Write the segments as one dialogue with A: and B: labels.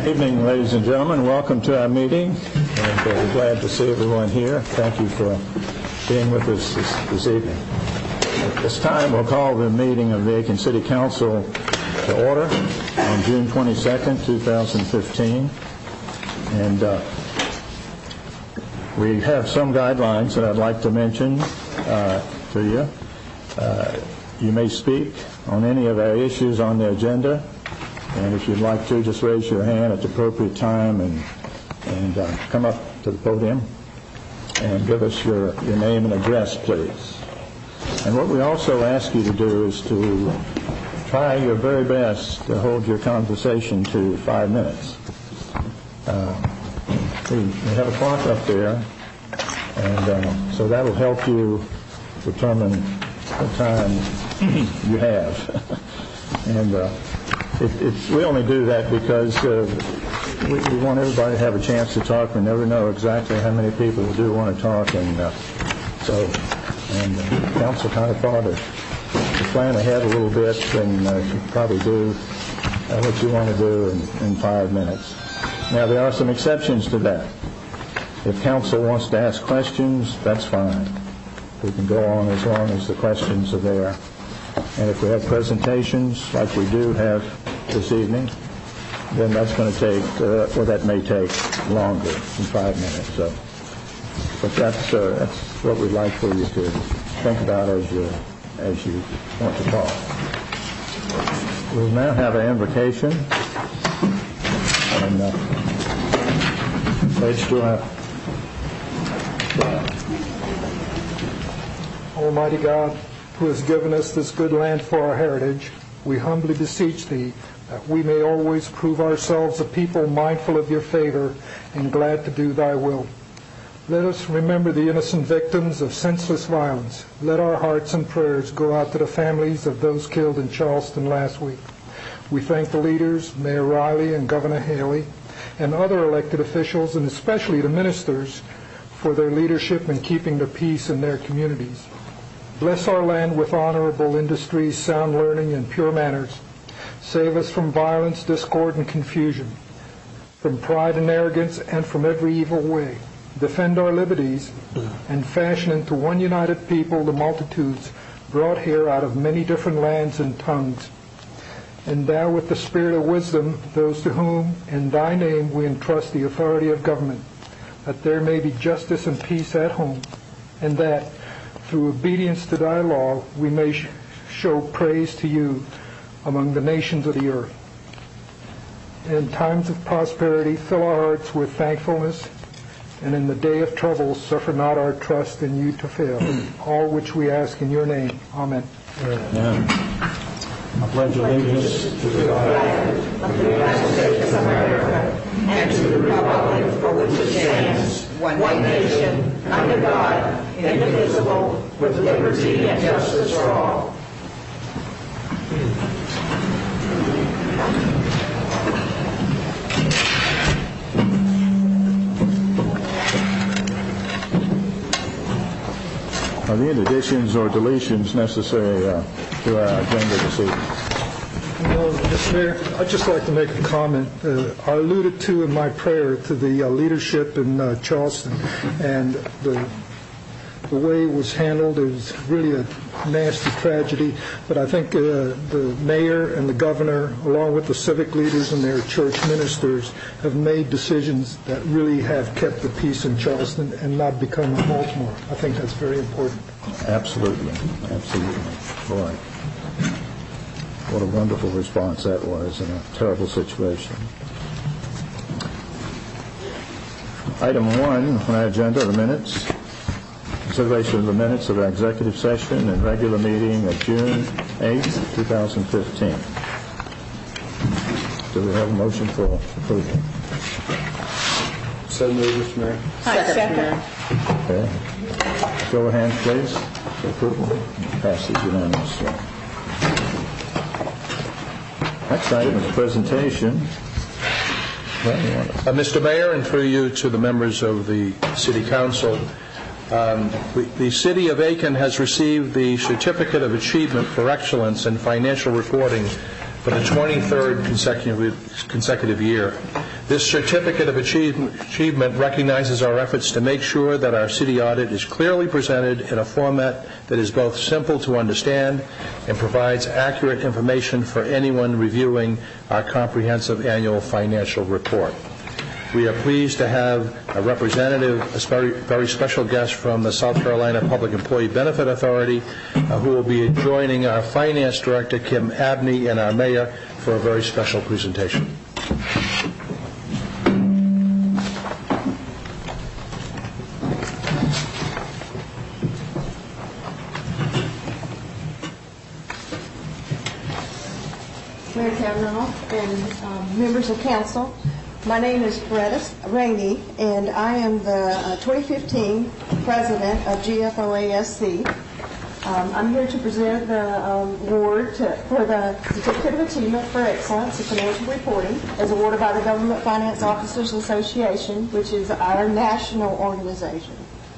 A: Evening, ladies and gentlemen. Welcome to our meeting. And we're glad to see everyone here. Thank you for being with us this evening. At this time, we'll call the meeting of the Aiken City Council to order on June 22nd, 2015. And we have some guidelines that I'd like to mention to you. You may speak on any of our issues on the agenda. And if you'd like to, just raise your hand at the appropriate time and come up to the podium and give us your name and address, please. And what we also ask you to do is to try your very best to hold your conversation to 5 minutes. We have a clock up there, and so that will help you determine what time you have. And we only do that because we want everybody to have a chance to talk. We never know exactly how many people do want to talk, and the council kind of thought to plan ahead a little bit and probably do what you want to do in 5 minutes. Now, there are some exceptions to that. If council wants to ask questions, that's fine. We can go on as long as the questions are there. And if we have presentations like we do have this evening, then that's going to take, that may take longer than 5 minutes. So, but that's what we'd like for you to think about as you want to talk. We'll now have an invocation. And page 2.
B: Almighty God, who has given us this good land for our heritage, we humbly beseech Thee that we may always prove ourselves a people mindful of Your favor and glad to do Thy will. Let us remember the innocent victims of senseless violence. Let our hearts and prayers go out to the families of those killed in Charleston last week. We thank the leaders, Mayor Riley and Governor Haley, and other elected officials, and especially the ministers, for their leadership in keeping the peace in their communities. Bless our land with honorable industries, sound learning, and pure manners. Save us from violence, discord, and confusion, from pride and arrogance, and from every evil way. Defend our liberties, and fashion into one united people the multitudes brought here out of many different lands and tongues. Endow with the spirit of wisdom those to whom, in Thy name, we entrust the authority of government, that there may be justice and peace at home, and that, through obedience to Thy law, we may show praise to You among the nations of the earth. In times of prosperity, fill our hearts with thankfulness, and in the day of trouble, suffer not our trust in You to fail. All which we ask in Your name. Amen.
A: Amen. I pledge allegiance to the flag
C: of the United States of America and to the republic for which it stands, one nation, under God, indivisible, with liberty and justice for all.
A: Are there any additions or deletions necessary to our agenda this evening?
B: Mr. Mayor, I'd just like to make a comment. I alluded to in my prayer to the leadership in Charleston, and the way it was handled is really a nasty tragedy. But I think the mayor and the governor, along with the civic leaders and their church ministers, have made decisions that really have kept the peace in Charleston and not become Baltimore. I think that's very important.
A: Absolutely. Boy, what a wonderful response that was in a terrible situation. Item 1 on our agenda, the minutes. Consideration of the minutes of our executive session and regular meeting of June 8, 2015. Do we have a motion for approval?
D: So moved, Mr. Mayor.
C: Second.
A: Okay. Show of hands, please, for approval. Passes unanimously. Next item is presentation.
D: Mr. Mayor, and through you to the members of the City Council, the City of Aiken has received the Certificate of Achievement for Excellence in Financial Reporting for the 23rd consecutive year. This certificate of achievement recognizes our efforts to make sure that our city audit is clearly presented in a format that is both simple to understand and provides accurate information for anyone reviewing our comprehensive annual financial report. We are pleased to have a representative, a very special guest from the South Carolina Public Employee Benefit Authority, who will be joining our Finance Director, Kim Abney, and our Mayor for a very special presentation.
E: Mayor Kavanaugh and members of council, my name is Beretta Rainey, and I am the 2015 president of GFOASC. I'm here to present the award for the Certificate of Achievement for Excellence in Financial Reporting as awarded by the Government Finance Officers Association, which is our national organization.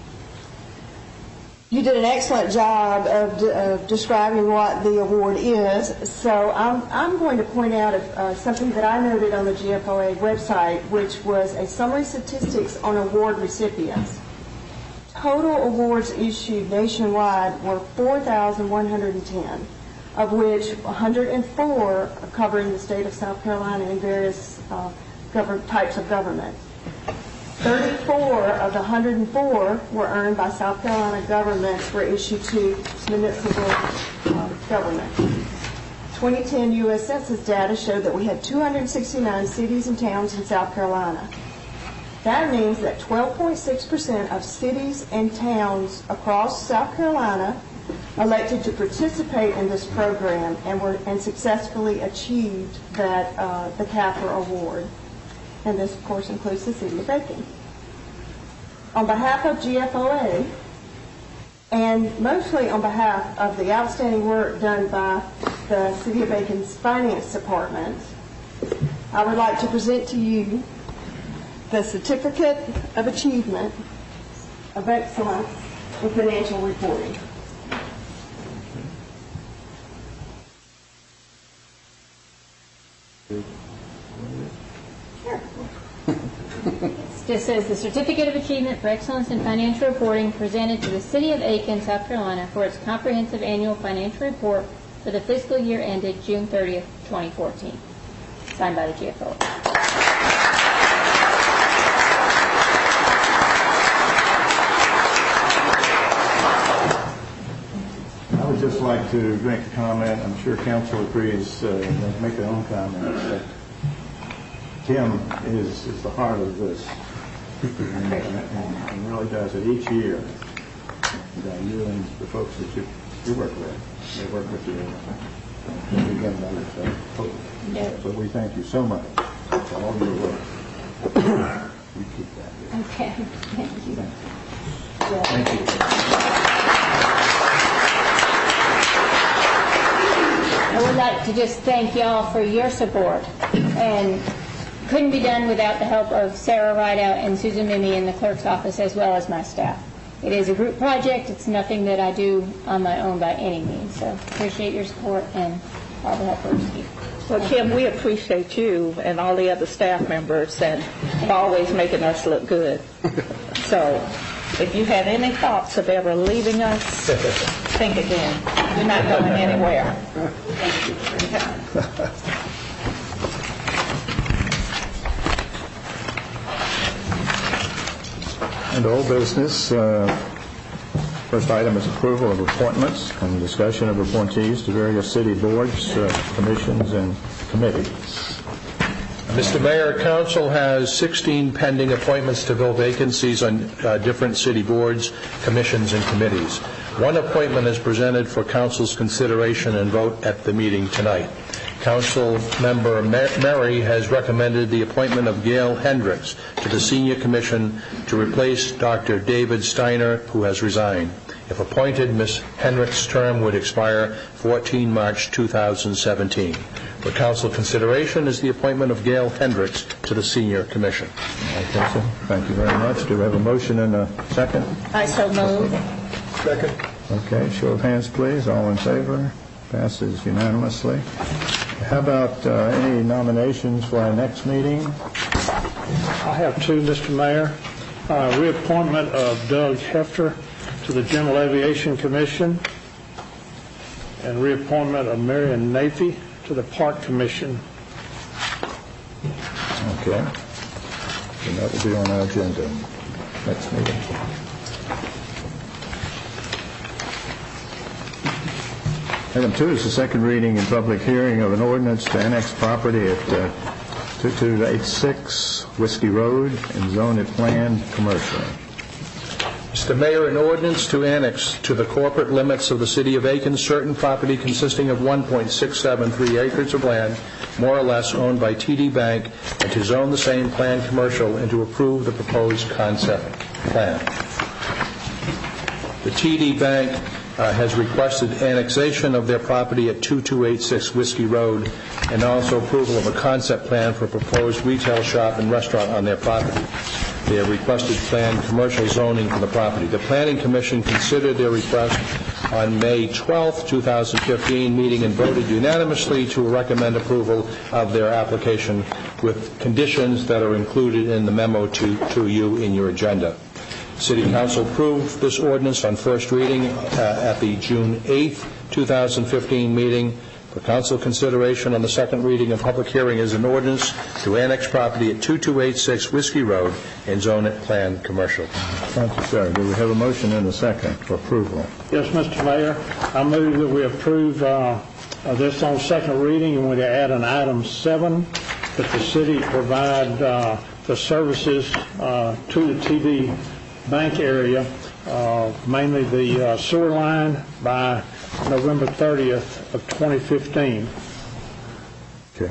E: You did an excellent job of describing what the award is, so I'm going to point out something that I noted on the GFOA website, which was a summary statistics on award recipients. Total awards issued nationwide were 4,110, of which 104 are covering the state of South Carolina in various types of government. 34 of the 104 were earned by South Carolina governments were issued to municipal government. 2010 U.S. Census data showed that we had 269 cities and towns in South Carolina. That means that 12.6% of cities and towns across South Carolina elected to participate in this program and successfully achieved that the CAFR award. And this, of course, includes the City of Aiken. On behalf of GFOA, and mostly on behalf of the outstanding work done by the City of Aiken's Finance Department, I would like to present to you the Certificate of Achievement of Excellence in Financial Reporting.
F: Just says the Certificate of Achievement for Excellence in Financial Reporting presented to the City of Aiken, South Carolina for its comprehensive annual financial report for the fiscal year ended June 30th, 2014. Signed by the GFO.
A: I would just like to make a comment. I'm sure council agrees, make their own comments. But Kim is the heart of this and really does it each year. And, you and the folks that you work with, they work with you. So we thank you so much for all your work. You keep that.
F: Okay. Thank you.
A: Thank you.
F: I would like to just thank y'all for your support, and couldn't be done without the help of Sarah Rideout and Susan Mimi in the clerk's office, as well as my staff. It is a group project. It's nothing that I do on my own by any means. So appreciate your support and all the help we receive.
C: Well, Kim, we appreciate you and all the other staff members and always making us look good. So if you had any thoughts of ever leaving us, think again. You're not going anywhere. Thank you for your time.
A: And old business, first item is approval of appointments and discussion of appointees to various city boards, commissions, and committees.
D: Mr. Mayor, Council has 16 pending appointments to fill vacancies on different city boards, commissions, and committees. One appointment is presented for Council's consideration and vote at the meeting tonight. Council member Mary has recommended the appointment of Gail Hendricks to the Senior Commission to replace Dr. David Steiner, who has resigned. If appointed, Ms. Hendricks' term would expire 14 March 2017. For Council consideration is the appointment of Gail Hendricks to the Senior Commission.
A: Okay, so thank you very much. Do we have a motion and a second?
C: I so move.
B: Second.
A: Okay, show of hands, please. All in favor? Passes unanimously. How about any nominations for our next meeting?
G: I have two, Mr. Mayor. Reappointment of Doug Hefter to the General Aviation Commission and reappointment of Marion Nafee to the Park Commission.
A: Okay. And that will be on our agenda next meeting. Item 2 is the second reading and public hearing of an ordinance to annex property at 2286 Whiskey Road and zone it planned commercial.
D: Mr. Mayor, an ordinance to annex to the corporate limits of the City of Aiken certain property consisting of 1.673 acres of land, more or less owned by TD Bank, and to zone the same planned commercial and to approve the proposed concept plan. The TD Bank has requested annexation of their property at 2286 Whiskey Road and also approval of a concept plan for a proposed retail shop and restaurant on their property. They have requested planned commercial zoning for the property. The Planning Commission considered their request on May 12, 2015 meeting and voted unanimously to recommend approval of their application with conditions that are included in the memo to you in your agenda. City Council approved this ordinance on first reading at the June 8, 2015 meeting. For council consideration on the second reading and public hearing is an ordinance to annex property at 2286 Whiskey Road and zone it planned commercial.
A: Thank you, sir. Do we have a motion and a second for approval?
G: Yes, Mr. Mayor. I move that we approve this on second reading, and we add an item 7 that the city provide the services to the TD Bank area, mainly the sewer line, by November 30th of 2015.
A: Okay.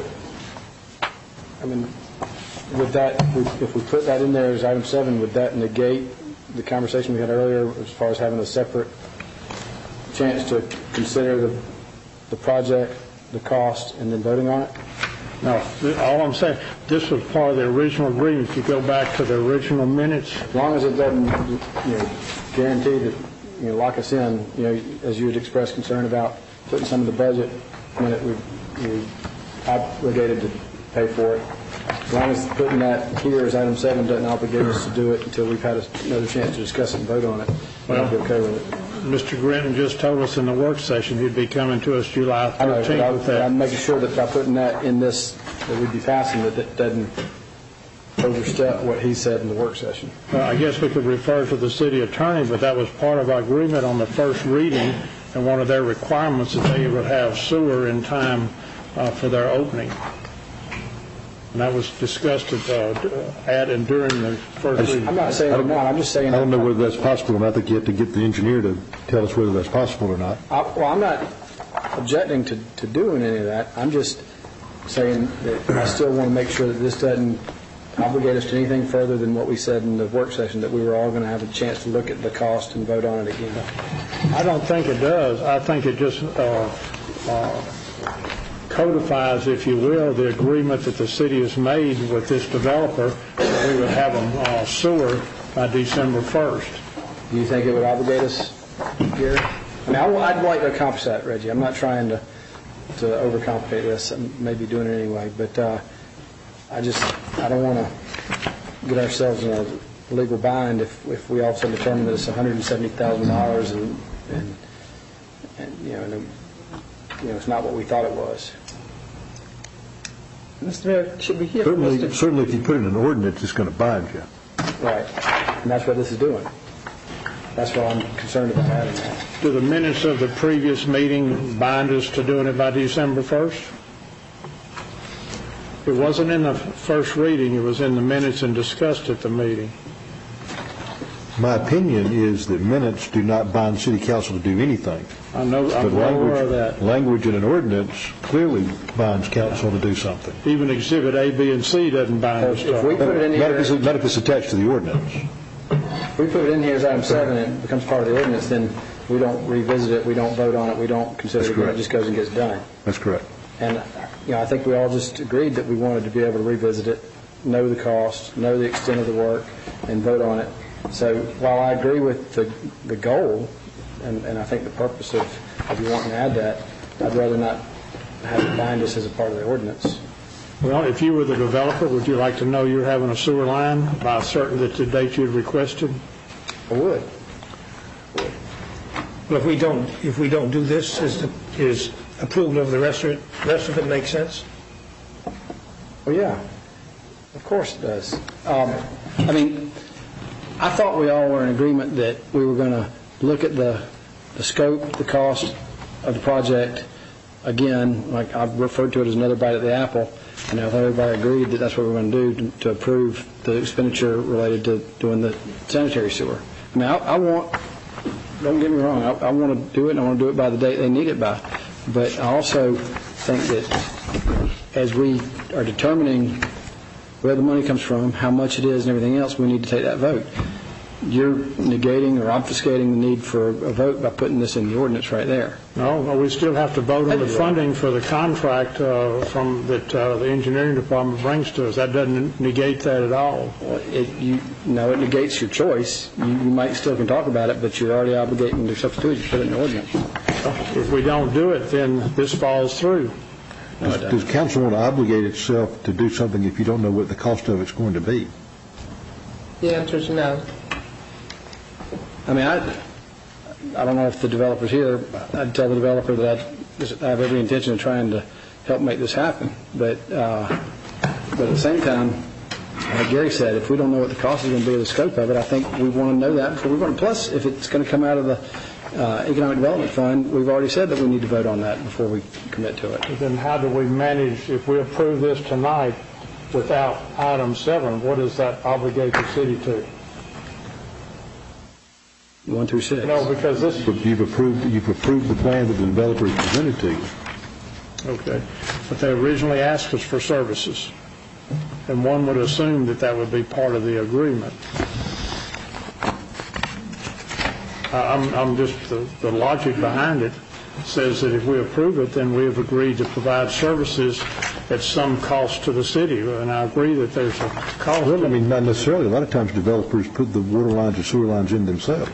H: Would that, if we put that in there as item 7, would that negate the conversation we had earlier as far as having a separate chance to consider the project, the cost, and then voting on it?
G: No, all I'm saying, this was part of the original agreement. If you go back to the original minutes.
H: As long as it doesn't, guarantee that, lock us in, as you had expressed concern about putting some of the budget when it we obligated to pay for it. As long as putting that here as item 7 doesn't obligate us to do it until we've had another chance to discuss it and vote on it, I'll be okay with it.
G: Mr. Grinton just told us in the work session he'd be coming to us July 13th with that.
H: I'm making sure that by putting that in this, that we'd be passing it, that doesn't overstep what he said in the work session.
G: I guess we could refer to the city attorney, but that was part of our agreement on the first reading, and one of their requirements that they would have sewer in time for their opening. And that was discussed at and during the first reading.
H: I'm not saying not. I'm just saying.
I: I don't know whether that's possible or not. I think you have to get the engineer to tell us whether that's possible or not.
H: I'm not objecting to doing any of that. I'm just saying that I still want to make sure that this doesn't obligate us to anything further than what we said in the work session, that we were all going to have a chance to look at the cost and vote on it again.
G: I don't think it does. I think it just codifies, if you will, the agreement that the city has made with this developer that we would have them sewer by December 1st.
H: Do you think it would obligate us, Gary? I mean, I'd like to accomplish that, Reggie. I'm not trying to overcomplicate this. I may be doing it anyway, but I don't want to get ourselves in a legal bind if we all of a sudden determine that it's $170,000 and it's not what we thought it was.
C: Mr. Mayor, should we hear
I: Certainly, if you put in an ordinance, it's going to bind you.
H: Right, and that's what this is doing. That's why I'm concerned about adding that.
G: Do the minutes of the previous meeting bind us to doing it by December 1st? It wasn't in the first reading. It was in the minutes and discussed at the meeting.
I: My opinion is that minutes do not bind city council to do anything.
G: I know. I'm well aware of that.
I: Language in an ordinance clearly binds council to do something.
G: Even Exhibit A, B, and C doesn't bind us.
H: If we put it in here,
I: not if it's attached to the ordinance.
H: If we put it in here as item 7 and it becomes part of the ordinance, then we don't revisit it, we don't vote on it, we don't consider it, it just goes and gets done.
I: That's correct.
H: And I think we all just agreed that we wanted to be able to revisit it, know the cost, know the extent of the work, and vote on it. So while I agree with the goal, and I think the purpose of you wanting to add that, I'd rather not have it bind us as a part of the ordinance.
G: Well, if you were the developer, would you like to know you're having a sewer line by the date you'd requested?
H: I would.
J: Well, if we don't do this, is approval of the rest of it make sense?
H: Well, yeah, of course it does. I mean, I thought we all were in agreement that we were going to look at the scope, the cost of the project. Again, like I've referred to it as another bite at the apple. And if everybody agreed that that's what we're going to do to approve the expenditure related to doing the sanitary sewer. I mean, I want, don't get me wrong, I want to do it, and I want to do it by the date they need it by. But I also think that as we are determining where the money comes from, how much it is, and everything else, we need to take that vote. You're negating or obfuscating the need for a vote by putting this in the ordinance right there.
G: No, we still have to vote on the funding for the contract that the engineering department brings to us. That doesn't negate that at all.
H: It negates your choice. You might still can talk about it, but you're already obligating to substitute it, put it in the ordinance.
G: If we don't do it, then this falls through.
I: Does council want to obligate itself to do something if you don't know what the cost of it's going to be?
J: The answer is no.
H: I mean, I don't know if the developer's here. I'd tell the developer that I have every intention of trying to help make this happen. But at the same time, like Gary said, if we don't know what the cost is going to be or the scope of it, I think we want to know that before we vote. Plus, if it's going to come out of the Economic Development Fund, we've already said that we need to vote on that before we commit to it.
G: Then how do we manage, if we approve this tonight without item 7, what does that obligate the city to?
H: 1 through 6.
G: No, because this...
I: You've approved the plan that the developer has presented to you.
G: Okay. But they originally asked us for services. And one would assume that that would be part of the agreement. I'm just, the logic behind it says that if we approve it, then we have agreed to provide services at some cost to the city. And I agree that there's a cost.
I: Well, I mean, not necessarily. A lot of times developers put the water lines or sewer lines in themselves.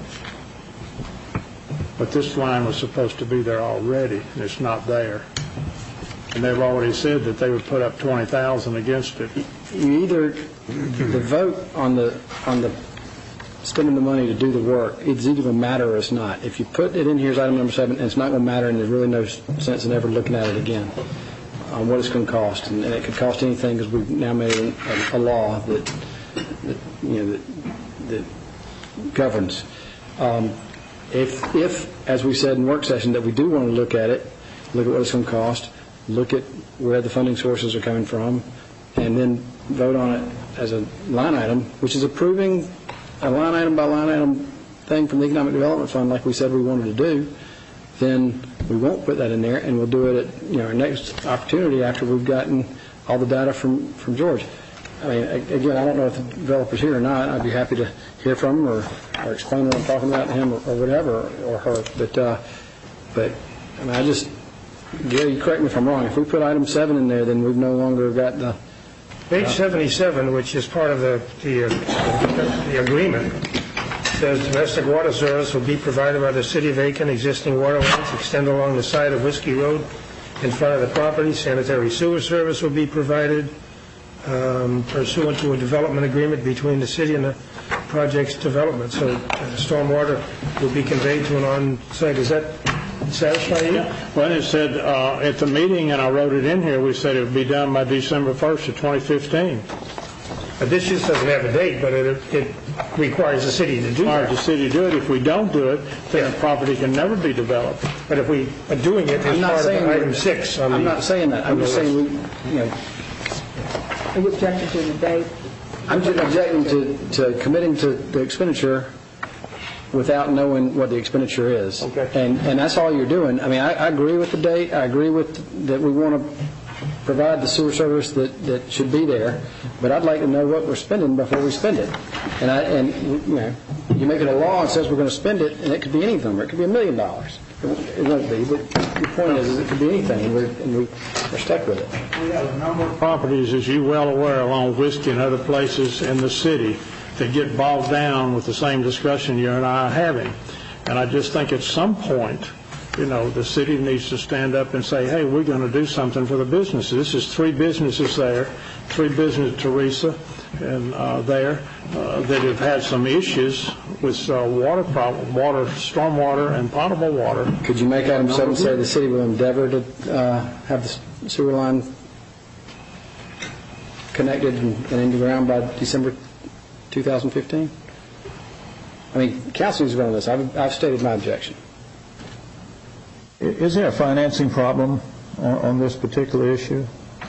G: But this line was supposed to be there already, and it's not there. And they've already said that they would put up $20,000 against it.
H: You either the vote on the spending the money to do the work, it's either going to matter or it's not. If you put it in here as item number 7, and it's not going to matter, and there's really no sense in ever looking at it again on what it's going to cost, and it could cost anything because we've now made a law that governs. If, as we said in work session, that we do want to look at it, look at what it's going to cost, look at where the funding sources are coming from, and then vote on it as a line item, which is approving a line item by line item thing from the Economic Development Fund like we said we wanted to do, then we won't put that in there, and we'll do it at our next opportunity after we've gotten all the data from George. I mean, again, I don't know if the developer's here or not. I'd be happy to hear from him or explain what I'm talking about to him or whatever, or her. But I mean, Gary, correct me if I'm wrong. If we put item 7 in there, then we've no longer got the...
J: Page 77, which is part of the agreement, says domestic water service will be provided by the City of Aiken. Existing water lines extend along the side of Whiskey Road in front of the property. Sanitary sewer service will be provided pursuant to a development agreement between the city and the project's development. So stormwater will be conveyed to an on-site. Does that satisfy you?
G: Well, it said at the meeting, and I wrote it in here, we said it would be done by December 1st of 2015.
J: This just doesn't have a date, but it requires the city to do that.
G: Requires the city to do it. If we don't do it, then the property can never be developed.
J: But if we are doing it as part of item 6...
H: I'm not saying that. I'm just saying
C: Are you objecting to the date?
H: I'm just objecting to committing to the expenditure without knowing what the expenditure is.
G: Okay.
H: And that's all you're doing. I mean, I agree with the date. I agree with that we want to provide the sewer service that should be there, but I'd like to know what we're spending before we spend it. And you make it a law and says we're going to spend it, and it could be any number. It could be $1 million. It won't be, but the point is it could be anything, and we're stuck with it.
G: We have a number of properties, as you're well aware, along Whiskey and other places in the city that get bogged down with the same discussion you and I are having. And I just think at some point the city needs to stand up and say, hey, we're going to do something for the businesses. This is 3 businesses there, 3 businesses, Teresa, and there, that have had some issues with stormwater and potable water.
H: Could you make item 7 say the city will endeavor to have the sewer line connected and in the ground by December 2015? I mean, council needs to vote on this. I've stated my objection.
A: Is there a financing problem on this particular issue?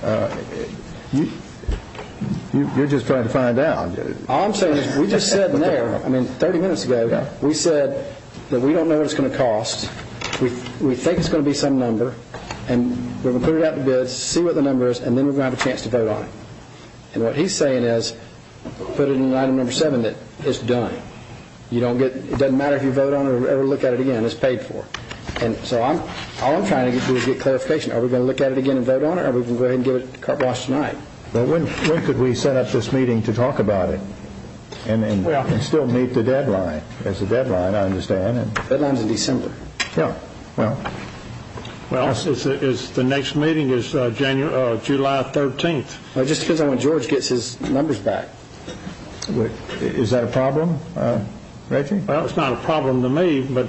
A: You're just trying to find out.
H: All I'm saying is we just said in there, 30 minutes ago, we said that we don't know what it's going to cost. We think it's going to be some number, and we're going to put it out to bids, see what the number is, and then we're going to have a chance to vote on it. And what he's saying is, put it in item number 7 that it's done. It doesn't matter if you vote on it or ever look at it again. It's paid for. And so all I'm trying to do is get clarification. Are we going to look at it again and vote on it, or are we going to go ahead and give it carte blanche tonight?
A: Well, when could we set up this meeting to talk about it and still meet the deadline? There's a deadline, I understand.
H: Deadline's in December.
A: Yeah, well,
G: it's the next meeting is July 13th.
H: Well, it just depends on when George gets his numbers back.
A: Is that a problem, Reggie?
G: Well, it's not a problem to me, but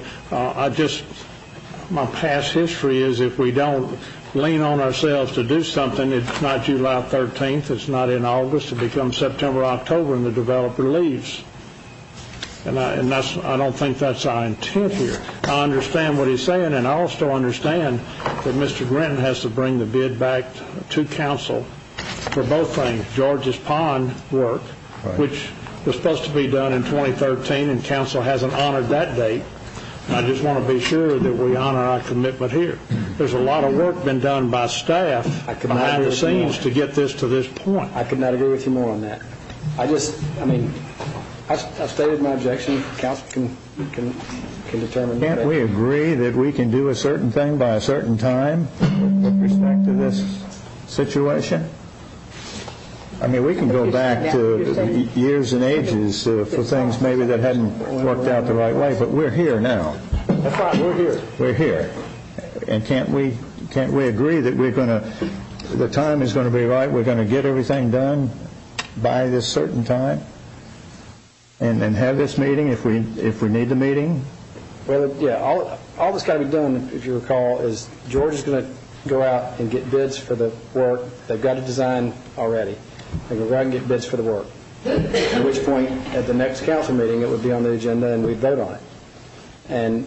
G: my past history is if we don't lean on ourselves to do something, it's not July 13th, it's not in August, it becomes September, October, and the developer leaves. And I don't think that's our intent here. I understand what he's saying, and I also understand that Mr. Grinton has to bring the bid back to council for both things. George's pond work, which was supposed to be done in 2013, and council hasn't honored that date. And I just want to be sure that we honor our commitment here. There's a lot of work been done by staff behind the scenes to get this to this point.
H: I could not agree with you more on that. I've stated my objection. Council can determine.
A: Can't we agree that we can do a certain thing by a certain time with respect to this situation? We can go back to years and ages for things maybe that hadn't worked out the right way, but we're here now.
G: That's right, we're here.
A: We're here. And can't we agree that the time is going to be right, we're going to get everything done by this certain time? And have this meeting if we need the meeting?
H: Well, yeah, all that's got to be done, if you recall, is George is going to go out and get bids for the work. They've got a design already. They can go out and get bids for the work. At which point, at the next council meeting, it would be on the agenda and we'd vote on it. And,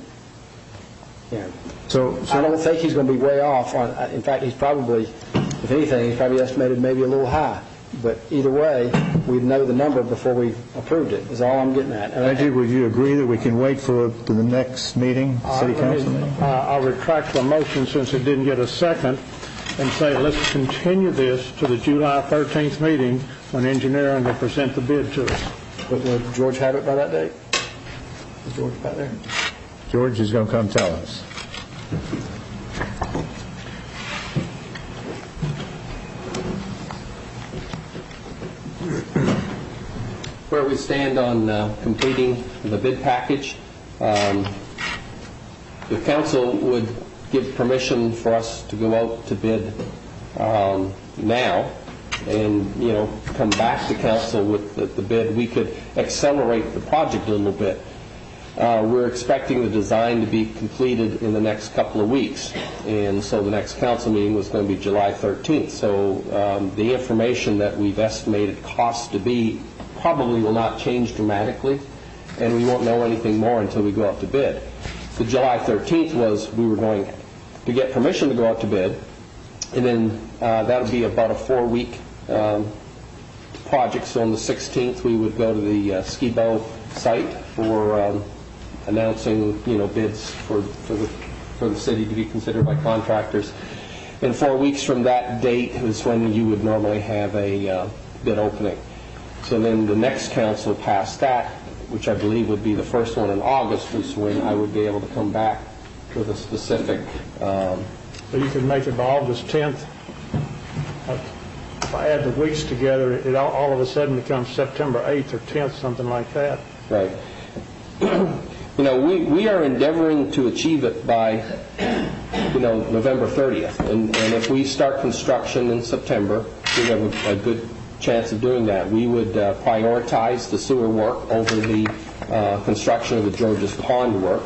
H: so I don't think he's going to be way off. In fact, he's probably, if anything, he's probably estimated maybe a little high. But either way, we'd know the number before we approved it, is all I'm getting at.
A: Reggie, would you agree that we can wait for the next meeting, city council meeting?
G: I'll retract the motion since it didn't get a second and say let's continue this to the July 13th meeting when engineering will present the bid to us.
H: Will George have it by that date? Is George back there?
A: George is going to come tell us.
K: Where we stand on completing the bid package, the council would give permission for us to go out to bid now and come back to council with the bid. We could accelerate the project a little bit. We're expecting the design to be completed in the next couple of weeks, and so the next council meeting was going to be July 13th. So the information that we've estimated costs to be probably will not change dramatically, and we won't know anything more until we go out to bid. So July 13th was we were going to get permission to go out to bid, and then that'll be about a 4-week project. So on the 16th we would go to the Skibo site for announcing bids for the city to be considered by contractors. And 4 weeks from that date is when you would normally have a bid opening. So then the next council past that, which I believe would be the first one in August, was when I would be able to come back with a specific...
G: So you could make it August 10th. If I add the weeks together, it all of a sudden becomes September 8th or 10th, something like that.
K: Right. we are endeavoring to achieve it by, November 30th. And if we start construction in September, we have a good chance of doing that. We would prioritize the sewer work over the construction of the Georges Pond work.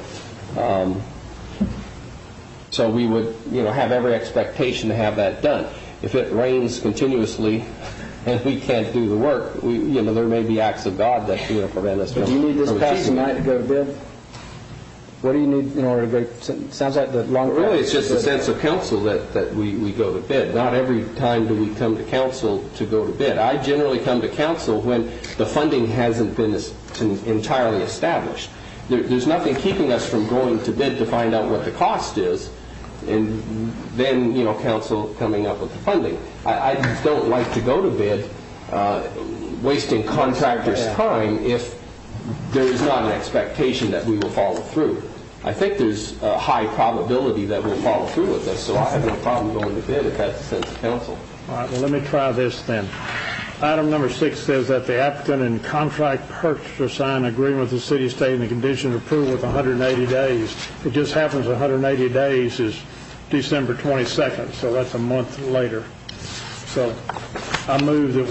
K: So we would, have every expectation to have that done. If it rains continuously and we can't do the work, there may be acts of God that prevent us from.
H: Do you need this passed tonight to go to bid? What do you need in order to go? Sounds like the long.
K: Really, it's just a sense of council that we go to bid. Not every time do we come to council to go to bid. I generally come to council when the funding hasn't been entirely established. There's nothing keeping us from going to bid to find out what the cost is, and then council coming up with the funding. I just don't like to go to bid, wasting contractors' time if there is not an expectation that we will follow through. I think there's a high probability that we'll follow through with this, so I have no problem going to bid if that's the sense of council.
G: All right, well, let me try this then. Item number 6 says that the applicant and contract purchaser sign an agreement with the city stating the condition of approval with 180 days. It just happens 180 days is December 22nd, so that's a month later. So I move that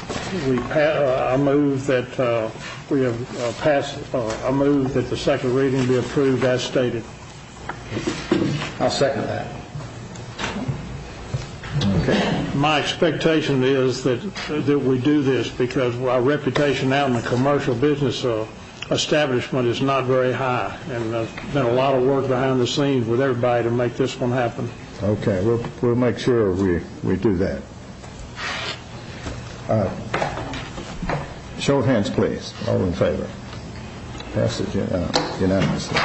G: I move that the second reading be approved as stated.
H: I'll second that.
A: Okay.
G: My expectation is that we do this because our reputation out in the commercial business establishment is not very high, and there's been a lot of work behind the scenes with everybody to make this one happen.
A: Okay, we'll make sure we do that. Show of hands, please. All in favor? Passes unanimously.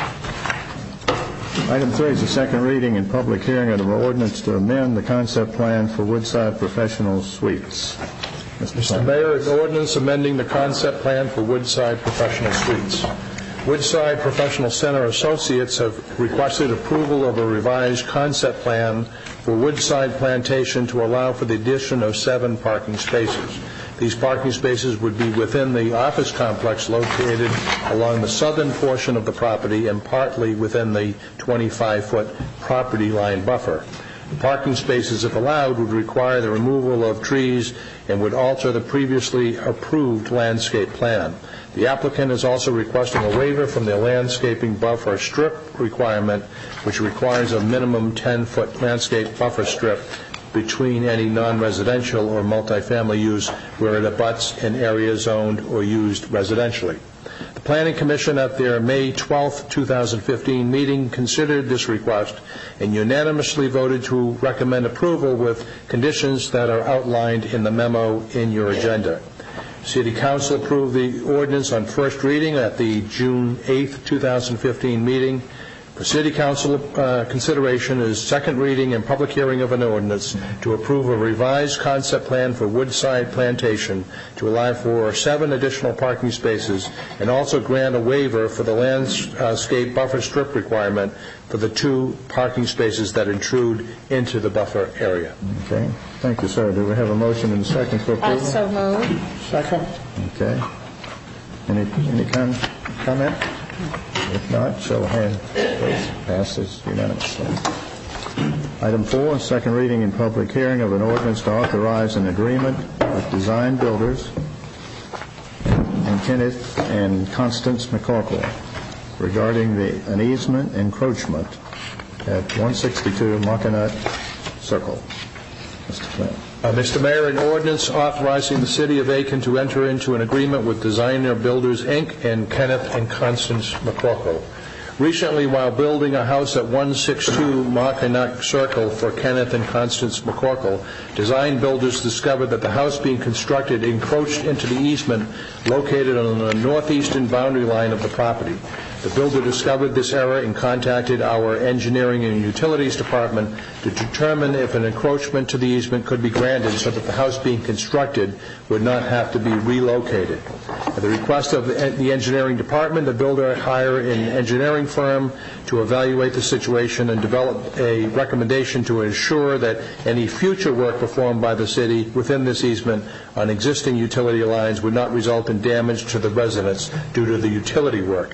A: Item 3 is the second reading and public hearing of an ordinance to amend the concept plan for Woodside Professional Suites.
D: Mr. Mayor, an ordinance amending the concept plan for Woodside Professional Suites. Woodside Professional Center Associates have requested approval of a revised concept plan for Woodside Plantation to allow for the addition of 7 parking spaces. These parking spaces would be within the office complex located along the southern portion of the property and partly within the 25-foot property line buffer. The parking spaces, if allowed, would require the removal of trees and would alter the previously approved landscape plan. The applicant is also requesting a waiver from the landscaping buffer strip requirement, which requires a minimum 10-foot landscape buffer strip between any non-residential or multifamily use where it abuts an area zoned or used residentially. The Planning Commission at their May 12, 2015 meeting considered this request and unanimously voted to recommend approval with conditions that are outlined in the memo in your agenda. City Council approved the ordinance on first reading at the June 8, 2015 meeting. For City Council consideration is second reading and public hearing of an ordinance to approve a revised concept plan for Woodside Plantation to allow for 7 additional parking spaces and also grant a waiver for the landscape buffer strip requirement for the 2 parking spaces that intrude into the buffer area.
A: Okay. Thank you, sir. Do we have a motion and a second for approval?
F: So moved.
G: Second.
A: Okay. Any comment? If not, show of hands, please. Passes unanimously. Item 4, second reading and public hearing of an ordinance to authorize an agreement with Design Builders and Kenneth and Constance McCorkle regarding an easement encroachment at 162 Mackinac Circle. Mr. Flynn.
D: Mr. Mayor, an ordinance authorizing the City of Aiken to enter into an agreement with Designer Builders, Inc. and Kenneth and Constance McCorkle. Recently, while building a house at 162 Mackinac Circle for Kenneth and Constance McCorkle, Design Builders discovered that the house being constructed encroached into the easement located on the northeastern boundary line of the property. The builder discovered this error and contacted our Engineering and Utilities Department to determine if an encroachment to the easement could be granted so that the house being constructed would not have to be relocated. At the request of the Engineering Department, the builder hired an engineering firm to evaluate the situation and develop a recommendation to ensure that any future work performed by the city within this easement on existing utility lines would not result in damage to the residents due to the utility work.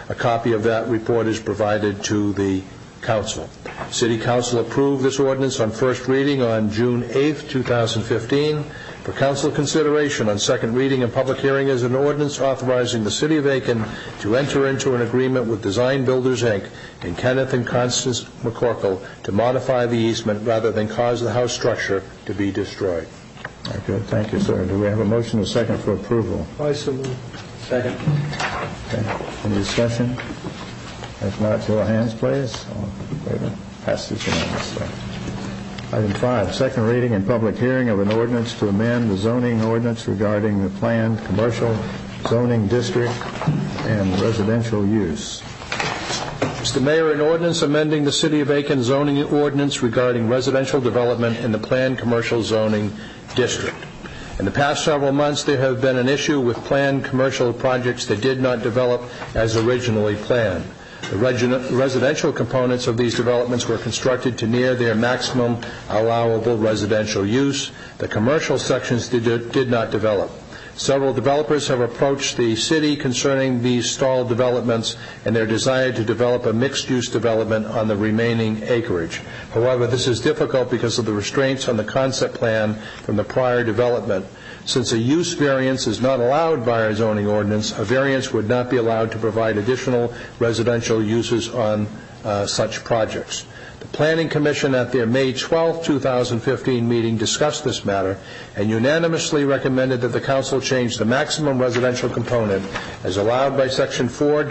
D: A copy of that report is provided to the council. City Council approved this ordinance on first reading on June 8, 2015. For council consideration on second reading and public hearing is an ordinance authorizing the City of Aiken to enter into an agreement with Design Builders, Inc. and Kenneth and Constance McCorkle to modify the easement rather than cause the house structure to be destroyed.
A: Very good. Thank you, sir. Do we have a motion and a second for approval?
B: I so move.
H: Second.
A: Okay. Any discussion? If not, show of hands, please. All in favor? Passes unanimously. Item 5, second reading and public hearing of an ordinance to amend the zoning ordinance regarding the planned commercial zoning district and residential use.
D: Mr. Mayor, an ordinance amending the City of Aiken zoning ordinance regarding residential development in the planned commercial zoning district. In the past several months, there have been an issue with planned commercial projects that did not develop as originally planned. The residential components of these developments were constructed to near their maximum allowable residential use. The commercial sections did not develop. Several developers have approached the city concerning these stalled developments and their desire to develop a mixed-use development on the remaining acreage. However, this is difficult because of the restraints on the concept plan from the prior development. Since a use variance is not allowed by our zoning ordinance, a variance would not be allowed to provide additional residential uses on such projects. The Planning Commission at their May 12, 2015 meeting discussed this matter and unanimously recommended that the Council change the maximum residential component as allowed by Section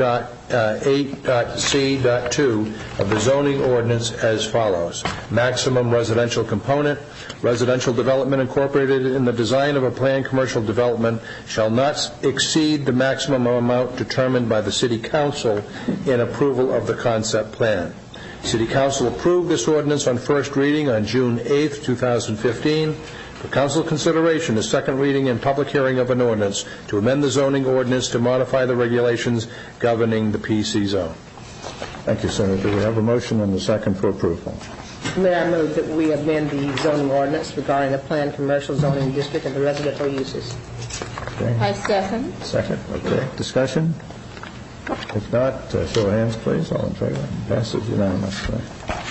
D: 4.8.c.2 of the zoning ordinance as follows. Maximum residential component. Residential development incorporated in the design of a planned commercial development shall not exceed the maximum amount determined by the City Council in approval of the concept plan. City Council approved this ordinance on first reading on June 8, 2015. For council consideration, a second reading and public hearing of an ordinance to amend the zoning ordinance to modify the regulations governing the PC zone.
A: Thank you, Senator. Do we have a motion and a second for approval?
C: Mayor, I move that we amend the zoning ordinance regarding the planned commercial zoning district and the residential uses.
A: Okay.
F: I second.
A: Second. Okay. Discussion? If not, show of hands, please. All in favor? Passes unanimously.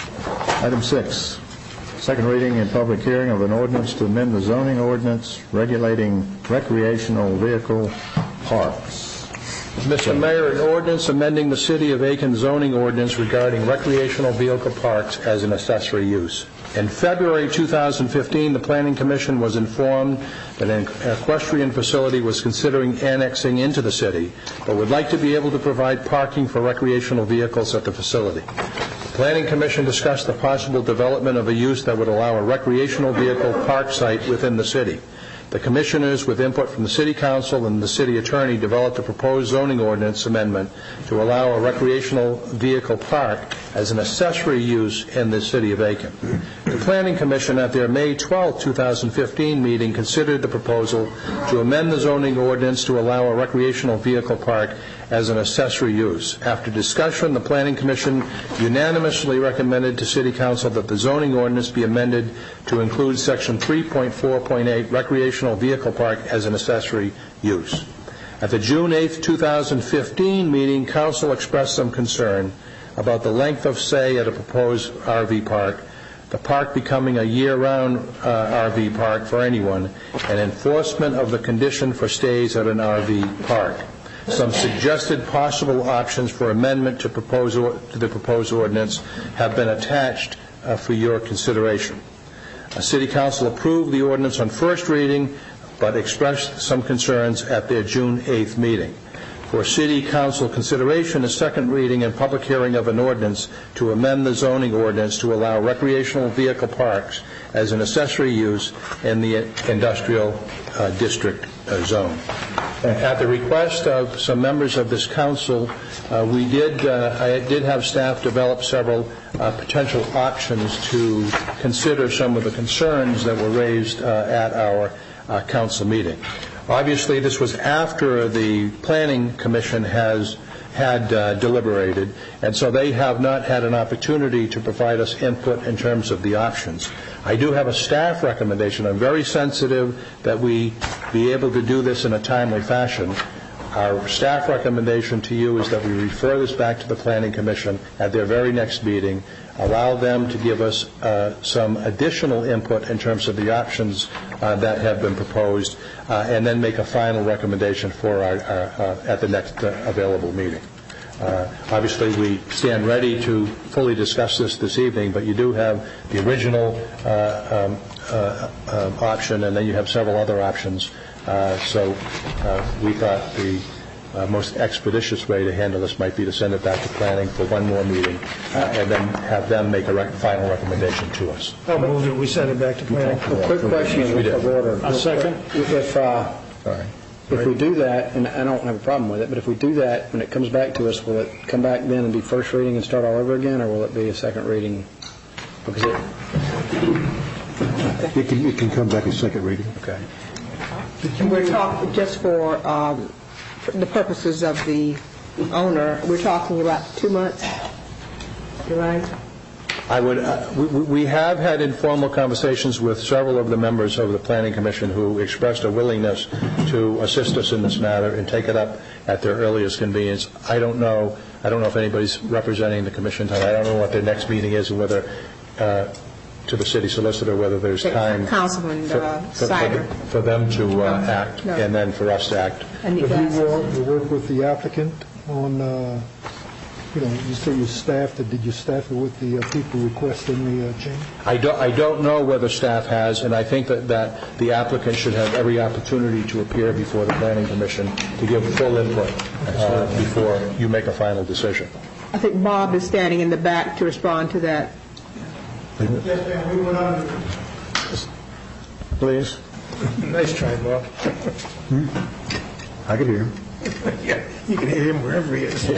A: Item 6, second reading and public hearing of an ordinance to amend the zoning ordinance regulating recreational vehicle parks.
D: Mr. Mayor, an ordinance amending the City of Aiken zoning ordinance regarding recreational vehicle parks as an accessory use. In February 2015, the Planning Commission was informed that an equestrian facility was considering annexing into the city, but would like to be able to provide parking for recreational vehicles at the facility. The Planning Commission discussed the possible development of a use that would allow a recreational vehicle park site within the city. The commissioners, with input from the City Council and the City Attorney, developed a proposed zoning ordinance amendment to allow a recreational vehicle park as an accessory use in the City of Aiken. The Planning Commission at their May 12, 2015 meeting considered the proposal to amend the zoning ordinance to allow a recreational vehicle park as an accessory use. After discussion, the Planning Commission unanimously recommended to City Council that the zoning ordinance be amended to include Section 3.4.8 recreational vehicle park as an accessory use. At the June 8, 2015 meeting, Council expressed some concern about the length of stay at a proposed RV park, the park becoming a year-round RV park for anyone, and enforcement of the condition for stays at an RV park. Some suggested possible options for amendment to the proposed ordinance have been attached for your consideration. City Council approved the ordinance on first reading, but expressed some concerns at their June 8th meeting. For City Council consideration, a second reading and public hearing of an ordinance to amend the zoning ordinance to allow recreational vehicle parks as an accessory use in the industrial district zone. At the request of some members of this council, I did have staff develop several potential options to consider some of the concerns that were raised at our council meeting. Obviously, this was after the Planning Commission had deliberated, and so they have not had an opportunity to provide us input in terms of the options. I do have a staff recommendation. I'm very sensitive that we be able to do this in a timely fashion. Our staff recommendation to you is that we refer this back to the Planning Commission at their very next meeting, allow them to give us some additional input in terms of the options that have been proposed, and then make a final recommendation for at the next available meeting. Obviously, we stand ready to fully discuss this evening, but you do have the original option, and then you have several other options. So we thought the most expeditious way to handle this might be to send it back to planning for one more meeting, and then have them make a final recommendation to us.
J: I'll move that we send it back to planning.
H: A quick question of order.
G: A second.
H: If we do that, and I don't have a problem with it, but if we do that, when it comes back to us, will it come back then and be first reading and start all over again, or will it be a second reading? Because
I: It can come back as second reading.
H: Okay.
C: We're talking, just for the purposes of the owner, we're talking about 2 months, right?
D: We have had informal conversations with several of the members of the Planning Commission who expressed a willingness to assist us in this matter and take it up at their earliest convenience. I don't know if anybody's representing the Commission tonight. I don't know what their next meeting is, and whether to the city solicitor, whether there's time for them to act, and then for us to act.
B: Have you worked with the applicant on, you say you staffed it, did you staff it with the people requesting the change?
D: I don't know whether staff has, and I think that the applicant should have every opportunity to appear before the Planning Commission to give full input before you make a final decision.
C: I think Bob is standing in the back to respond to that.
B: Yes, ma'am, we went on.
D: Please.
J: Nice try, Bob.
I: I can hear him.
J: Yeah, you can hear him wherever he is.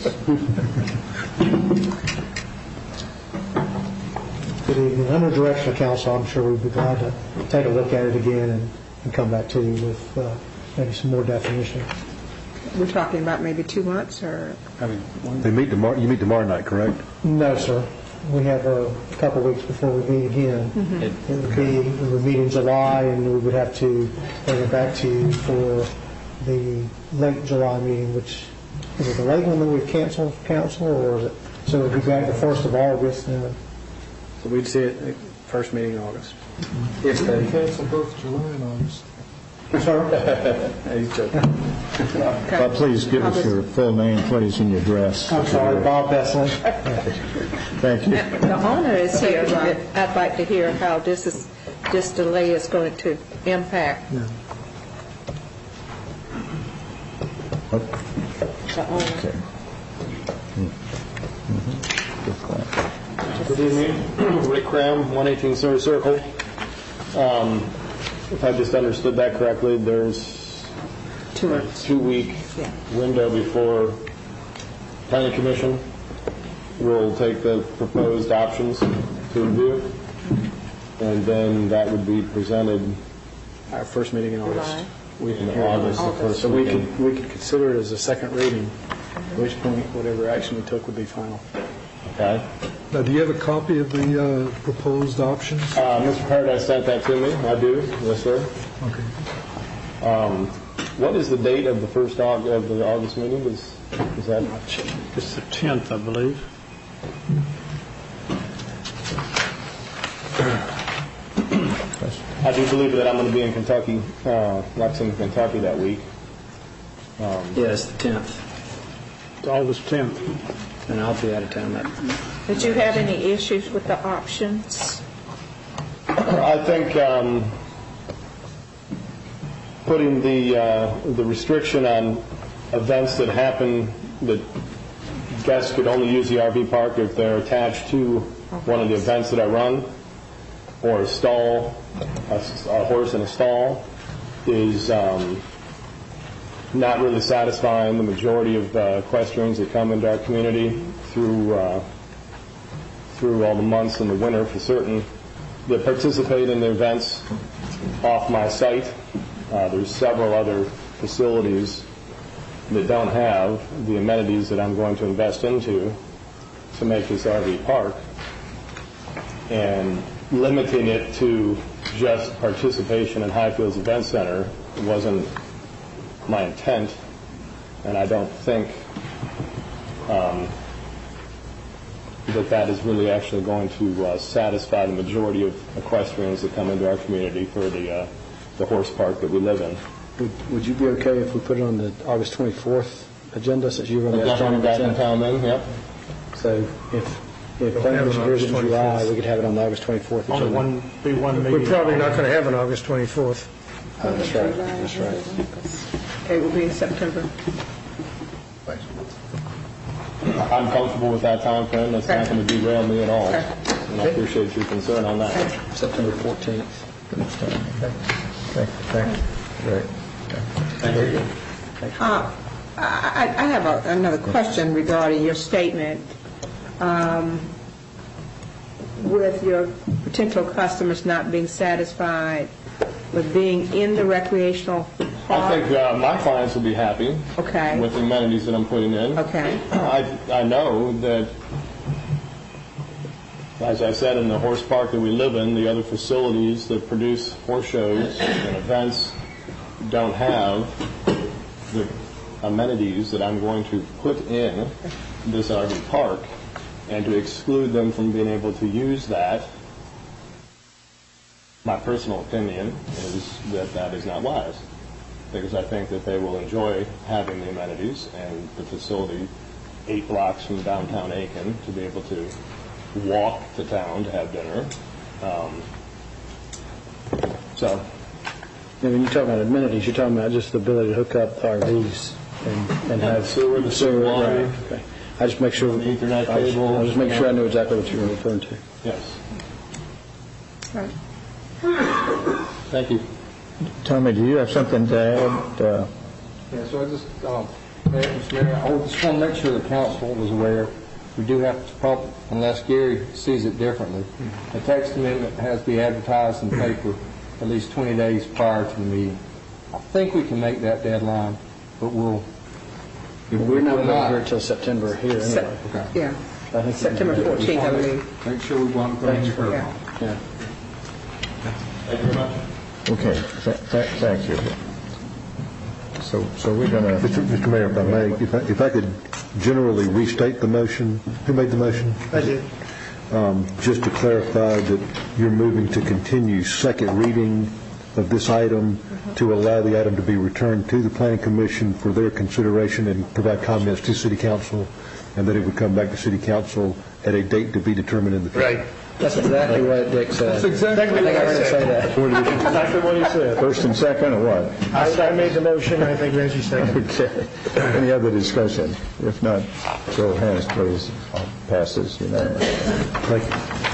L: Good evening. Under direction of council, I'm sure we'd be glad to take a look at it again and come back to you with maybe some more definition.
C: We're talking about maybe 2 months, or?
I: You meet tomorrow night, correct?
L: No, sir. We have a couple of weeks before we meet again. We would meet in July, and we would have to bring it back to you for the late July meeting, which is it the late one that we've canceled for council, or is it? So it would be back the 1st of August.
H: So we'd see it first meeting in August.
B: Yes, they cancel both July and August.
L: Sorry?
H: He's joking.
A: But please give us your full name, please, and your address.
L: I'm sorry, Bob Bessley.
A: Thank you.
C: The owner is here. I'd like to hear how this delay is going to impact the owner.
A: Okay.
M: Good evening. Rick Cram, 118 Surrey Circle. If I just understood that correctly, there's
C: 2 months.
M: 2-week window before Planning Commission will take the proposed options to review, and then that would be presented
H: Our first meeting in August.
M: in August. The first
H: So we
M: meeting.
H: could consider it as a second reading, at which point whatever action we took would be final.
M: Okay.
B: Now, do you have a copy of the proposed options?
M: Mr. Paradise sent that to me. I do. Yes, sir.
B: Okay.
M: What is the date of the first of the August meeting? Is that?
G: It's the 10th, I believe.
M: I do believe that I'm going to be in Kentucky, Lexington, Kentucky that week.
H: Yes, the 10th.
G: It's August 10th.
H: And I'll be out of town that.
C: Did you have any issues with the options?
M: I think putting the restriction on events that happen that guests could only use the RV park if they're attached to one of the events that I run, or a stall, a horse in a stall, is not really satisfying the majority of equestrians that come into our community through all the months in the winter for certain, that participate in the events off my site. There's several other facilities that don't have the amenities that I'm going to invest into to make this RV park, and limiting it to just participation in Highfields Event Center wasn't my intent. And I don't think that is really actually going to satisfy the majority of equestrians that come into our community for the horse park that we live in.
H: Would you be okay if we put it on the August 24th agenda, since you're going to
M: Definitely back in town then, yep.
H: So if planning commission hears in July, we could have it on the August 24th agenda.
G: One meeting.
J: We're probably not going to have an August 24th.
H: That's right. That's right.
C: Okay, we'll be in September.
M: I'm comfortable with that time frame. That's not going to derail me at all. And I appreciate your concern on that.
H: September 14th.
A: Great.
C: I have another question regarding your statement. With your potential customers not being satisfied with being in the recreational park.
M: I think my clients will be happy with the amenities that I'm putting in.
C: Okay.
M: I know that, as I said, in the horse park that we live in, the other facilities that produce horse shows and events don't have the amenities that I'm going to put in this RV park, and to exclude them from being able to use that, my personal opinion is that is not wise, because I think that they will enjoy having the amenities and the facility 8 blocks from downtown Aiken to be able to walk to town to have dinner.
H: So, when you talk about amenities, you're talking about just the ability to hook up RVs and have
M: sewer, water.
H: Right. Okay. I just make sure
M: Ethernet cable.
H: I'll just make sure I know exactly what you're referring to.
M: Yes.
C: Right.
M: Thank you.
A: Tommy, do you have something to add?
N: Yeah, so I just, Mr. Mayor, I just want to make sure the council was aware. We do have to, unless Gary sees it differently, a text amendment has to be advertised in the paper at least 20 days prior to the meeting. I think we can make that deadline, but we're
H: not going to hear it until September here anyway.
C: Yeah. I think September 14th, I believe.
N: Make sure we want to go any further.
H: Yeah.
M: Thank you very much.
A: Okay, thank you. So we're going to...
I: Mr. Mayor, if I may, if I could generally restate the motion. Who made the motion?
J: I did.
I: Just to clarify that you're moving to continue second reading of this item to allow the item to be returned to the Planning Commission for their consideration and provide comments to City Council, and that it would come back to City Council at a date to be determined in the future.
J: Right.
H: That's exactly what Dick said.
J: That's exactly what I said. Exactly what he said.
A: First and second, or what?
J: I made the motion. I think Reggie seconded.
A: Okay. Any other discussion? If not, show of hands, please. Passes unanimously.
I: Thank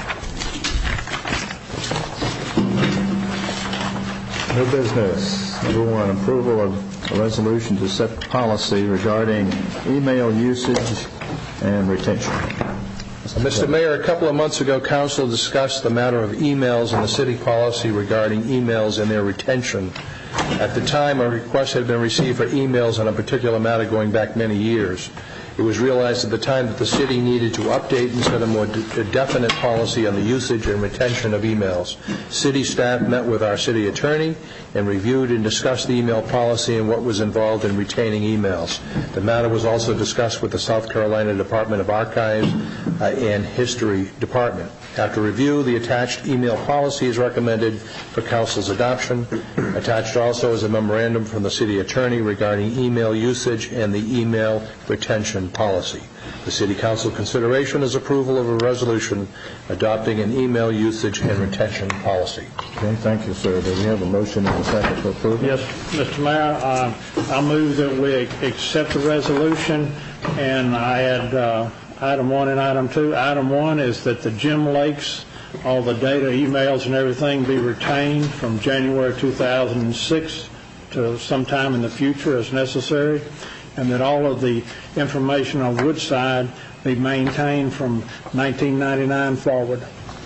I: you.
A: New business. Number 1, approval of a resolution to set policy regarding email usage and retention.
D: Mr. Mayor, a couple of months ago, Council discussed the matter of emails and the city policy regarding emails and their retention. At the time, a request had been received for emails on a particular matter going back many years. It was realized at the time that the city needed to update and set a more definite policy on the usage and retention of emails. City staff met with our city attorney and reviewed and discussed the email policy and what was involved in retaining emails. The matter was also discussed with the South Carolina Department of Archives and History Department. After review, the attached email policy is recommended for Council's adoption. Attached also is a memorandum from the city attorney regarding email usage and the email retention policy. The City Council consideration is approval of a resolution adopting an email usage and retention policy.
A: Okay, thank you, sir. Do we have a motion and a second for approval?
G: Yes, Mr. Mayor, I move that we accept the resolution, and I add item 1 and item 2. Item 1 is that the Jim Lakes, all the data, emails, and everything be retained from January 2006 to sometime in the future as necessary, and that all of the information on Woodside be maintained from 1999 forward.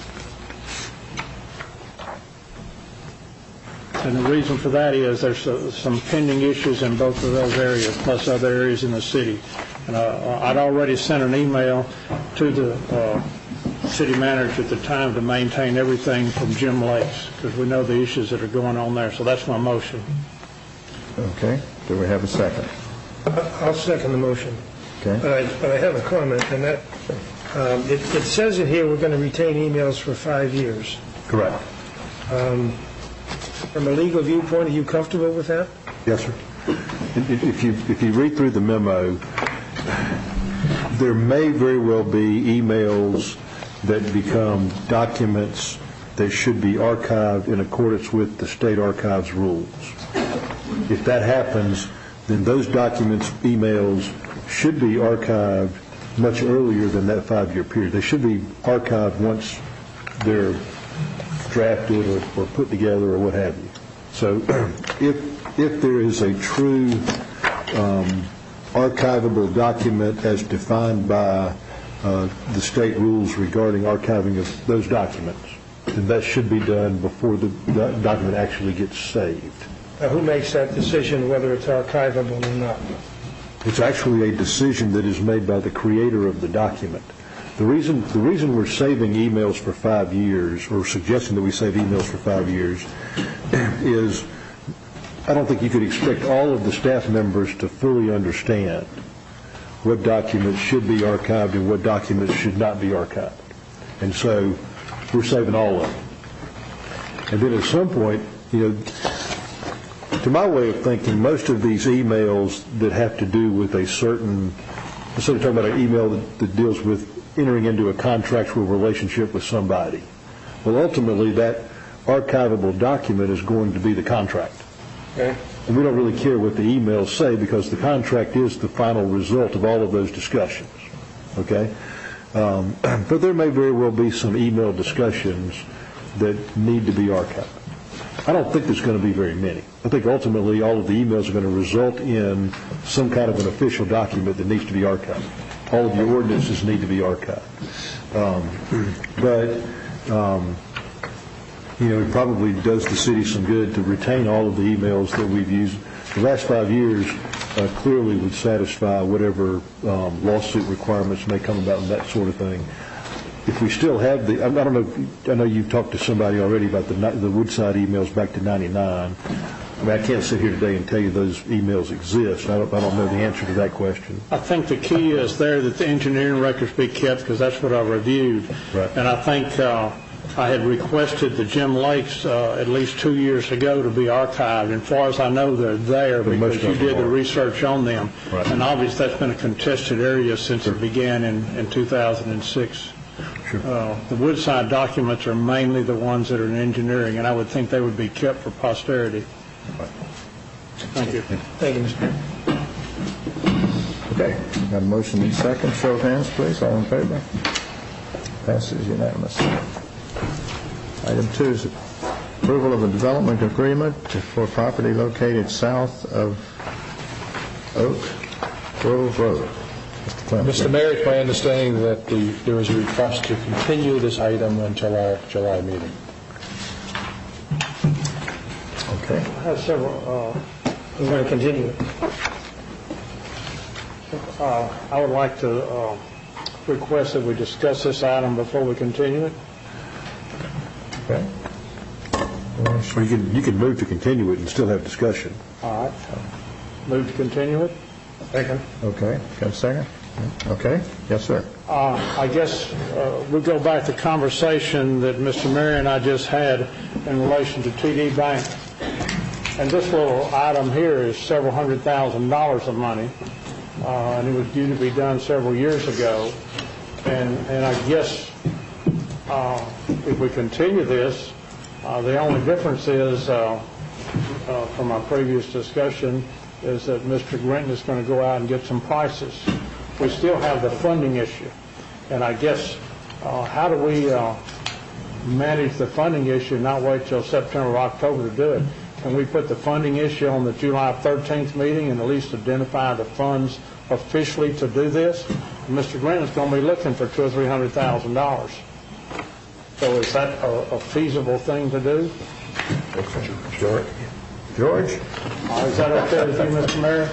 G: And the reason for that is there's some pending issues in both of those areas, plus other areas in the city. And I'd already sent an email to the city manager at the time to maintain everything from Jim Lakes, because we know the issues that are going on there. So that's my motion.
A: Okay. Do we have a second?
J: I'll second the motion.
A: Okay.
J: But I have a comment, and that it says in here we're going to retain emails for 5 years.
I: Correct.
J: From a legal viewpoint, are you comfortable with that?
I: Yes, sir. If you read through the memo, there may very well be emails that become documents that should be archived in accordance with the state archives rules. If that happens, then those documents, emails, should be archived much earlier than that 5-year period. They should be archived once they're drafted or put together or what have you. So if there is a true archivable document as defined by the state rules regarding archiving of those documents, then that should be done before the document actually gets saved.
J: Now, who makes that decision whether it's archivable or not?
I: It's actually a decision that is made by the creator of the document. The reason we're saving emails for 5 years, or suggesting that we save emails for 5 years, is I don't think you could expect all of the staff members to fully understand what documents should be archived and what documents should not be archived. And so we're saving all of them. And then at some point, to my way of thinking, most of these emails that have to do with a certain, let's say we're talking about an email that deals with entering into a contractual relationship with somebody. Well, ultimately, that archivable document is going to be the contract.
J: Okay.
I: And we don't really care what the emails say because the contract is the final result of all of those discussions. Okay? But there may very well be some email discussions that need to be archived. I don't think there's going to be very many. I think ultimately all of the emails are going to result in some kind of an official document that needs to be archived. All of your ordinances need to be archived. It probably does the city some good to retain all of the emails that we've used. The last 5 years clearly would satisfy whatever lawsuit requirements may come about and that sort of thing. If we still have I don't know, I know you've talked to somebody already about the Woodside emails back to 99. I mean, I can't sit here today and tell you those emails exist. I don't know the answer to that question.
G: I think the key is there that the engineering records be kept because that's what I reviewed.
I: Right.
G: And I think I had requested the Jim Lakes at least 2 years ago to be archived. And as far as I know, they're there because you did the research on them.
I: Right.
G: And obviously that's been a contested area since it began in 2006.
I: Sure.
G: The Woodside documents are mainly the ones that are in engineering, and I would think they would be kept for posterity.
I: Right.
G: Thank you.
J: Thank you, Mr. Mayor.
A: Okay. Got a motion and second. Show of hands, please. All in favor? Passes unanimously. Item 2 is approval of a development agreement for property located south of Oak Grove Road.
D: Mr. Mayor, it's my understanding that there is a request to continue this item until our July meeting.
A: Okay.
J: I have several. I'm going to continue it.
G: I would like to request that we discuss this item before we continue it.
A: Okay.
I: Or you can move to continue it and still have discussion.
G: All right. Move to continue it.
J: Second.
A: Okay. Got a second? Okay. Yes, sir.
G: I guess we go back to the conversation that Mr. Mayor and I just had in relation to TD Bank. And this little item here is several $100,000 of money, and it was due to be done several years ago. And I guess if we continue this, the only difference is, from our previous discussion, is that Mr. Grinton is going to go out and get some prices. We still have the funding issue. And I guess, how do we manage the funding issue and not wait till September or October to do it? Can we put the funding issue on the July 13th meeting and at least identify the funds officially to do this? And Mr. Grinton is going to be looking for $200,000 or $300,000. So is that a feasible thing to do?
A: George?
G: Is that okay with you, Mr. Mayor?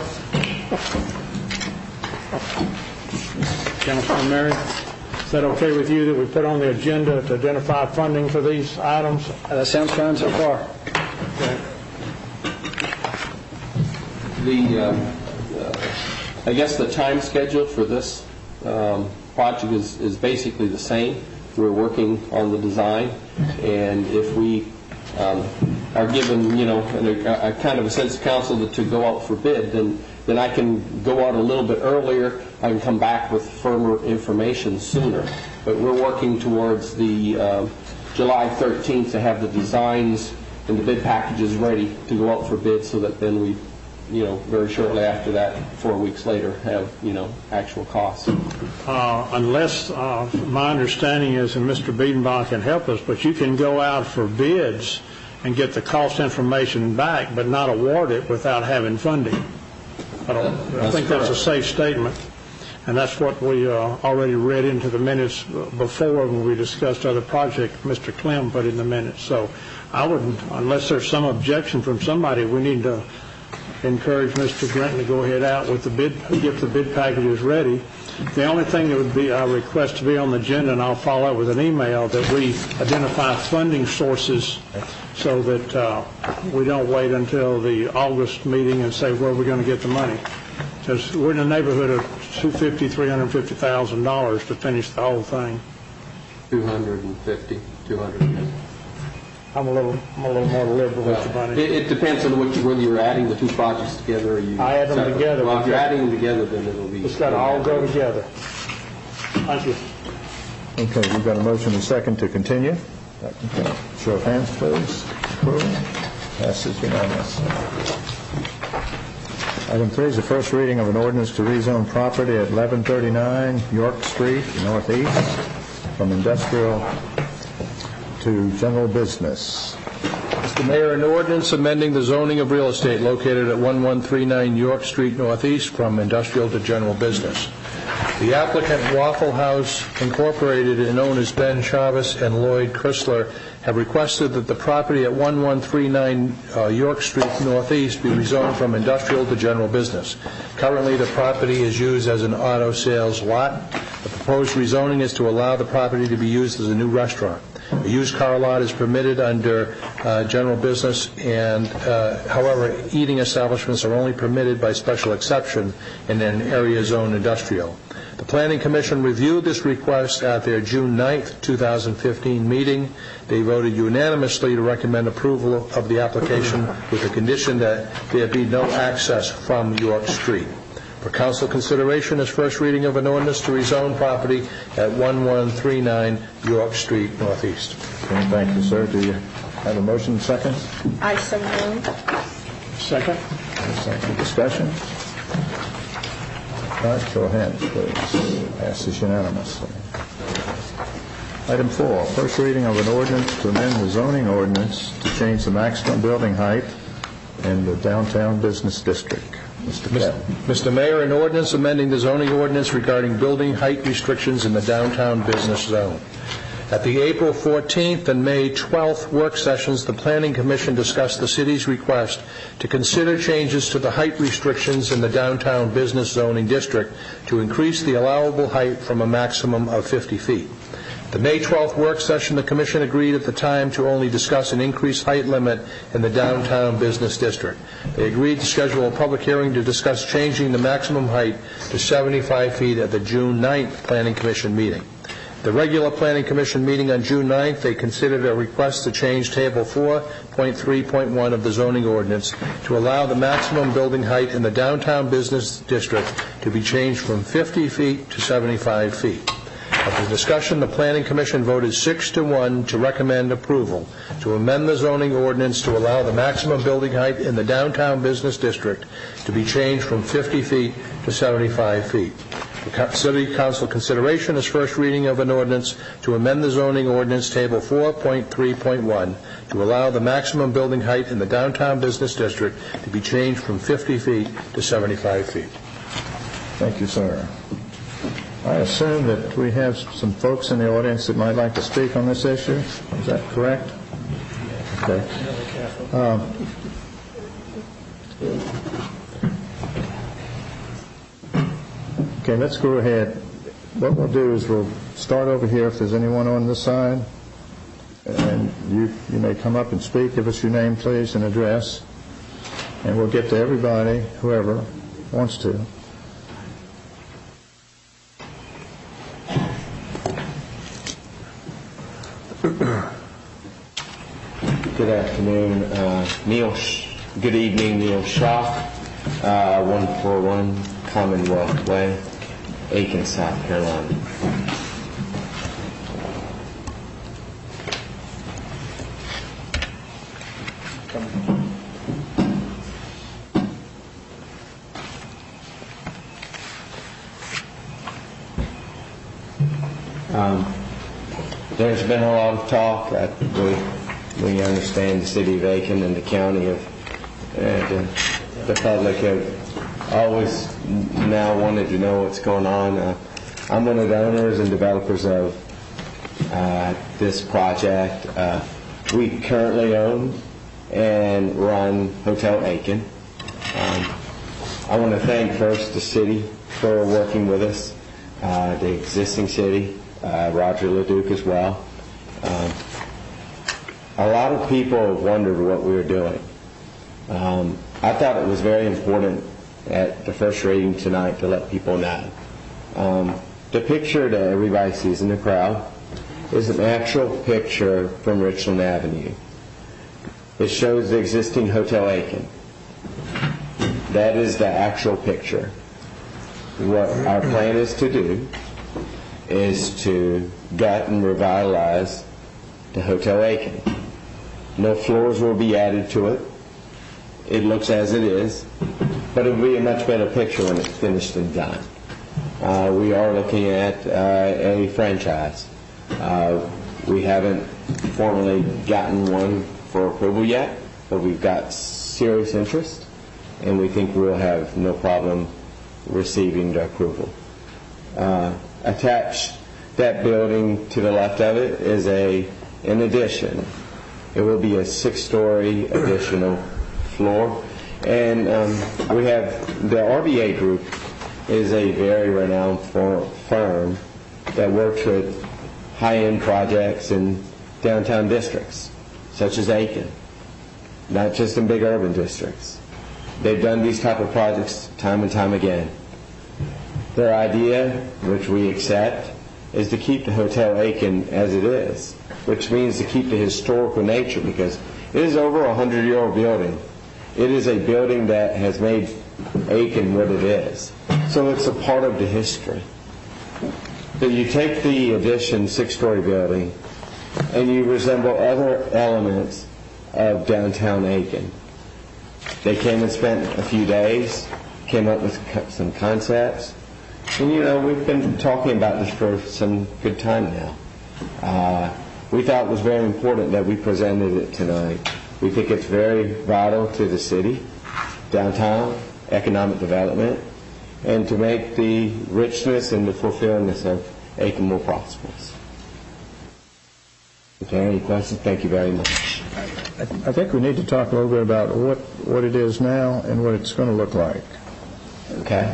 G: Councilman Mary, is that okay with you that we put on the agenda to identify funding for these items?
H: That sounds fine so far.
G: Okay.
K: I guess the time schedule for this project is basically the same. We're working on the design, and if we are given, a kind of a sense of counsel to go out for bid, then I can go out a little bit earlier. I can come back with firmer information sooner. But we're working towards the July 13th to have the designs and the bid packages ready to go out for bid, so that then we, very shortly after that, 4 weeks later, have, actual costs.
G: Unless my understanding is, and Mr. Biedenbach can help us, but you can go out for bids and get the cost information back, but not award it without having funding. I think that's a safe statement, and that's what we already read into the minutes before when we discussed other projects. Mr. Clem put in the minutes. So I wouldn't, unless there's some objection from somebody, we need to encourage Mr. Brenton to go ahead out with the bid, get the bid packages ready. The only thing that would be I request to be on the agenda, and I'll follow up with an email, that we identify funding sources so that we don't wait until the August meeting and say where we're going to get the money. Because we're in the neighborhood of $250,000, $350,000 to finish the whole thing.
K: 200.
G: I'm a little more liberal with the money.
K: It depends on whether you're adding the two projects together or you.
G: I add them together.
K: Well, if you're adding them together, then it'll be.
G: It's got to all go together. Thank you.
A: Okay, we've got a motion and a second to continue. Show of hands, please. Approval. Passes unanimously. Item 3 is the first reading of an ordinance to rezone property at 1139 York Street, Northeast, from industrial to general business.
D: Mr. Mayor, an ordinance amending the zoning of real estate located at 1139 York Street Northeast from industrial to general business. The applicant, Waffle House Incorporated, and owners Ben Chavez and Lloyd Chrysler, have requested that the property at 1139 York Street Northeast be rezoned from industrial to general business. Currently, the property is used as an auto sales lot. The proposed rezoning is to allow the property to be used as a new restaurant. A used car lot is permitted under general business, and however, eating establishments are only permitted by special exception in an area zoned industrial. The Planning Commission reviewed this request at their June 9th, 2015 meeting. They voted unanimously to recommend approval of the application with the condition that there be no access from York Street. For council consideration is first reading of an ordinance to rezone property at 1139 York Street Northeast.
A: Okay, thank you, sir. Do you have a motion second?
F: I so move.
G: Second.
A: Second. Discussion? All right, show of hands, please. Passes unanimously. Item 4, first reading of an ordinance to amend the zoning ordinance to change the maximum building height in the downtown business district.
D: Mr. Mayor, an ordinance amending the zoning ordinance regarding building height restrictions in the downtown business zone. At the April 14th and May 12th work sessions, the Planning Commission discussed the city's request to consider changes to the height restrictions in the downtown business zoning district to increase the allowable height from a maximum of 50 feet. The May 12th work session, the Commission agreed at the time to only discuss an increased height limit in the downtown business district. They agreed to schedule a public hearing to discuss changing the maximum height to 75 feet at the June 9th Planning Commission meeting. The regular Planning Commission meeting on June 9th, they considered a request to change Table 4.3.1 of the zoning ordinance to allow the maximum building height in the downtown business district to be changed from 50 feet to 75 feet. After the discussion, the Planning Commission voted 6-1 to recommend approval to amend the zoning ordinance to allow the maximum building height in the downtown business district to be changed from 50 feet to 75 feet. The City Council consideration is first reading of an ordinance to amend the zoning ordinance Table 4.3.1 to allow the maximum building height in the downtown business district to be changed from 50 feet to 75 feet.
A: Thank you, sir. I assume that we have some folks in the audience that might like to speak on this issue. Is that correct? Okay. Okay, let's go ahead. What we'll do is we'll start over here if there's anyone on this side. And you may come up and speak. Give us your name, please, and address. And we'll get to everybody, whoever wants to.
O: Good afternoon. Good evening, Neil Shaw, 141 Commonwealth Way, Aiken, South Carolina. There's been a lot of talk. We understand the city of Aiken and the county the public have always now wanted to know what's going on. I'm one of the owners and developers of this project. We currently own and run Hotel Aiken. I want to thank first the city for working with us, the existing city, Roger LeDuc as well. A lot of people have wondered what we were doing. I thought it was very important at the first reading tonight to let people know. The picture that everybody sees in the crowd is an actual picture from Richland Avenue. It shows the existing Hotel Aiken. That is the actual picture. What our plan is to do is to gut and revitalize the Hotel Aiken. No floors will be added to it. It looks as it is, but it will be a much better picture when it's finished and done. We are looking at a franchise. We haven't formally gotten one for approval yet, but we've got serious interest, and we think we'll have no problem receiving the approval. Attached that building to the left of it is an addition. It will be a 6-story additional floor, and we have the RBA Group is a very renowned firm that works with high-end projects in downtown districts such as Aiken, not just in big urban districts. They've done these type of projects time and time again. Their idea, which we accept, is to keep the Hotel Aiken as it is, which means to keep the historical nature, because it is over a 100-year-old building. It is a building that has made Aiken what it is. So it's a part of the history. So you take the addition 6-story building and you resemble other elements of downtown Aiken. They came and spent a few days, came up with some concepts, and we've been talking about this for some good time now. We thought it was very important that we presented it tonight. We think it's very vital to the city, downtown, economic development, and to make the richness and the fulfillment of Aiken more prosperous. If there are any questions, thank you very much.
A: I think we need to talk a little bit about what it is now and what it's going to look like.
O: Okay.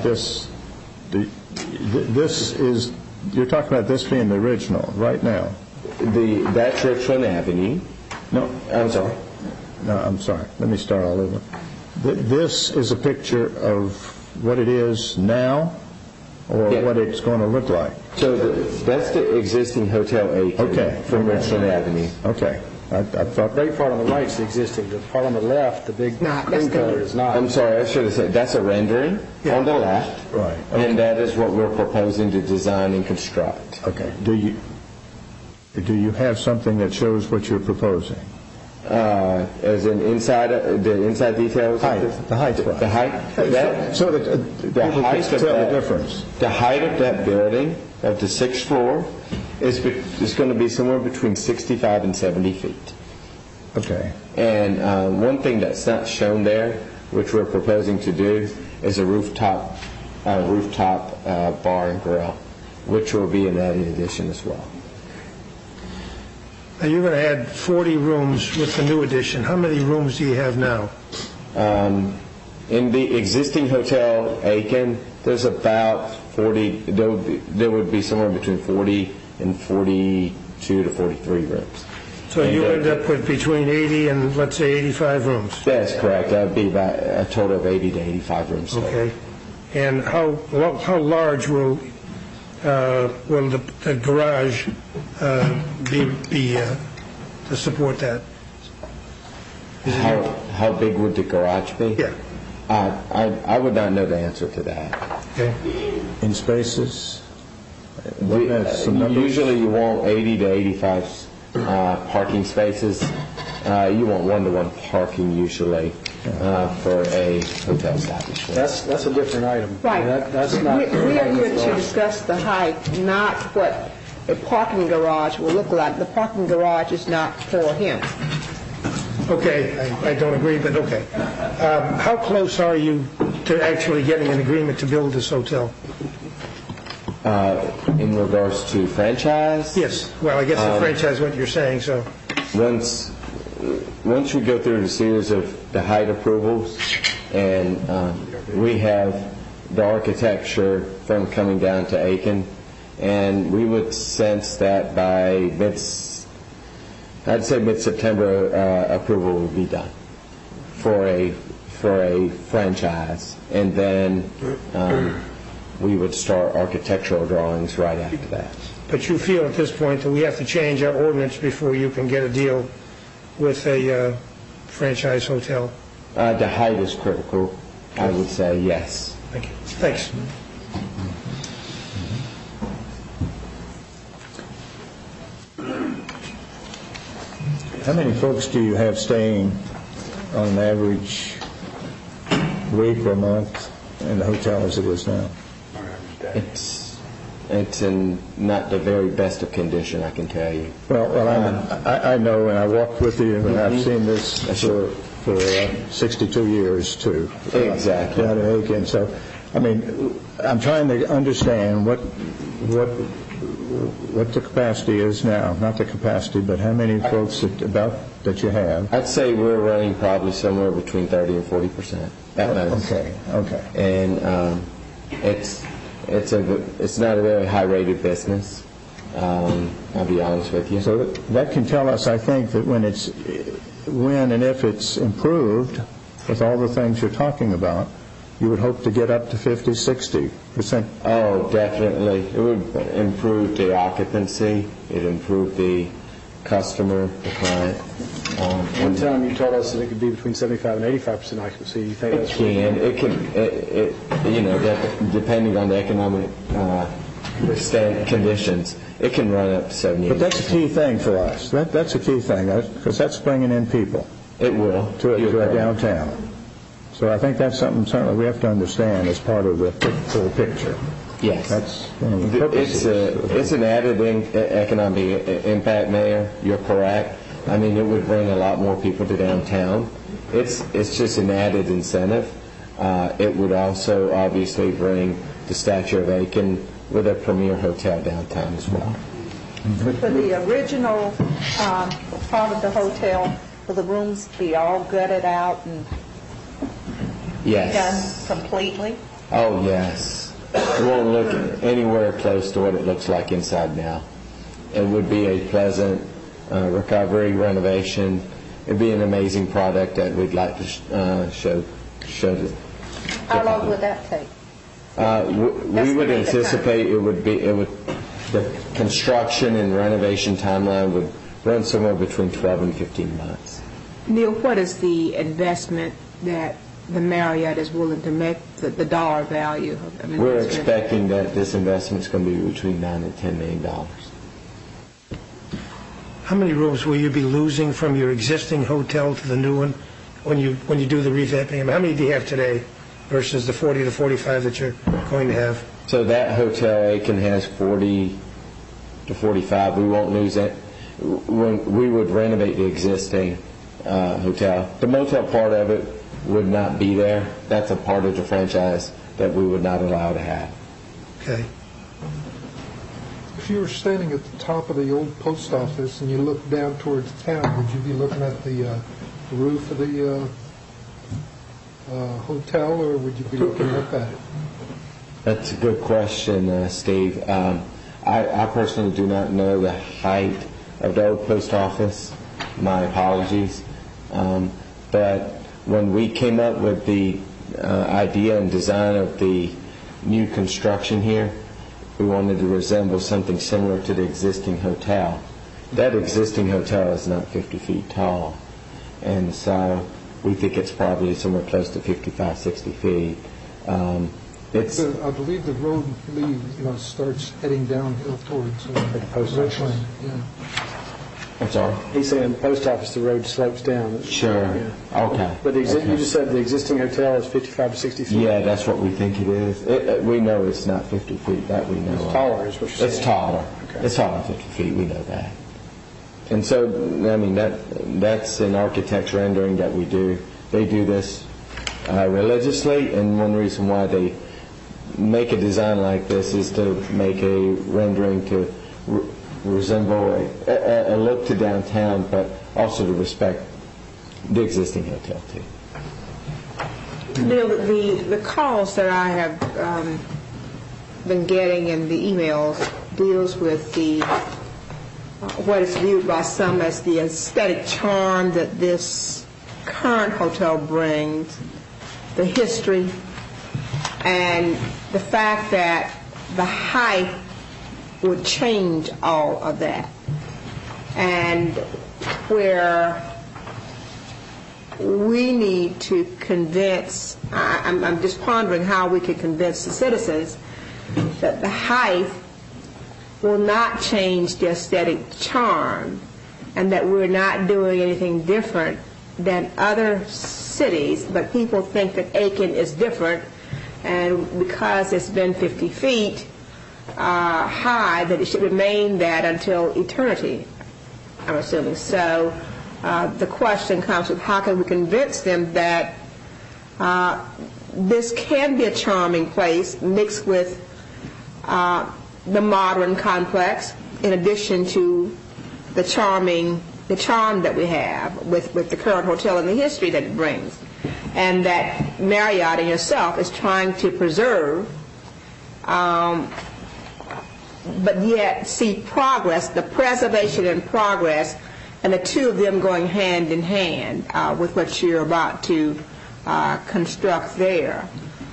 A: This is, you're talking about this being the original right now.
O: That's Richland Avenue.
A: No,
O: I'm sorry.
A: No, I'm sorry. Let me start all over. This is a picture of what it is now, or what it's going to look like.
O: So that's the existing Hotel Aiken from Richland Avenue.
A: Okay. I thought
H: The big part on the right is the existing. The part on the left, the big green color, is not.
O: I'm sorry, I should have said that's a rendering on the left,
A: right? Okay.
O: And that is what we're proposing to design and construct.
A: Okay. Do you have something that shows what you're proposing?
O: As in the inside details?
A: The height.
O: The height?
A: So that
O: the height
A: can tell the difference.
O: The height of that building, of the 6th floor, is going to be somewhere between 65 and 70 feet.
A: Okay.
O: And one thing that's not shown there, which we're proposing to do, is a rooftop bar and grill, which will be an added addition as well.
J: Now, you're going to add 40 rooms with the new addition. How many rooms do you have now?
O: In the existing Hotel Aiken, there's about 40. There would be somewhere between 40 and 42 to 43 rooms.
J: So you end up with between 80 and, let's say, 85 rooms?
O: That's correct. That would be about a total of 80 to 85 rooms.
J: Okay. And how large will the garage be to support that?
O: How big would the garage be?
J: Yeah.
O: I would not know the answer to that.
J: Okay.
A: In spaces?
O: Usually you want 80 to 85 parking spaces. You want one-to-one parking usually for a hotel establishment.
H: That's a different item.
C: Right.
H: That's not.
C: We are here to discuss the height, not what a parking garage will look like. The parking garage is not for him.
J: Okay, I don't agree, but okay. How close are you to actually getting an agreement to build this hotel?
O: In regards to franchise?
J: Yes. Well, I guess the franchise is what you're saying, so.
O: Once we go through the series of the height approvals, and we have the architecture firm coming down to Aiken, and we would sense that by mid-September, approval would be done for a franchise, and then we would start architectural drawings right after that.
J: But you feel at this point that we have to change our ordinance before you can get a deal with a franchise hotel?
O: The height is critical, I would say, yes.
J: Thank you. Thanks.
A: How many folks do you have staying on an average week or month in the hotel as it is now?
O: It's in not the very best of condition, I can tell you.
A: Well, I know, and I walked with you, and I've seen this for 62 years, too.
O: Exactly.
A: Down in Aiken. So, I mean, I'm trying to understand what the capacity is now. Not the capacity, but how many folks that you have.
O: I'd say we're running probably somewhere between 30 and 40% at most.
A: Okay.
O: And it's not a very high-rated business. I'll be honest with you.
A: So that can tell us, I think, that when and if it's improved with all the things you're talking about, you would hope to get up to 50, 60%.
O: Oh, definitely. It would improve the occupancy. It improved the customer, the client.
H: One time you told us that it could be between 75 and 85% occupancy. You think that's depending on the economic conditions, it can run up to 70.
A: But that's a key thing for us. That's a key thing, because that's bringing in people.
O: It will.
A: To our downtown. So I think that's something certainly we have to understand as part of the full picture.
O: Yes.
A: That's one of the purposes.
O: It's an added economic impact, Mayor. You're correct. I mean, it would bring a lot more people to downtown. It's just an added incentive. It would also obviously bring the stature of Aiken with a premier hotel downtown as well.
C: For the original part of the hotel, will the rooms be all gutted out and
O: yes.
C: done completely?
O: Oh, yes. It won't look anywhere close to what it looks like inside now. It would be a pleasant recovery, renovation. It would be an amazing product that we'd like to show the
C: How long would that take?
O: We would anticipate the construction and renovation timeline would run somewhere between 12 and 15 months.
C: Neil, what is the investment that the Marriott is willing to make, the dollar value?
O: We're expecting that this investment is going to be between $9 and $10 million.
J: How many rooms will you be losing from your existing hotel to the new one when you do the revamping? How many do you have today versus the 40 to 45 that you're going to have?
O: So that hotel Aiken has 40 to 45. We won't lose it. We would renovate the existing hotel. The motel part of it would not be there. That's a part of the franchise that we would not allow to have.
J: Okay.
B: If you were standing at the top of the old post office and you looked down towards town, would you be looking at the roof of the hotel, or would you be looking up at it?
O: That's a good question, Steve. I personally do not know the height of the old post office. My apologies. But when we came up with the idea and design of the new construction here, we wanted to resemble something similar to the existing hotel. That existing hotel is not 50 feet tall. and so we think it's probably somewhere close to 55, 60 feet. It's
B: I believe the road leaves, starts heading downhill towards Richland. Yeah.
O: I'm sorry?
H: He's saying the post office, the road slopes down.
O: Sure.
H: Yeah.
O: Okay.
H: But you
O: Okay.
H: just said the existing hotel is 55 to 60 feet?
O: Yeah, that's what we think it is. We know it's not 50 feet. That we know.
H: It's taller, is what you're saying.
O: It's taller.
H: Okay.
O: It's taller than 50 feet. We know that. And so, I mean, that's an architect's rendering that we do. They do this religiously, and one reason why they make a design like this is to make a rendering to resemble a look to downtown, but also to respect the existing hotel too.
C: Neil, the calls that I have been getting and the emails deals with the what is viewed by some as the aesthetic charm that this current hotel brings, the history, and the fact that the height would change all of that. And where we need to convince, I'm just pondering how we could convince the citizens that the height will not change the aesthetic charm and that we're not doing anything different than other cities, but people think that Aiken is different, and because it's been 50 feet high, that it should remain that until eternity, I'm assuming. So the question comes with how can we convince them that this can be a charming place mixed with the modern complex, in addition to the charm that we have with the current hotel and the history that it brings, and that Marriott and yourself is trying to preserve, but yet see progress, the preservation and progress, and the two of them going hand in hand with what you're about to construct there.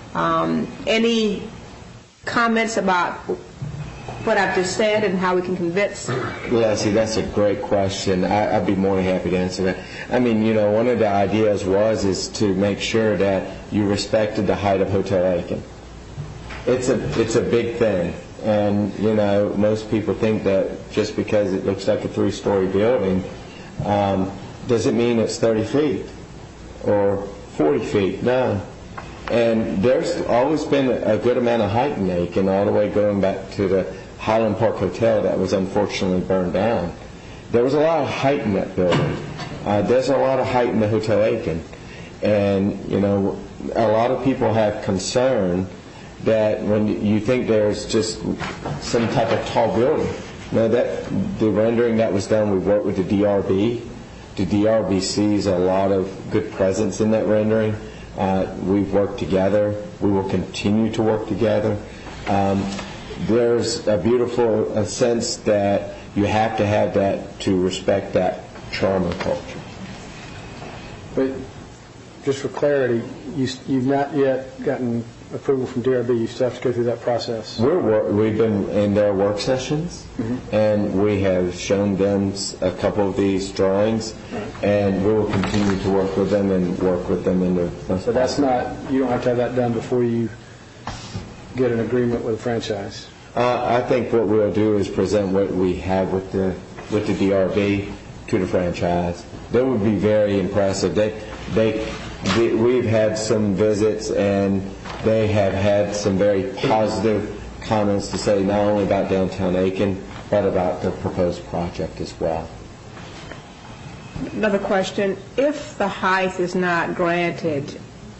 C: Any comments about what I've just said and how we can convince?
O: Leslie, that's a great question. I'd be more than happy to answer that. I mean, one of the ideas is to make sure that you respected the height of Hotel Aiken. It's a big thing. And, most people think that just because it looks like a 3-story building doesn't mean it's 30 feet or 40 feet. No. And there's always been a good amount of height in Aiken, all the way going back to the Highland Park Hotel that was unfortunately burned down. There was a lot of height in that building. There's a lot of height in the Hotel Aiken. And, a lot of people have concern that when you think there's just some type of tall building. No, that the rendering that was done, we worked with the DRB. The DRB sees a lot of good presence in that rendering. We've worked together. We will continue to work together. There's a beautiful sense that you have to have that to respect that charm of culture.
H: But just for clarity, you've not yet gotten approval from DRB. You still have to go through that process.
O: We've been in their work sessions, and we have shown them a couple of these drawings, and we will continue to work with them and work with them in the.
H: So that's not. You don't have to have that done before you get an agreement with a franchise.
O: I think what we'll do is present what we have with the DRB to the franchise. That would be very impressive. We've had some visits, and they have had some very positive comments to say not only about downtown Aiken, but about the proposed project as well.
C: Another question. If the height is not granted,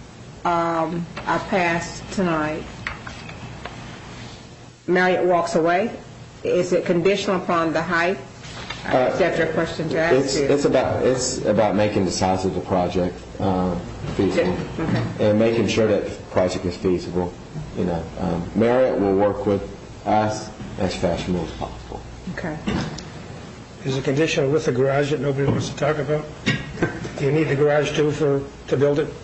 C: I pass tonight, Marriott walks away, is it conditional upon the height? Is that your question to ask you?
O: It's about making the size of the project feasible, and making sure that the project is feasible. Marriott will work with us as fashionable as possible.
C: Okay.
J: Is a condition with the garage that nobody wants to talk about? Do you need the garage too to build it?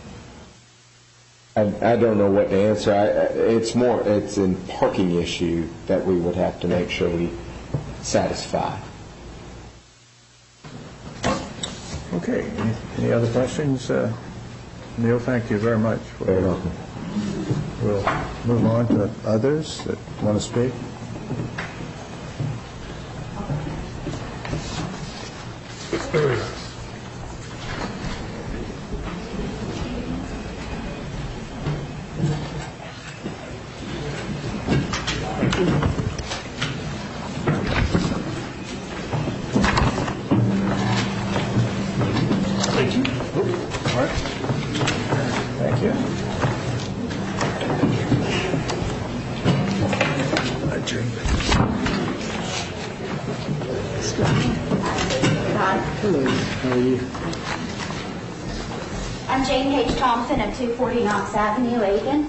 O: I don't know what to answer. It's a parking issue that we would have to make sure we satisfy.
A: Okay, any other questions? Neil, thank you very much.
I: Very welcome.
A: We'll move on to others that want to speak.
J: Thank you.
A: All right. Thank you.
I: Hello, how are you?
P: I'm Jane H. Thompson of 240 Knox Avenue, Aiken.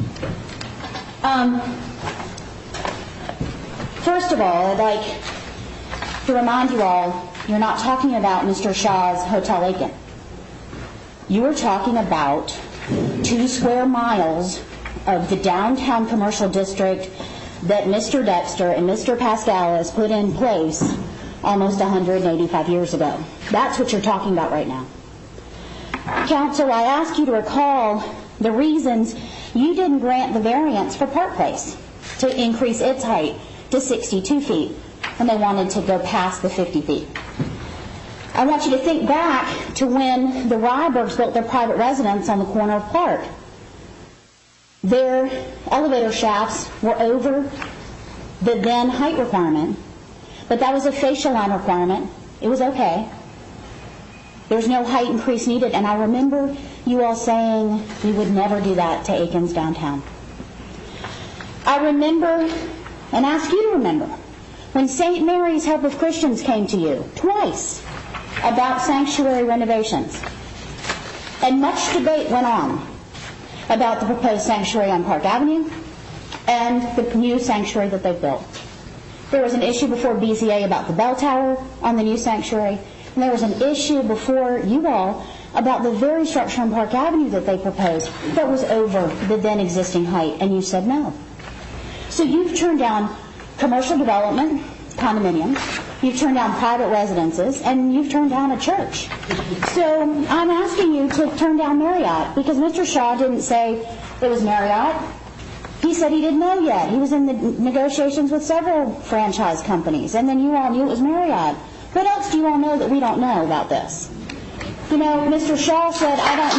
P: First of all, I'd like to remind you all, you're not talking about Mr. Shaw's Hotel Aiken. You are talking about 2 square miles of the downtown commercial district that Mr. Dexter and Mr. Pascalis put in place almost 185 years ago. That's what you're talking about right now. Council, I ask you to recall the reasons you didn't grant the variance for Park Place to increase its height to 62 feet, and they wanted to go past the 50 feet. I want you to think back to when the Rybergs built their private residence on the corner of Park. Their elevator shafts were over the then height requirement, but that was a facial line requirement. It was okay. There's no height increase needed, and I remember you all saying we would never do that to Aiken's downtown. I remember, and ask you to remember, when St. Mary's Help of Christians came to you twice about sanctuary renovations, and much debate went on about the proposed sanctuary on Park Avenue and the new sanctuary that they've built. There was an issue before BZA about the bell tower on the new sanctuary, and there was an issue before you all about the very structure on Park Avenue that they proposed that was over the then existing height, and you said no. So you've turned down commercial development, condominiums, you've turned down private residences, and you've turned down a church. So I'm asking you to turn down Marriott, because Mr. Shaw didn't say it was Marriott. He said he didn't know yet. He was in the negotiations with several franchise companies, and then you all knew it was Marriott. What else do you all know that we don't know about this? You know, Mr. Shaw said, I don't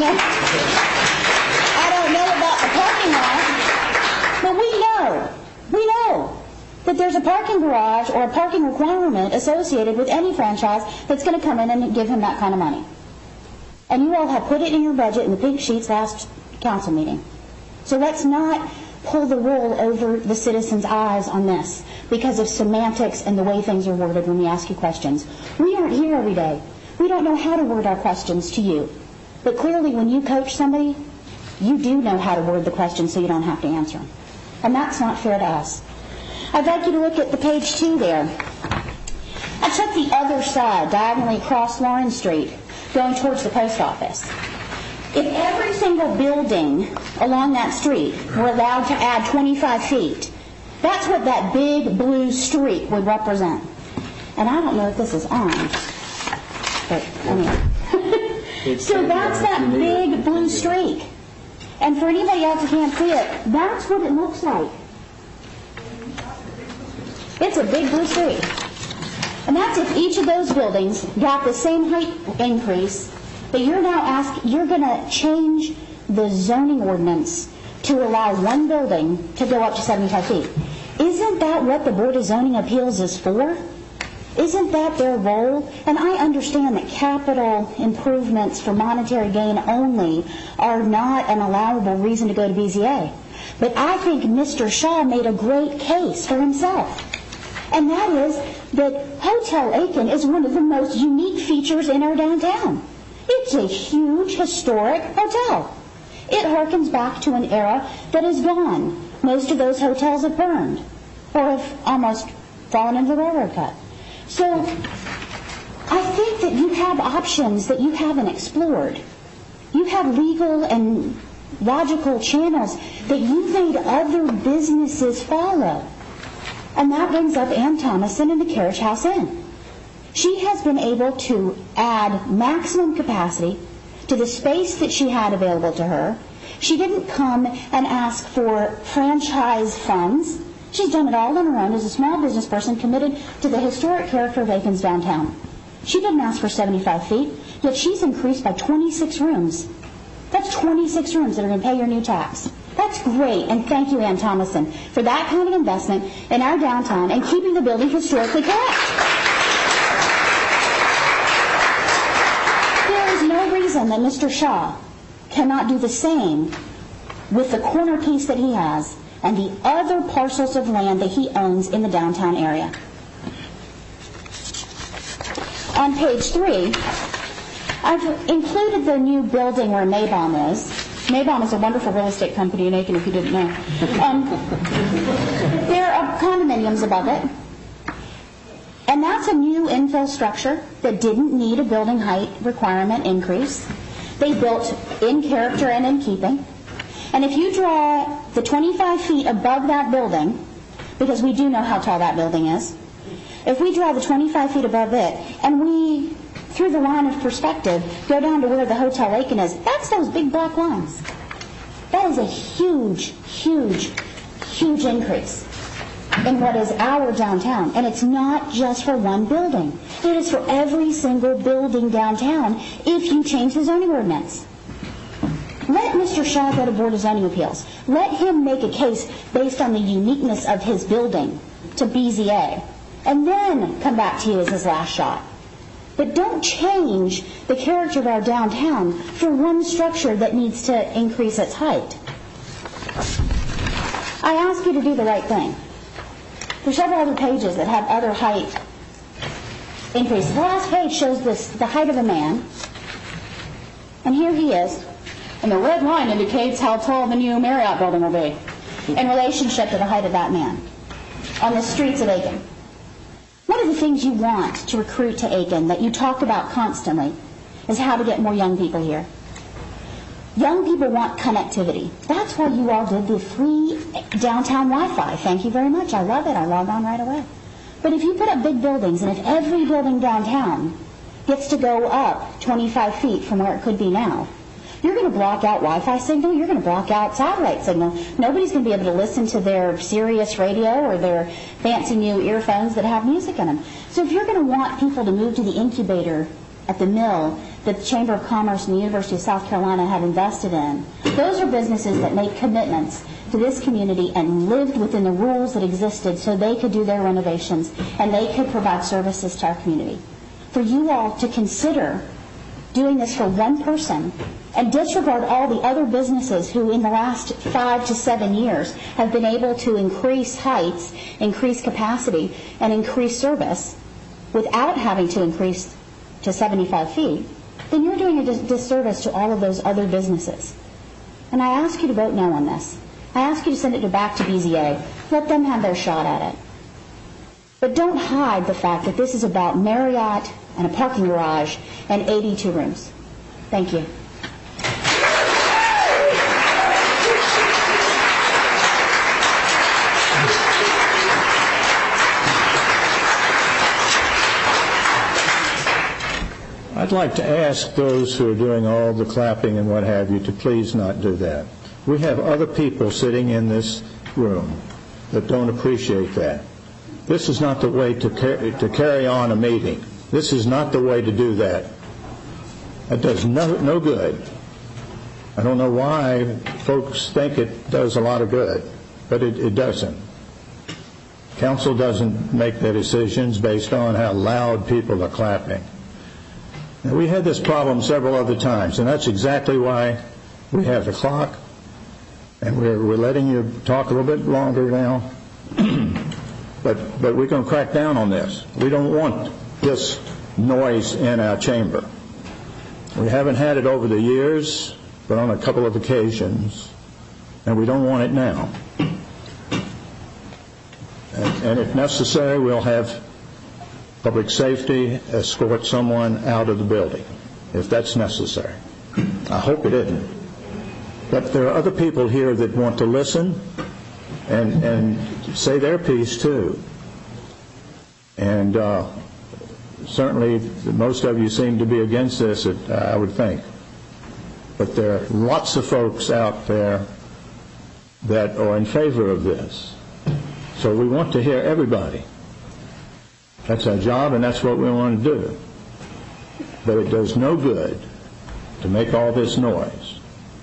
P: know about the parking lot, but we know that there's a parking garage or a parking requirement associated with any franchise that's going to come in and give him that kind of money. And you all have put it in your budget in the pink sheets last council meeting. So let's not pull the wool over the citizens' eyes on this because of semantics and the way things are worded when we ask you questions. We aren't here every day. We don't know how to word our questions to you. But clearly when you coach somebody, you do know how to word the questions so you don't have to answer them. And that's not fair to us. I'd like you to look at the page 2 there. I took the other side, diagonally across Lawrence Street, going towards the post office. If every single building along that street were allowed to add 25 feet, that's what that big blue streak would represent. And I don't know if this is on, but anyway. So that's that big blue streak. And for anybody else who can't see it, that's what it looks like. It's a big blue streak. And that's if each of those buildings got the same height increase, but you're going to change the zoning ordinance to allow one building to go up to 75 feet. Isn't that what the Board of Zoning Appeals is for? Isn't that their role? And I understand that capital improvements for monetary gain only are not an allowable reason to go to BZA. But I think Mr. Shaw made a great case for himself. And that is that Hotel Aiken is one of the most unique features in our downtown. It's a huge historic hotel. It harkens back to an era that is gone. Most of those hotels have burned or have almost fallen into the railroad cut. So I think that you have options that you haven't explored. You have legal and logical channels that you've made other businesses follow. And that brings up Ann Thomason and the Carriage House Inn. She has been able to add maximum capacity to the space that she had available to her. She didn't come and ask for franchise funds. She's done it all on her own as a small business person committed to the historic character of Aiken's downtown. She didn't ask for 75 feet, yet she's increased by 26 rooms. That's 26 rooms that are going to pay your new tax. That's great, and thank you, Ann Thomason, for that kind of investment in our downtown and keeping the building historically correct. There is no reason that Mr. Shaw cannot do the same with the corner piece that he has and the other parcels of land that he owns in the downtown area. On page 3, I've included the new building where Maybaum is. Maybaum is a wonderful real estate company in Aiken, if you didn't know. There are condominiums above it. And that's a new infill structure that didn't need a building height requirement increase. They built in character and in keeping. And if you draw the 25 feet above that building, because we do know how tall that building is, if we draw the 25 feet above it, and we, through the line of perspective, go down to where the Hotel Aiken is, that's those big black lines. That is a huge, huge, huge increase in what is our downtown. And it's not just for one building. It is for every single building downtown if you change the zoning ordinance. Let Mr. Shaw go to Board of Zoning Appeals. Let him make a case based on the uniqueness of his building to BZA, and then come back to you as his last shot. But don't change the character of our downtown for one structure that needs to increase its height. I ask you to do the right thing. There's several other pages that have other height increases. The last page shows the height of a man, and here he is, and the red line indicates how tall the new Marriott building will be in relationship to the height of that man on the streets of Aiken. One of the things you want to recruit to Aiken that you talk about constantly is how to get more young people here. Young people want connectivity. That's why you all did the free downtown Wi-Fi. Thank you very much. I love it. I log on right away. But if you put up big buildings, and if every building downtown gets to go up 25 feet from where it could be now, you're going to block out Wi-Fi signal. You're going to block out satellite signal. Nobody's going to be able to listen to their Sirius radio or their fancy new earphones that have music in them. So if you're going to want people to move to the incubator at the mill that the Chamber of Commerce and the University of South Carolina have invested in, those are businesses that made commitments to this community and lived within the rules that existed so they could do their renovations and they could provide services to our community. For you all to consider doing this for one person and disregard all the other businesses who in the last 5 to 7 years have been able to increase heights, increase capacity, and increase service without having to increase to 75 feet, then you're doing a disservice to all of those other businesses. And I ask you to vote no on this. I ask you to send it back to BZA. Let them have their shot at it. But don't hide the fact that this is about Marriott and a parking garage and 82 rooms. Thank you.
A: I'd like to ask those who are doing all the clapping and what have you to please not do that. We have other people sitting in this room that don't appreciate that. This is not the way to carry on a meeting. This is not the way to do that. It does no good. I don't know why folks think it does a lot of good, but it doesn't. Council doesn't make their decisions based on how loud people are clapping. Now, we had this problem several other times, and that's exactly why we have the clock, and we're letting you talk a little bit longer now. But we're going to crack down on this. We don't want this noise in our chamber. We haven't had it over the years, but on a couple of occasions, and we don't want it now. And if necessary, we'll have public safety escort someone out of the building, if that's necessary. I hope it isn't. But there are other people here that want to listen and say their piece too. And certainly most of you seem to be against this, I would think. But there are lots of folks out there that are in favor of this. So we want to hear everybody. That's our job, and that's what we want to do. But it does no good to make all this noise.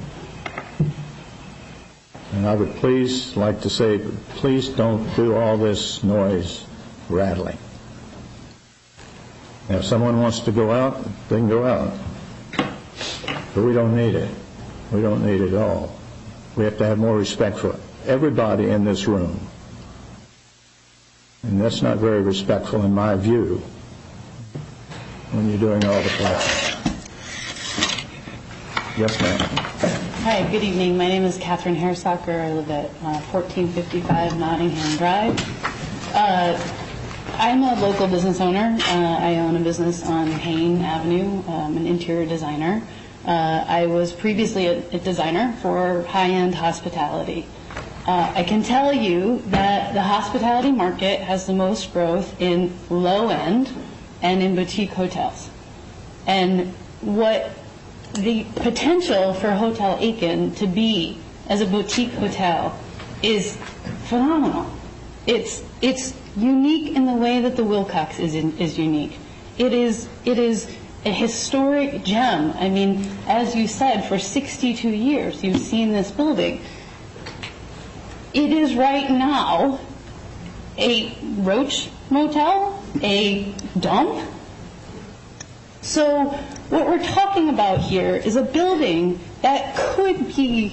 A: And I would please like to say, please don't do all this noise rattling. Now, if someone wants to go out, they can go out. But we don't need it. We don't need it at all. We have to have more respect for everybody in this room. And that's not very respectful in my view when you're doing all the planning. Yes, ma'am.
Q: Hi, good evening. My name is Catherine Hairsocker. I live at 1455 Nottingham Drive. I'm a local business owner. I own a business on Hayne Avenue. I'm an interior designer. I was previously a designer for high-end hospitality. I can tell you that the hospitality market has the most growth in low-end and in boutique hotels. And what the potential for Hotel Aiken to be as a boutique hotel is phenomenal. It's unique in the way that the Wilcox is unique. It is a historic gem. I mean, as you said, for 62 years you've seen this building. It is right now a roach motel, a dump. So what we're talking about here is a building that could be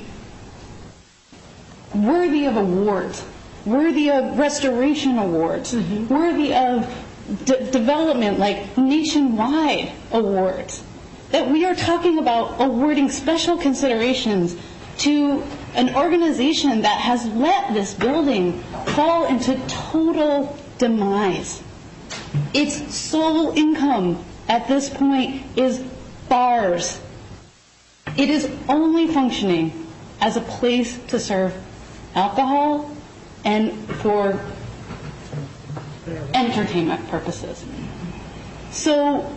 Q: worthy of awards, worthy of restoration awards, worthy of development, like nationwide awards. That we are talking about awarding special considerations to an organization that has let this building fall into total demise. Its sole income at this point is bars. It is only functioning as a place to serve alcohol and for entertainment purposes. So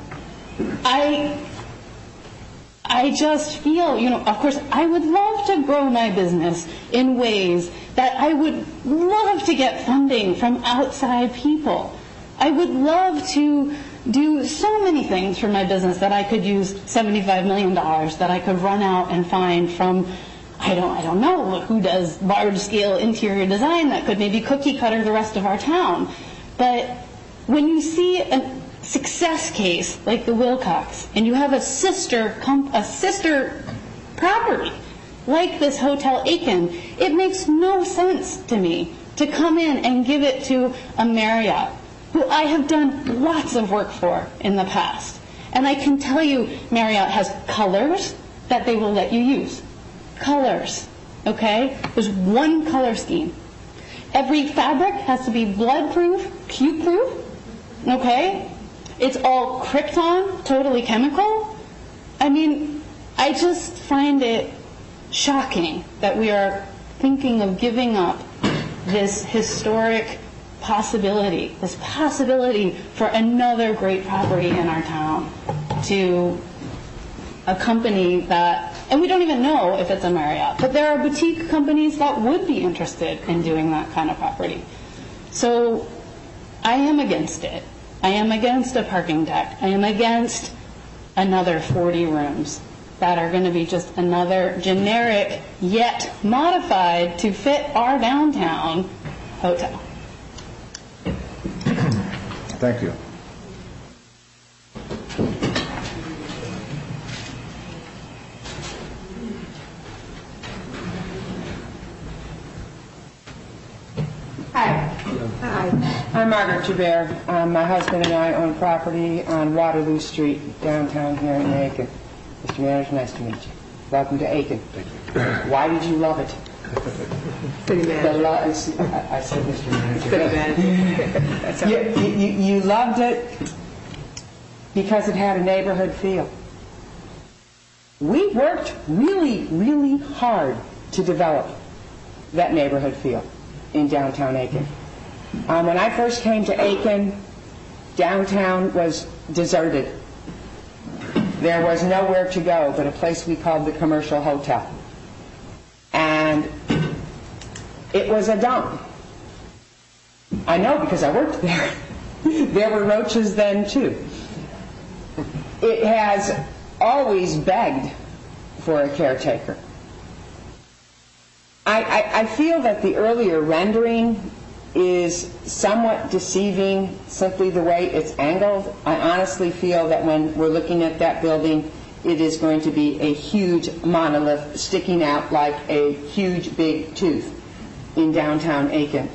Q: I just feel, of course, I would love to grow my business in ways that I would love to get funding from outside people. I would love to do so many things for my business that I could use $75 million that I could run out and find from, I don't know, who does large-scale interior design that could maybe cookie cutter the rest of our town. But when you see a success case like the Wilcox, and you have a sister property like this Hotel Aiken, it makes no sense to me to come in and give it to a Marriott, who I have done lots of work for in the past. And I can tell you Marriott has colors that they will let you use. Colors, okay? There's one color scheme. Every fabric has to be blood-proof, puke-proof, okay? It's all Krypton, totally chemical. I mean, I just find it shocking that we are thinking of giving up this historic possibility, this possibility for another great property in our town to a company that, and we don't even know if it's a Marriott, but there are boutique companies that would be interested in doing that kind of property. So I am against it. I am against a parking deck. I am against another 40 rooms that are going to be just another generic, yet modified to fit our downtown hotel.
A: Thank you.
R: Hi. I'm Margaret Joubert. My husband and I own property on Waterloo Street, downtown here in Aiken. Mr. Manager, nice to meet you. Welcome to Aiken. Thank you. Why did you love it?
C: City manager.
R: I said Mr. Manager. City manager. You loved it because it had a neighborhood feel. We worked really, really hard to develop that neighborhood feel in downtown Aiken. When I first came to Aiken, downtown was deserted. There was nowhere to go but a place we called the Commercial Hotel. And it was a dump. I know because I worked there. There were roaches then too. It has always begged for a caretaker. I feel that the earlier rendering is somewhat deceiving, simply the way it's angled. I honestly feel that when we're looking at that building, it is going to be a huge monolith sticking out like a huge big tooth in downtown Aiken.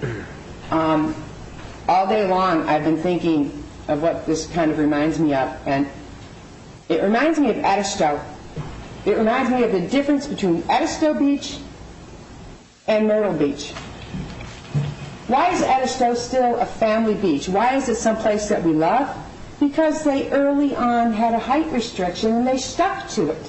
R: All day long I've been thinking of what this kind of reminds me of, and it reminds me of Edisto. It reminds me of the difference between Edisto Beach and Myrtle Beach. Why is Edisto still a family beach? Why is it someplace that we love? Because they early on had a height restriction and they stuck to it.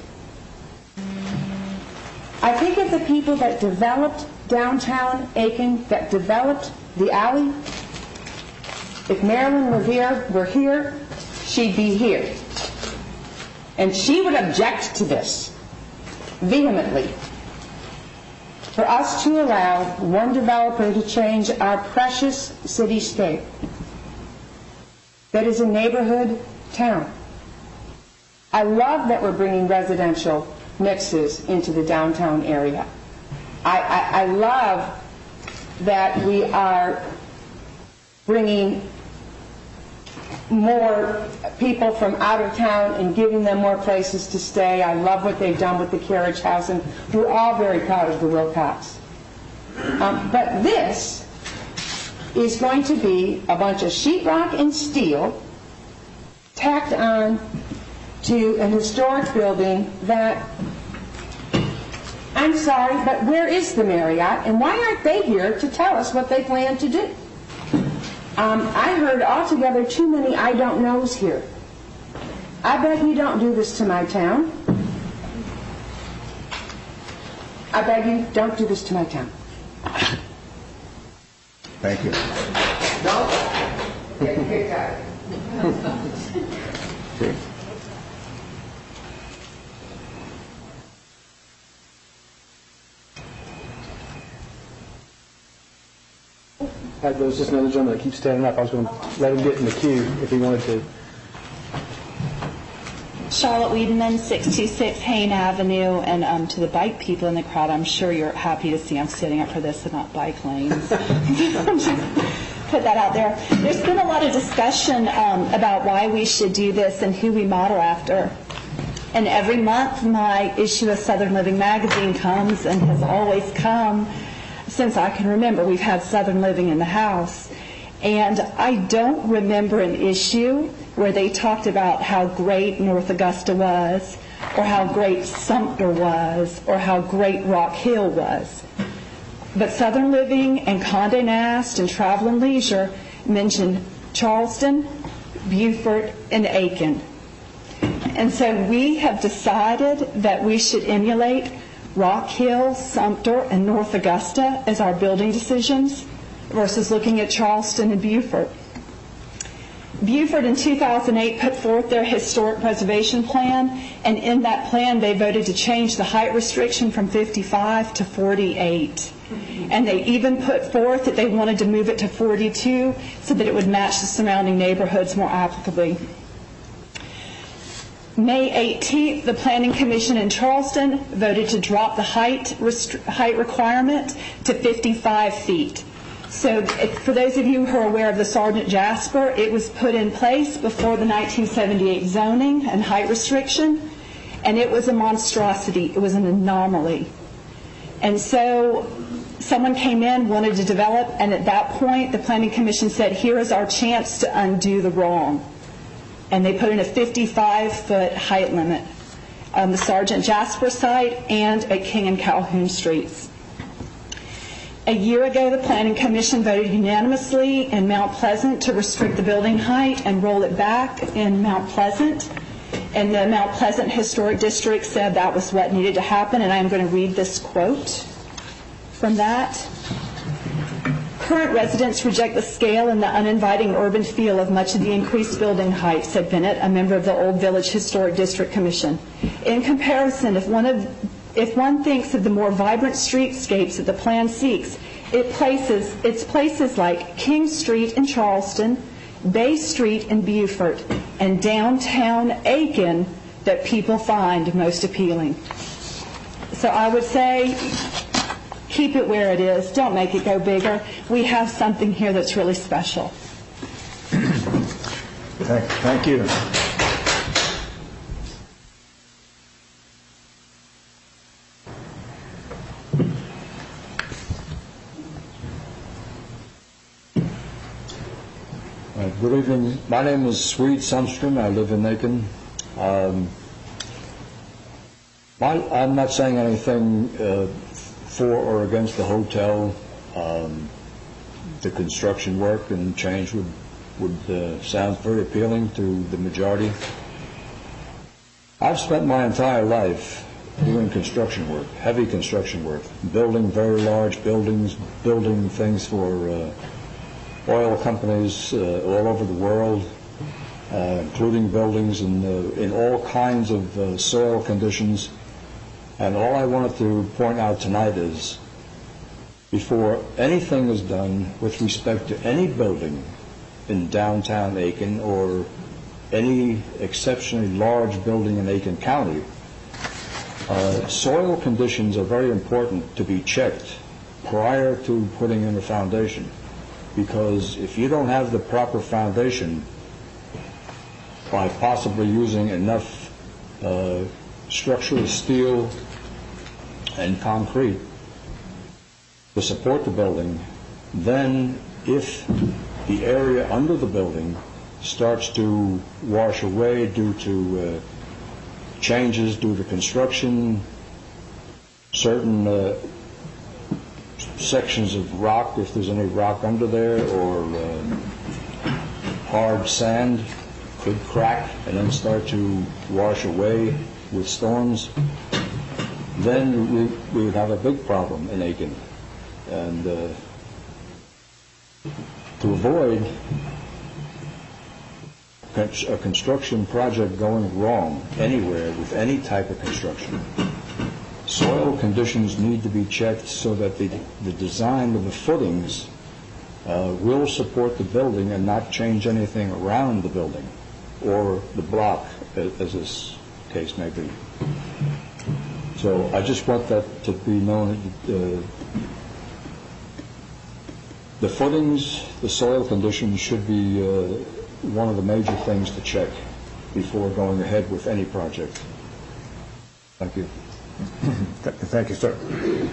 R: I think of the people that developed downtown Aiken, that developed the alley. If Marilyn Revere were here, she'd be here. And she would object to this vehemently. For us to allow one developer to change our precious cityscape that is a neighborhood town. I love that we're bringing residential mixes into the downtown area. I love that we are bringing more people from out of town and giving them more places to stay. I love what they've done with the carriage house, and we're all very proud of the Wilcox. But this is going to be a bunch of sheetrock and steel tacked on to an historic building that, I'm sorry, but where is the Marriott, and why aren't they here to tell us what they plan to do? I heard altogether too many I don't knows here. I beg you don't do this to my town. I beg you don't do this to my town.
A: Thank you.
R: Don't get kicked out.
A: Okay.
H: There was just another gentleman that keeps standing up. I was going to let him get in the queue if he wanted to.
Q: Charlotte Wiedemann, 626 Hayne Avenue, and to the bike people in the crowd, I'm sure you're happy to see I'm sitting up for this and not bike lanes. Just put that out there. There's been a lot of discussion about why we should do this and who we model after. And every month my issue of Southern Living magazine comes and has always come since I can remember. We've had Southern Living in the house. And I don't remember an issue where they talked about how great North Augusta was, or how great Sumter was, or how great Rock Hill was. But Southern Living and Condé Nast and Travel and Leisure mentioned Charleston, Beaufort, and Aiken. And so we have decided that we should emulate Rock Hill, Sumter, and North Augusta as our building decisions versus looking at Charleston and Beaufort. Beaufort in 2008 put forth their historic preservation plan, and in that plan they voted to change the height restriction from 55 to 48. And they even put forth that they wanted to move it to 42 so that it would match the surrounding neighborhoods more applicably. May 18th, the Planning Commission in Charleston voted to drop the height requirement to 55 feet. So for those of you who are aware of the Sergeant Jasper, it was put in place before the 1978 zoning and height restriction, and it was a monstrosity. It was an anomaly. And so someone came in, wanted to develop, and at that point the Planning Commission said, here is our chance to undo the wrong. And they put in a 55-foot height limit on the Sergeant Jasper site and at King and Calhoun Streets. A year ago, the Planning Commission voted unanimously in Mount Pleasant to restrict the building height and roll it back in Mount Pleasant. And the Mount Pleasant Historic District said that was what needed to happen, and I'm going to read this quote from that.
S: Current residents reject the scale and the uninviting urban feel of much of the increased building height, said Bennett, a member of the Old Village Historic District Commission. In comparison, if one thinks of the more vibrant streetscapes that the plan seeks, it's places like King Street in Charleston, Bay Street in Beaufort, and downtown Aiken that people find most appealing. So I would say keep it where it is. Don't make it go bigger. We have something here that's really special.
A: Thank you.
N: Good evening. My name is Swede Sundström. I live in Aiken. I'm not saying anything for or against the hotel. The construction work and change would sound very appealing to the majority. I've spent my entire life doing construction work, heavy construction work, building very large buildings, building things for oil companies all over the world, including buildings in all kinds of soil conditions. And all I wanted to point out tonight is, before anything is done with respect to any building in downtown Aiken or any exceptionally large building in Aiken County, soil conditions are very important to be checked prior to putting in a foundation. Because if you don't have the proper foundation, by possibly using enough structural steel and concrete to support the building, then if the area under the building starts to wash away due to changes due to construction, certain sections of rock, if there's any rock under there, or hard sand could crack and then start to wash away with storms, then we would have a big problem in Aiken. And to avoid a construction project going wrong anywhere with any type of construction, soil conditions need to be checked so that the design of the footings will support the building and not change anything around the building or the block, as this case may be. So I just want that to be known. The footings, the soil conditions should be one of the major things to check before going ahead with any project. Thank you.
A: Thank you, sir.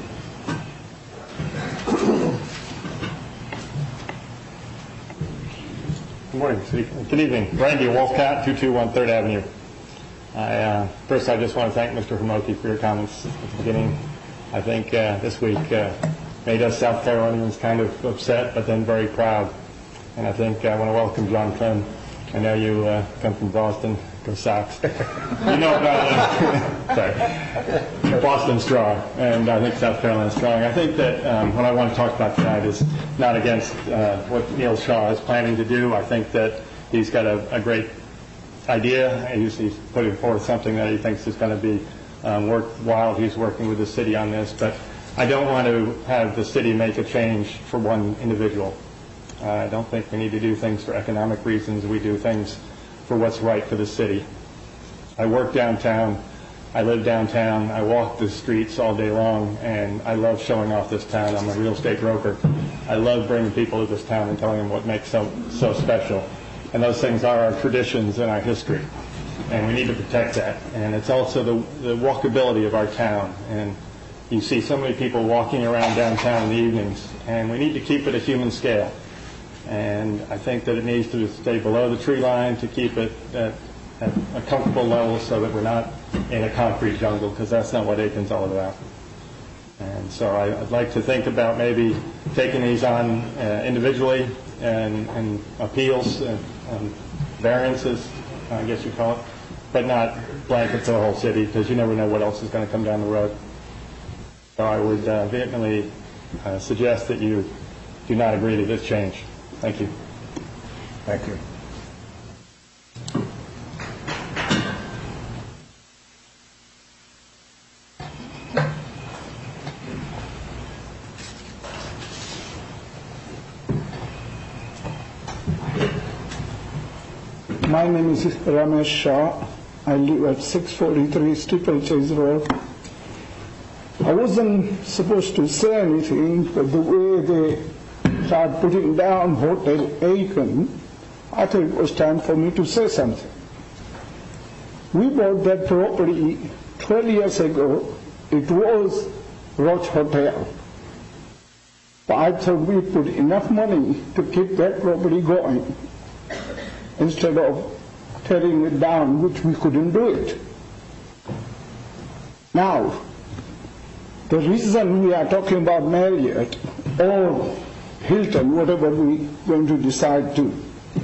T: Good morning. Good evening. Randy Wolfcat, 221 3rd Avenue. First, I just want to thank Mr. Homoki for your comments at the beginning. I think this week made us South Carolinians kind of upset, but then very proud. And I think I want to welcome John Clem. I know you come from Boston. Go Sox. You know about sorry, Boston strong, and I think South Carolina strong. I think that what I want to talk about tonight is not against what Neil Shaw is planning to do. I think that he's got a great idea. He's putting forth something that he thinks is going to be worthwhile. He's working with the city on this, but I don't want to have the city make a change for one individual. I don't think we need to do things for economic reasons. We do things for what's right for the city. I work downtown. I live downtown. I walk the streets all day long, and I love showing off this town. I'm a real estate broker. I love bringing people to this town and telling them what makes so special. And those things are our traditions and our history, and we need to protect that. And it's also the walkability of our town. And you see so many people walking around downtown in the evenings, and we need to keep it a human scale. And I think that it needs to stay below the tree line to keep it at a comfortable level so that we're not in a concrete jungle, because that's not what Aiken's all about. And so I'd like to think about maybe taking these on individually and appeals and variances, I guess you call it, but not blanket to the whole city, because you never know what else is going to come down the road. So I would vehemently suggest that you do not agree to this change. Thank you.
A: Thank you.
U: My name is Ramesh Shah. I live at 643 Steeplechase Road. I wasn't supposed to say anything, but the way they started putting down Hotel Aiken, I thought it was time for me to say something. We bought that property 12 years ago. It was Roach Hotel. But I thought we put enough money to keep that property going instead of tearing it down, which we couldn't do it. Now, the reason we are talking about Marriott or Hilton, whatever we're going to decide to,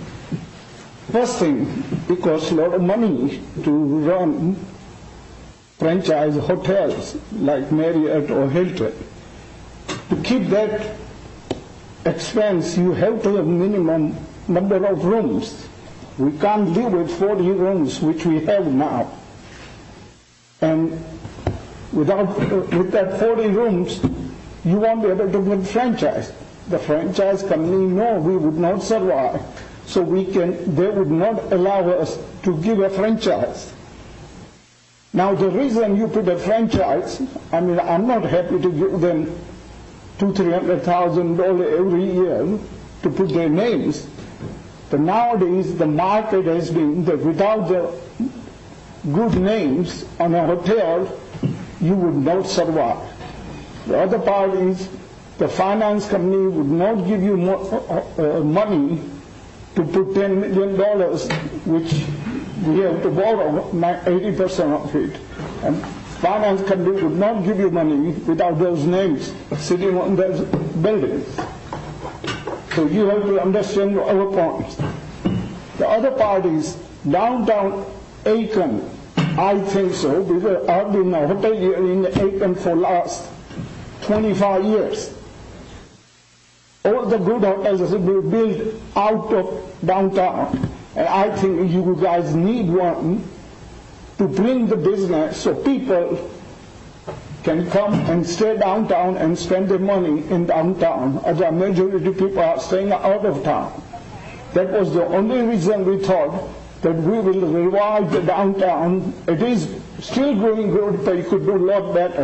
U: first thing, it costs a lot of money to run franchise hotels like Marriott or Hilton. To keep that expense, you have to have minimum number of rooms. We can't live with 40 rooms, which we have now. And with that 40 rooms, you won't be able to get franchise. The franchise company, no, we would not survive. So they would not allow us to give a franchise. Now the reason you put a franchise, I'm not happy to give them $200,000-$300,000 every year to put their names. But nowadays the market has been that without the good names on a hotel, you would not survive. The other part is the finance company would not give you money to put $10 million, which we have to borrow 80% of it. And finance company would not give you money without those names sitting on those buildings. So you have to understand our points. The other part is downtown Aiken. I think so, because I've been a hotelier in Aiken for last 25 years. All the good hotels have been built out of downtown. And I think you guys need one to bring the business so people can come and stay downtown and spend their money in downtown, as a majority of people are staying out of town. That was the only reason we thought that we will revive the downtown. It is still going good, but you could do a lot better.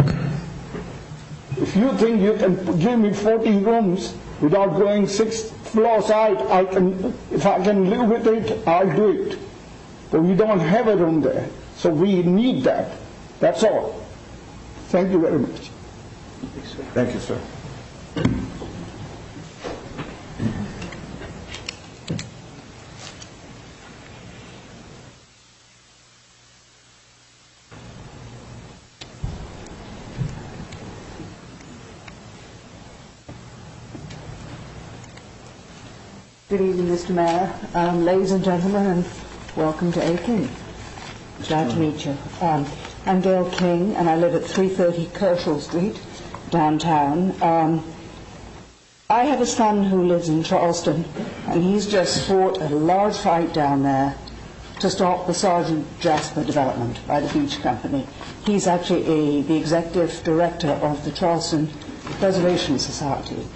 U: If you think you can give me 40 rooms without going 6 floors out, if I can live with it, I'll do it. But we don't have a room there, so we need that. That's all. Thank you very much.
A: Thank you, sir.
V: Good evening, Mr. Mayor, ladies and gentlemen, and welcome to Aiken. Glad to meet you. I'm Gail King, and I live at 330 Kershaw Street, downtown. I have a son who lives in Charleston, and he's just fought a large fight down there to stop the Sergeant Jasper development by the Beach Company. He's actually the executive director of the Charleston Preservation Society.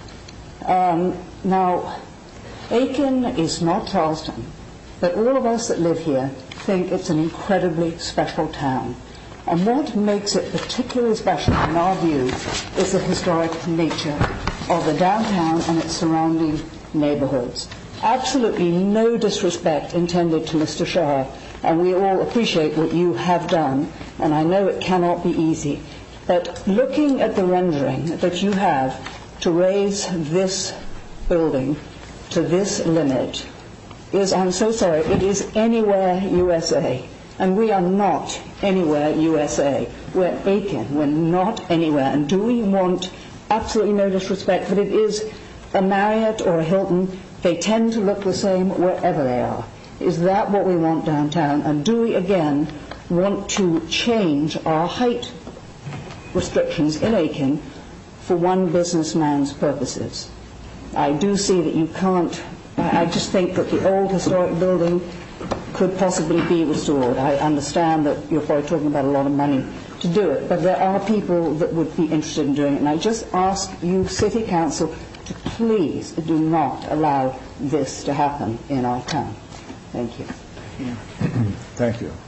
V: Now, Aiken is not Charleston, but all of us that live here think it's an incredibly special town. And what makes it particularly special, in our view, is the historic nature of the downtown and its surrounding neighborhoods. Absolutely no disrespect intended to Mr. Shah, and we all appreciate what you have done, and I know it cannot be easy. But looking at the rendering that you have to raise this building to this limit is, I'm so sorry, it is Anywhere USA. And we are not Anywhere USA. We're Aiken. We're not anywhere. And do we want, absolutely no disrespect, but it is a Marriott or a Hilton. They tend to look the same wherever they are. Is that what we want downtown? And do we, again, want to change our height restrictions in Aiken for one businessman's purposes? I do see that you can't, I just think that the old historic building could possibly be restored. I understand that you're probably talking about a lot of money to do it, but there are people that would be interested in doing it. And I just ask you, City Council, to please do not allow this to happen in our town. Thank you.
A: Thank you.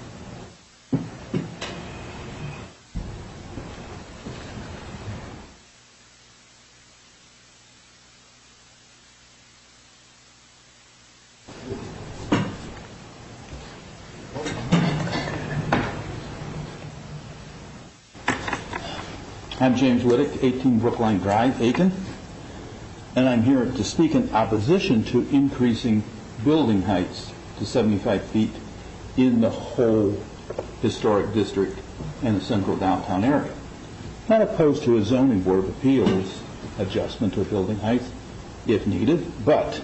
E: I'm James Whittick, 18 Brookline Drive, Aiken, and I'm here to speak in opposition to increasing building heights to 75 feet in the whole historic district and the central downtown area. Not opposed to a zoning board of appeals adjustment to building height if needed, but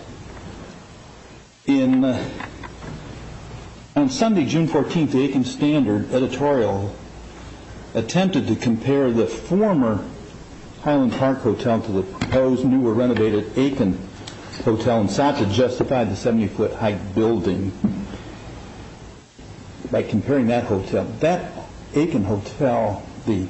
E: on Sunday, June 14th, the Aiken Standard editorial attempted to compare the former Highland Park Hotel to the proposed new or renovated Aiken Hotel and sought to justify the 70-foot height building by comparing that hotel. That Aiken Hotel, the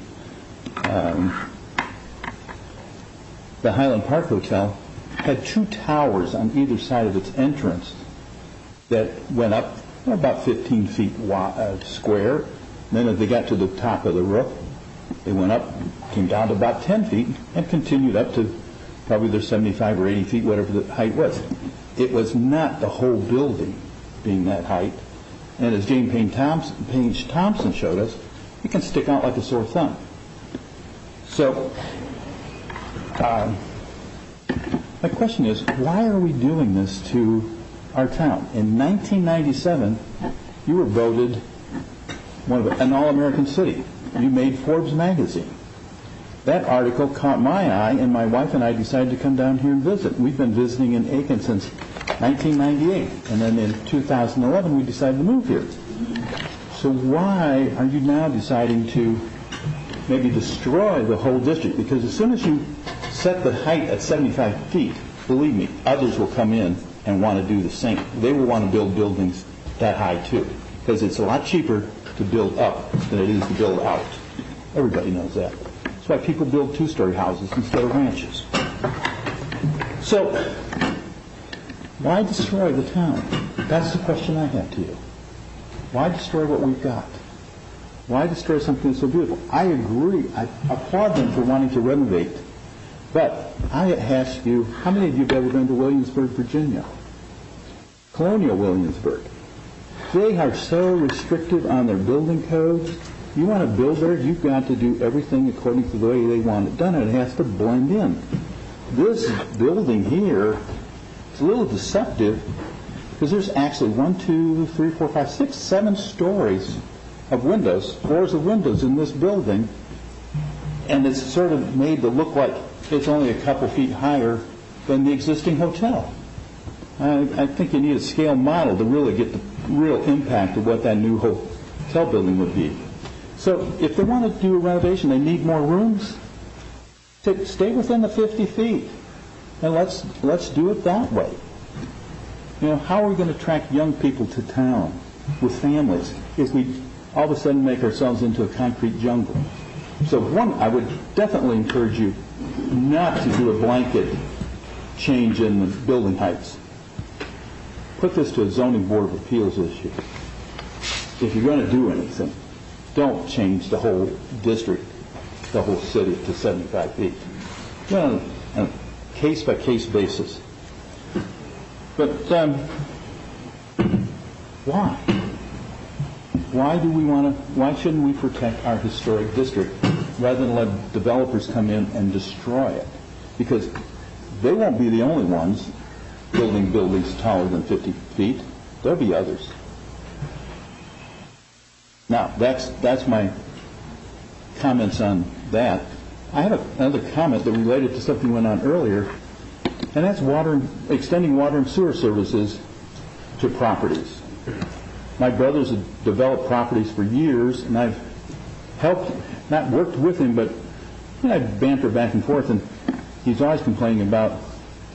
E: Highland Park Hotel, had two towers on either side of its entrance that went up about 15 feet square. Then as they got to the top of the roof, they went up, came down to about 10 feet, and continued up to probably their 75 or 80 feet, whatever the height was. It was not the whole building being that height. And as Jane Page Thompson showed us, it can stick out like a sore thumb. So my question is, why are we doing this to our town? In 1997, you were voted an all-American city. You made Forbes magazine. That article caught my eye, and my wife and I decided to come down here and visit. We've been visiting in Aiken since 1998, and then in 2011 we decided to move here. So why are you now deciding to maybe destroy the whole district? Because as soon as you set the height at 75 feet, believe me, others will come in and want to do the same. They will want to build buildings that high too, because it's a lot cheaper to build up than it is to build out. Everybody knows that. That's why people build two-story houses instead of ranches. So, why destroy the town? That's the question I have to you. Why destroy what we've got? Why destroy something that's so beautiful? I agree. I applaud them for wanting to renovate. But I ask you, how many of you have ever been to Williamsburg, Virginia? Colonial Williamsburg. They are so restrictive on their building codes. You want to build there, you've got to do everything according to the way they want it done, and it has to blend in. This building here is a little deceptive because there's actually 7 stories of windows, floors of windows in this building, and it's sort of made to look like it's only a couple feet higher than the existing hotel. I think you need a scale model to really get the real impact of what that new hotel building would be. So if they want to do a renovation, they need more rooms. Stay within the 50 feet, and let's do it that way. You know, how are we going to attract young people to town with families if we all of a sudden make ourselves into a concrete jungle? So one, I would definitely encourage you not to do a blanket change in the building heights. Put this to a zoning board of appeals issue. If you're going to do anything, don't change the whole district, the whole city to 75 feet. On a case-by-case basis. But why? Why shouldn't we protect our historic district rather than let developers come in and destroy it? Because they won't be the only ones building buildings taller than 50 feet. There'll be others. Now, that's my comments on that. I have another comment that related to something that went on earlier, and that's extending water and sewer services to properties. My brothers have developed properties for years, and I've helped, not worked with him, but I've bantered back and forth, and he's always complaining about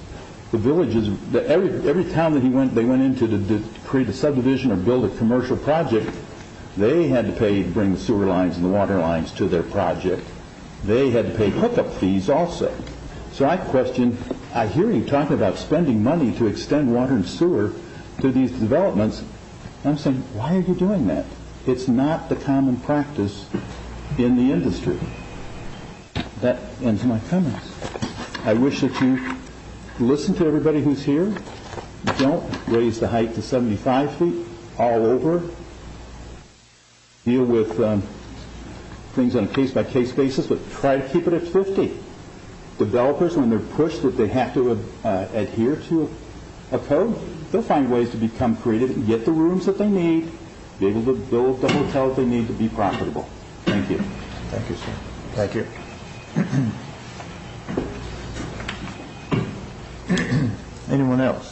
E: the villages, every town that they went into to create a subdivision or build a commercial project, they had to pay to bring the sewer lines and the water lines to their project. They had to pay hookup fees also. So I hear you talking about spending money to extend water and sewer to these developments. I'm saying, why are you doing that? It's not the common practice in the industry. That ends my comments. I wish that you listen to everybody who's here. Don't raise the height to 75 feet all over. Deal with things on a case-by-case basis, but try to keep it at 50. Developers, when they're pushed that they have to adhere to a code, they'll find ways to become creative and get the rooms that they need, be able to build the hotel that they need to be profitable. Thank you.
A: Thank you, sir. Thank you. Anyone else?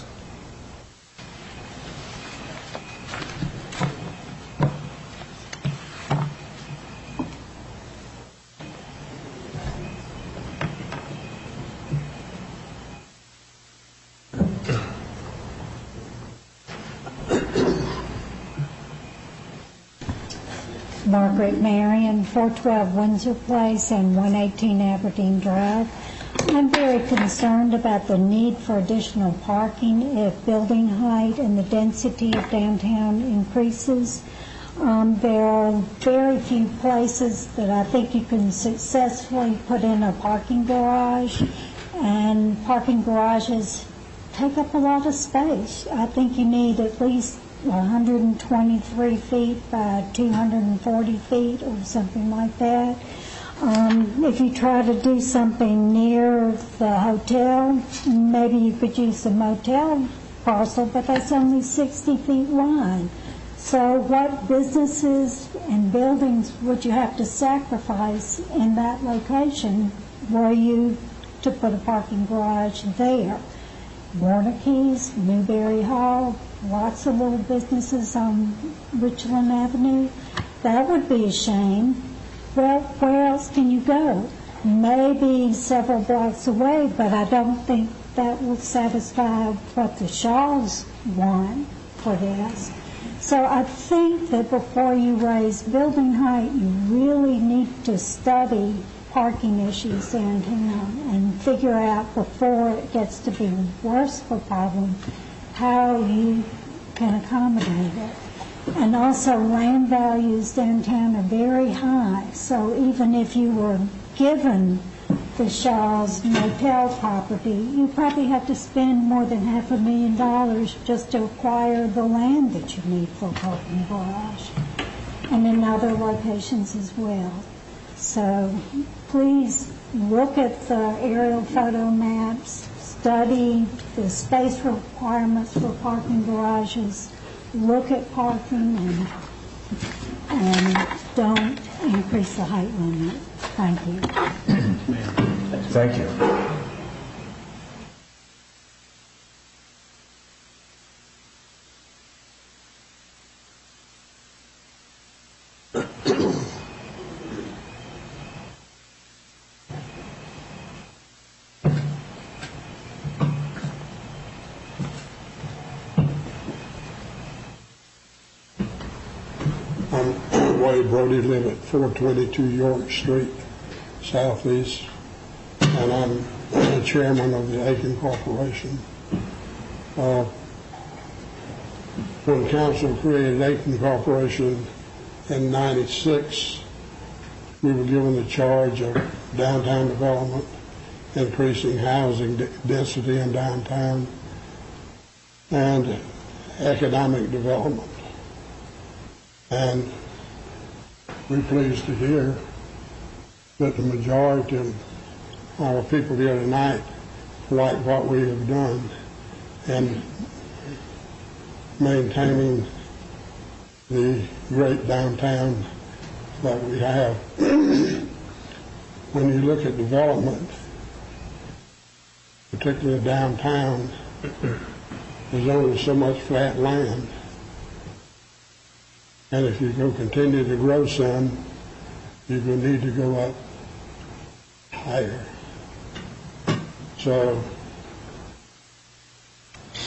L: Margaret Marion, 412 Windsor Place and 118 Aberdeen Drive. I'm very concerned about the need for additional parking if building height and the density of downtown increases. There are very few places that I think you can successfully put in a parking garage, and parking garages take up a lot of space. I think you need at least 123 feet by 240 feet or something like that. If you try to do something near the hotel, maybe you could use the motel parcel, but that's only 60 feet wide. So what businesses and buildings would you have to sacrifice in that location were you to put a parking garage there? Warnicke's, Newberry Hall, lots of little businesses on Richland Avenue. That would be a shame. Well, where else can you go? Maybe several blocks away, but I don't think that will satisfy what the Shaws want for this. So I think that before you raise building height, you really need to study parking issues downtown and figure out before it gets to be worse of a problem how you can accommodate it. And also land values downtown are very high, so even if you were given the Shaw's motel property, you probably have to spend more than $500,000 just to acquire the land that you need for a parking garage, and in other locations as well. So please look at the aerial photo maps, study the space requirements for parking garages, look at parking, and don't increase the height limit. Thank you.
A: Thank you.
M: Wade Brody, live at 422 York Street, Southeast, and I'm the chairman of the Aiken Corporation. When council created Aiken Corporation in '96, we were given the charge of downtown development, increasing housing density in downtown, and economic development. And we're pleased to hear that the majority of our people here tonight like what we have done in maintaining the great downtown that we have. When you look at development, particularly downtown, there's only so much flat land. And if you're going to continue to grow some, you're going to need to go up higher. So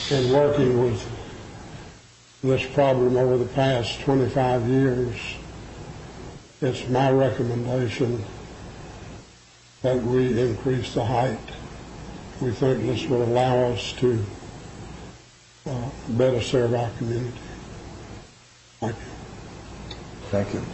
M: in working with this problem over the past 25 years, it's my recommendation that we increase the height. We think this will allow us to better serve our community. Thank you.
I: Thank you.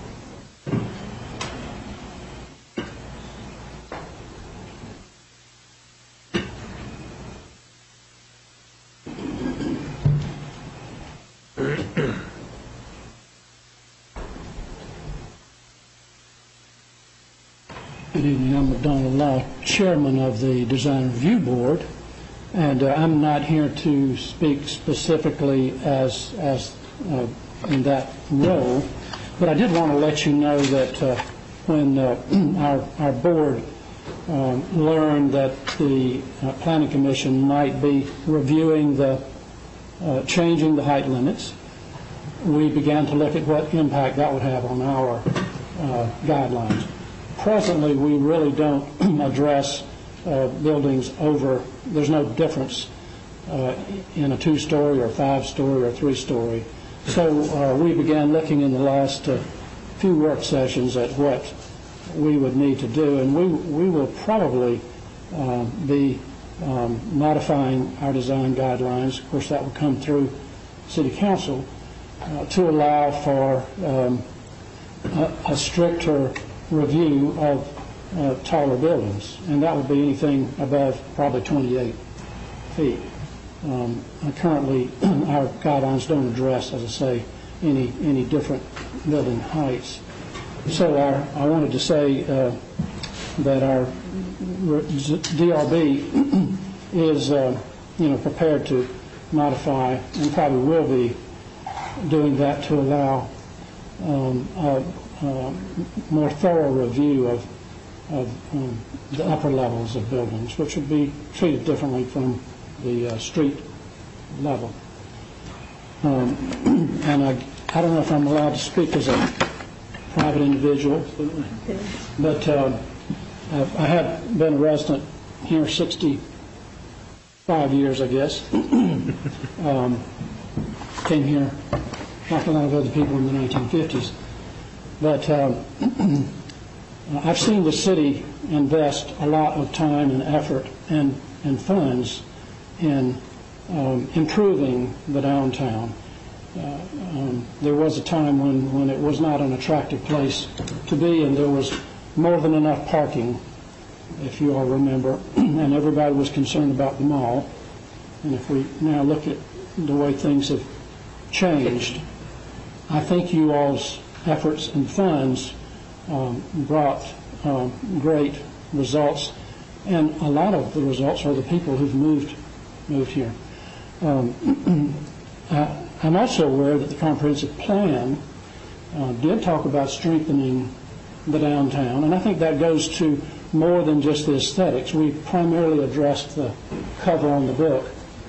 F: Good evening. I'm McDonald Law, Chairman of the Design Review Board, and I'm not here to speak specifically as in that role, but I did want to let you know that when our board learned that the Planning Commission might be reviewing the changing the height limits, we began to look at what impact that would have on our guidelines. Presently, we really don't address buildings over, there's no difference in a 2-story or 5-story or 3-story. So we began looking in the last few work sessions at what we would need to do, and we will probably be modifying our design guidelines. Of course, that will come through City Council to allow for a stricter review of taller buildings, and that would be anything above probably 28 feet. Currently, our guidelines don't address, as I say, any different building heights. So I wanted to say that our DRB is prepared to modify, and probably will be doing that, to allow more thorough review of the upper levels of buildings, which would be treated differently from the street level. And I don't know if I'm allowed to speak as a private individual, but I have been a resident here 65 years, I guess. Came here like a lot of other people in the 1950s. But I've seen the city invest a lot of time and effort and funds in improving the downtown. There was a time when it was not an attractive place to be, and there was more than enough parking, if you all remember, and everybody was concerned about the mall. And if we now look at the way things have changed, I think you all's efforts and funds brought great results, and a lot of the results are the people who've moved here. I'm also aware that the comprehensive plan did talk about strengthening the downtown, and I think that goes to more than just the aesthetics. We primarily addressed the cover on the book,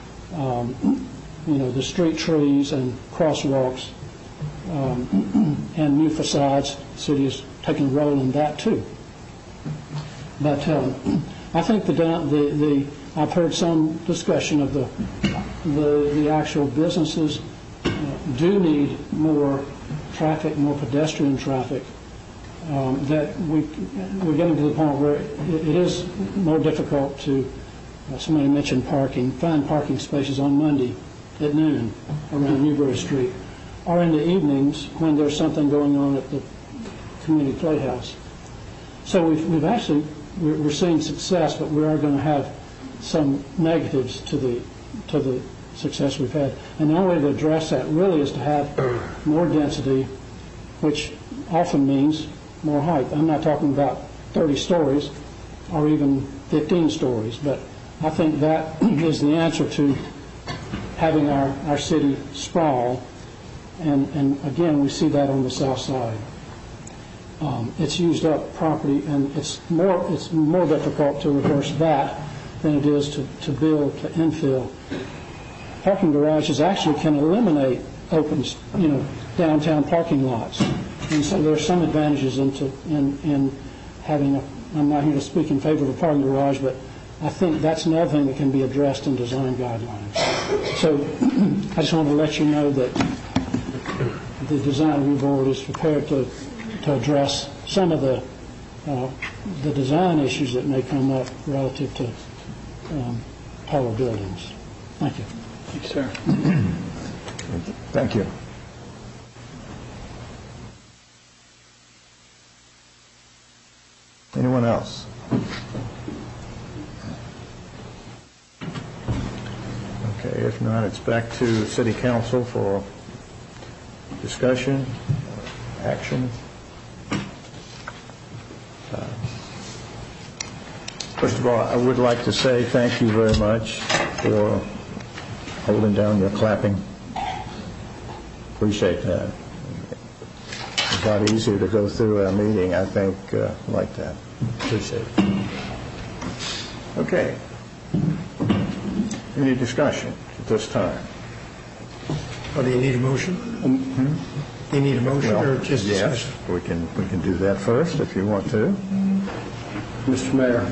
F: the street trees and crosswalks, and new facades. The city is taking a role in that too. But I think I've heard some discussion of the actual businesses do need more traffic, more pedestrian traffic. That we're getting to the point where it is more difficult to, somebody mentioned parking, find parking spaces on Monday at noon around Newbury Street, or in the evenings when there's something going on at the community playhouse. So we're seeing success, but we are going to have some negatives to the success we've had. And the only way to address that really is to have more density, which often means more height. I'm not talking about 30 stories or even 15 stories, but I think that is the answer to having our city sprawl. And again, we see that on the south side. It's used up property, and it's more difficult to reverse that than it is to build, to infill. Parking garages actually can eliminate open, downtown parking lots, and so there are some advantages in having I'm not here to speak in favor of a parking garage, but I think that's another thing that can be addressed in design guidelines. So I just want to let you know that the design review board is prepared to address some of the design issues that may come up relative to taller buildings. Thank you.
H: Thank you, sir.
A: Thank you. Anyone else? Okay, if not, it's back to City Council for discussion, action. First of all, I would like to say thank you very much for holding down your clapping. Appreciate that. It's not easy to go through our meeting, I think, like that. Appreciate it. Okay. Any discussion at this time?
J: Well, do you need a motion? Do you need a motion or just
A: yes,
J: discussion?
A: we can do that first if you want to.
H: Mr. Mayor,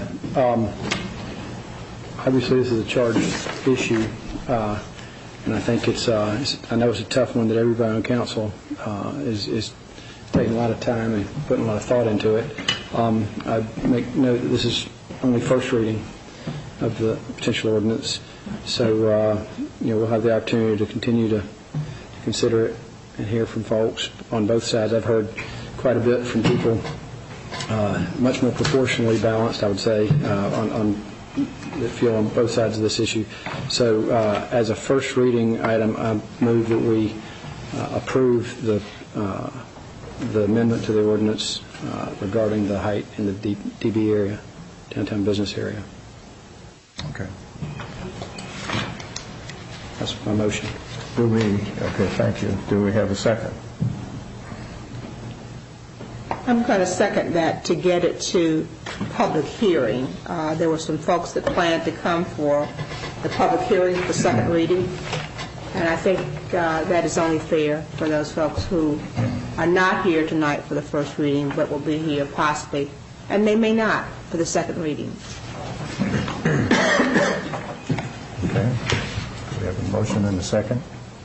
H: obviously this is a charged issue, and I think I know it's a tough one that everybody on council is taking a lot of time and putting a lot of thought into it. I make note that this is only first reading of the potential ordinance, so we'll have the opportunity to continue to consider it and hear from folks on both sides. I've heard quite a bit from people, much more proportionally balanced, I would say, on that feel on both sides of this issue. So as a first reading item, I move that we approve the amendment to the ordinance regarding the height in the DB area, downtown business area.
A: Okay.
H: That's my motion.
A: Okay, thank you. Do we have a second?
C: I'm going to second that to get it to public hearing. There were some folks that planned to come for the public hearing for second reading, and I think that is only fair for those folks who are not here tonight for the first reading but will be here possibly, and they may not, for the second reading.
A: Okay. Do we have a motion and a second?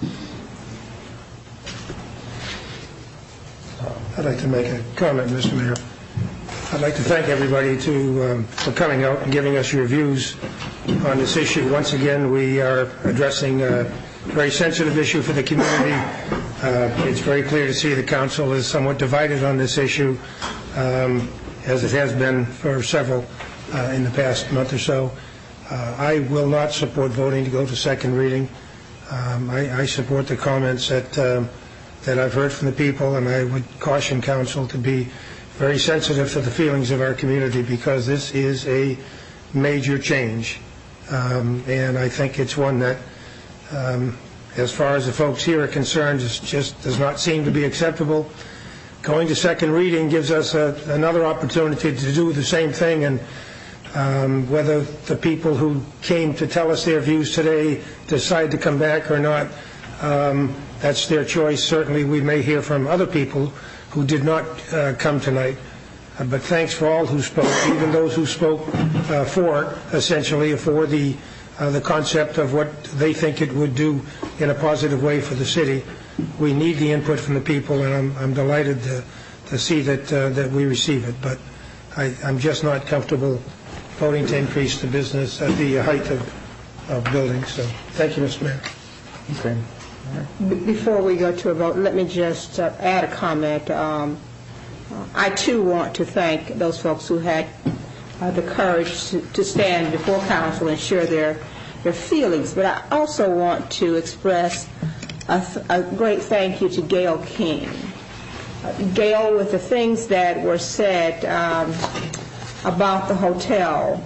J: I'd like to make a comment, Mr. Mayor. I'd like to thank everybody for coming out and giving us your views on this issue. Once again, we are addressing a very sensitive issue for the community. It's very clear to see the council is somewhat divided on this issue, as it has been for several in the past month or so. I will not support voting to go to second reading. I support the comments that I've heard from the people, and I would caution council to be very sensitive to the feelings of our community, because this is a major change, and I think it's one that, as far as the folks here are concerned, just does not seem to be acceptable. Going to second reading gives us another opportunity to do the same thing, and whether the people who came to tell us their views today decide to come back or not, that's their choice. Certainly we may hear from other people who did not come tonight. But thanks for all who spoke, even those who spoke for the concept of what they think it would do in a positive way for the city. We need the input from the people, and I'm delighted to see that we receive it. But I'm just not comfortable voting to increase the business at the height of buildings. So thank you, Mr. Mayor.
A: Okay.
C: Before we go to a vote, let me just add a comment. I, too, want to thank those folks who had the courage to stand before council and share their feelings. But I also want to express a great thank you to Gail King. Gail, with the things that were said about the hotel,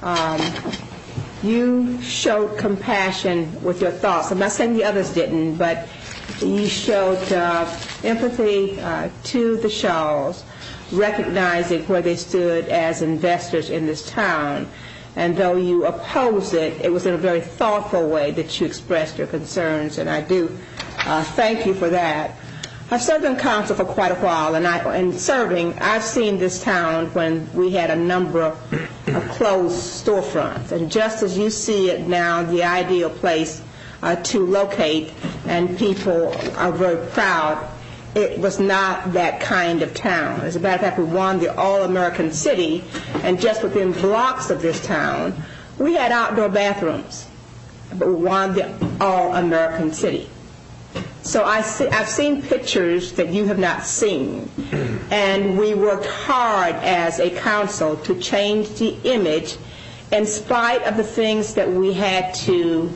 C: you showed compassion with your thoughts. I'm not saying the others didn't, but you showed empathy to the Shaws, recognizing where they stood as investors in this town. And though you opposed it, it was in a very thoughtful way that you expressed your concerns, and I do thank you for that. I've served on council for quite a while, and serving, I've seen this town when we had a number of closed storefronts. And just as you see it now, the ideal place to locate, and people are very proud. It was not that kind of town. As a matter of fact, we won the All-American City, and just within blocks of this town, we had outdoor bathrooms, but we won the All-American City. So I've seen pictures that you have not seen, and we worked hard as a council to change the image in spite of the things that we had to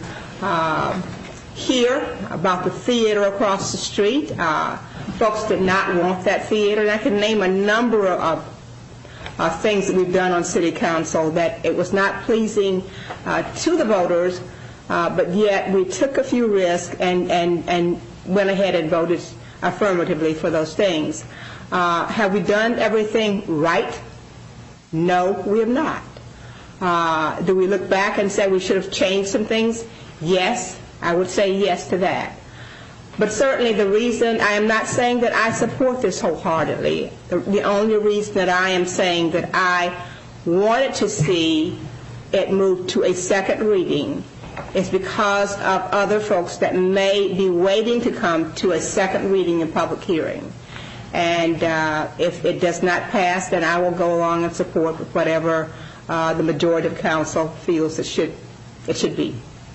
C: hear about the theater across the street. Folks did not want that theater, and I can name a number of things that we've done on city council that it was not pleasing to the voters, but yet we took a few risks and went ahead and voted affirmatively for those things. Have we done everything right? No, we have not. Do we look back and say we should have changed some things? Yes, I would say yes to that. But certainly the reason, I am not saying that I support this wholeheartedly. The only reason that I am saying that I wanted to see it move to a second reading is because of other folks that may be waiting to come to a second reading and public hearing. And if it does not pass, then I will go along and support whatever the majority of council feels it should be.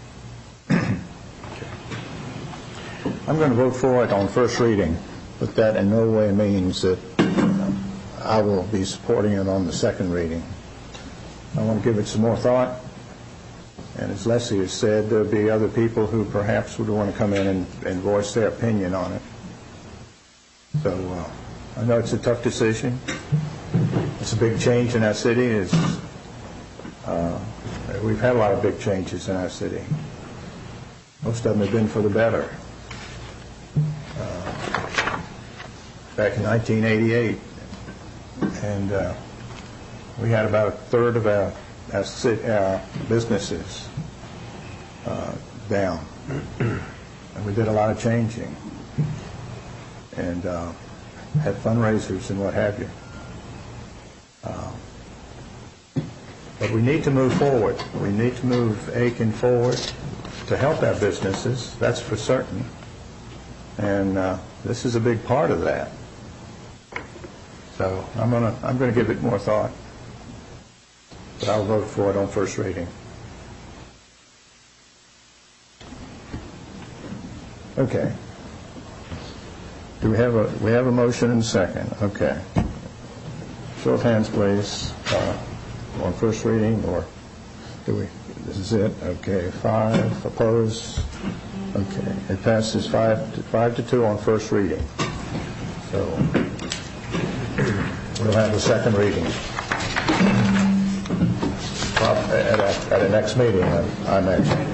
A: I'm going to vote for it on first reading, but that in no way means that I will be supporting it on the second reading. I want to give it some more thought, and as Leslie has said, there'll be other people who perhaps would want to come in and voice their opinion on it. So I know it's a tough decision. It's a big change in our city. We've had a lot of big changes in our city. Most of them have been for the better. Back in 1988, and we had about a third of our businesses down, and we did a lot of changing, and had fundraisers and what have you. But we need to move forward. We need to move Aiken forward to help our businesses, that's for certain, and this is a big part of that. So I'm going to give it more thought, but I'll vote for it on first reading. Okay. Do we have a motion and a second? Okay. Show of hands, please, on first reading, or do we? This is it. Okay. 5 opposed. Okay. It passes 5 to 2 on first reading. So we'll have a second reading at the next meeting, I imagine.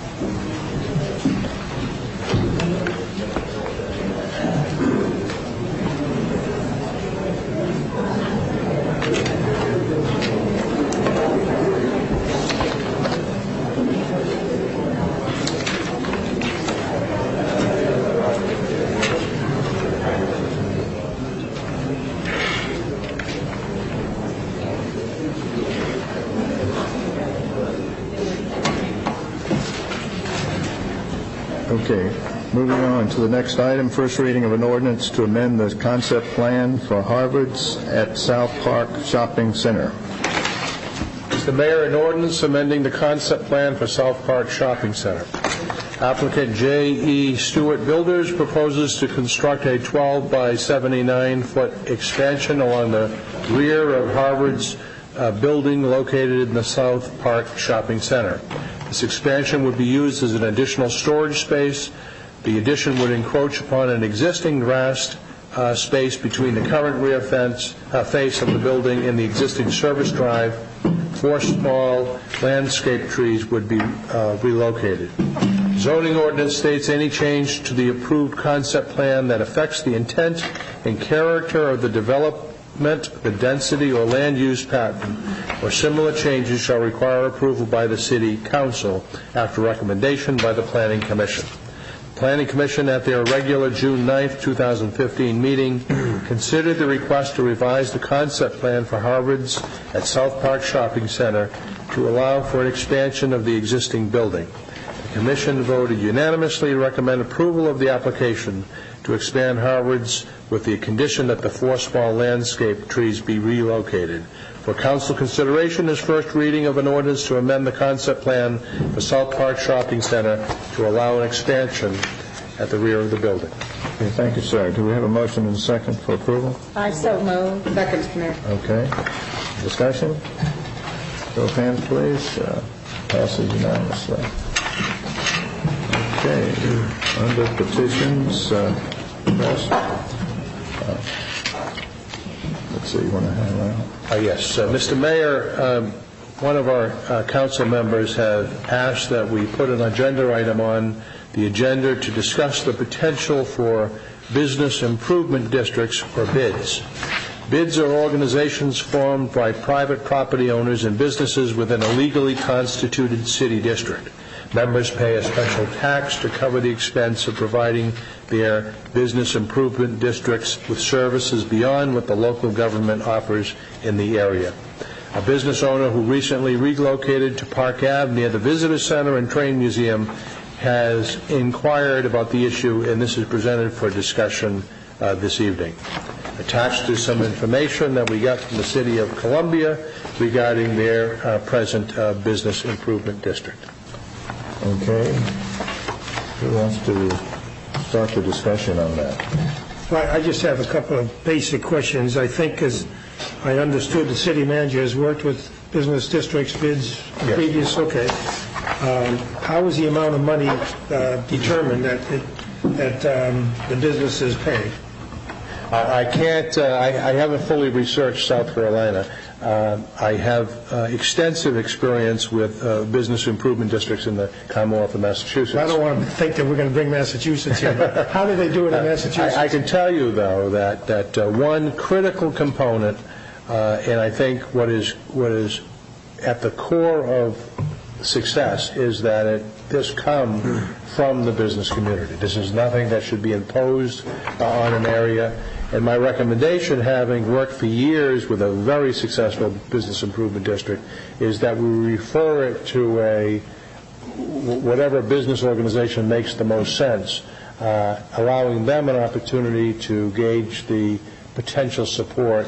A: Okay, moving on to the next item, first reading of an ordinance to amend the concept plan for Harvard's at South Park Shopping Center.
D: Mr. Mayor, an ordinance amending the concept plan for South Park Shopping Center. Applicant J.E. Stewart Builders proposes to construct a 12 by 79-foot expansion along the rear of Harvard's building located in the South Park Shopping Center. This expansion would be used as an additional storage space. The addition would encroach upon an existing grassed space between the current rear face of the building and the existing service drive. 4 small landscape trees would be relocated. Zoning ordinance states any change to the approved concept plan that affects the intent and character of the development, the density or land use pattern, or similar changes shall require approval by the City Council after recommendation by the Planning Commission. The Planning Commission at their regular June 9, 2015 meeting considered the request to revise the concept plan for Harvard's at South Park Shopping Center to allow for an expansion of the existing building. The Commission voted unanimously to recommend approval of the application to expand Harvard's with the condition that the 4 small landscape trees be relocated. For Council consideration is first reading of an ordinance to amend the concept plan for South Park Shopping Center to allow an expansion at the rear of the building.
A: Okay, thank you, sir. Do we have a motion and a second for approval?
C: I so move. Second, Mr. Mayor.
A: Okay. Discussion? Show of hands, please. Passes unanimously. Okay. Under petitions, let's see, you want to hand out?
D: Yes. Mr. Mayor, one of our council members have asked that we put an agenda item on the agenda to discuss the potential for business improvement districts or BIDs. BIDs are organizations formed by private property owners and businesses within a legally constituted city district. Members pay a special tax to cover the expense of providing their business improvement districts with services beyond what the local government offers in the area. A business owner who recently relocated to Park Ave near the Visitor Center and Train Museum has inquired about the issue, and this is presented for discussion this evening. Attached is some information that we got from the City of Columbia regarding their present business improvement district.
A: Okay. Who wants to start the discussion on that?
J: Well, I just have a couple of basic questions. I think, as I understood, the city manager has worked with business districts, BIDs,
D: yes.
J: Previous. Okay. How is the amount of money determined that the businesses pay?
D: I can't. I haven't fully researched South Carolina. I have extensive experience with business improvement districts in the Commonwealth of Massachusetts.
J: I don't want to think that we're going to bring Massachusetts here, but how do they do it in Massachusetts?
D: I can tell you, though, that one critical component, and I think what is at the core of success, is that this comes from the business community. This is nothing that should be imposed on an area. And my recommendation, having worked for years with a very successful business improvement district, is that we refer it to whatever business organization makes the most sense, allowing them an opportunity to gauge the potential support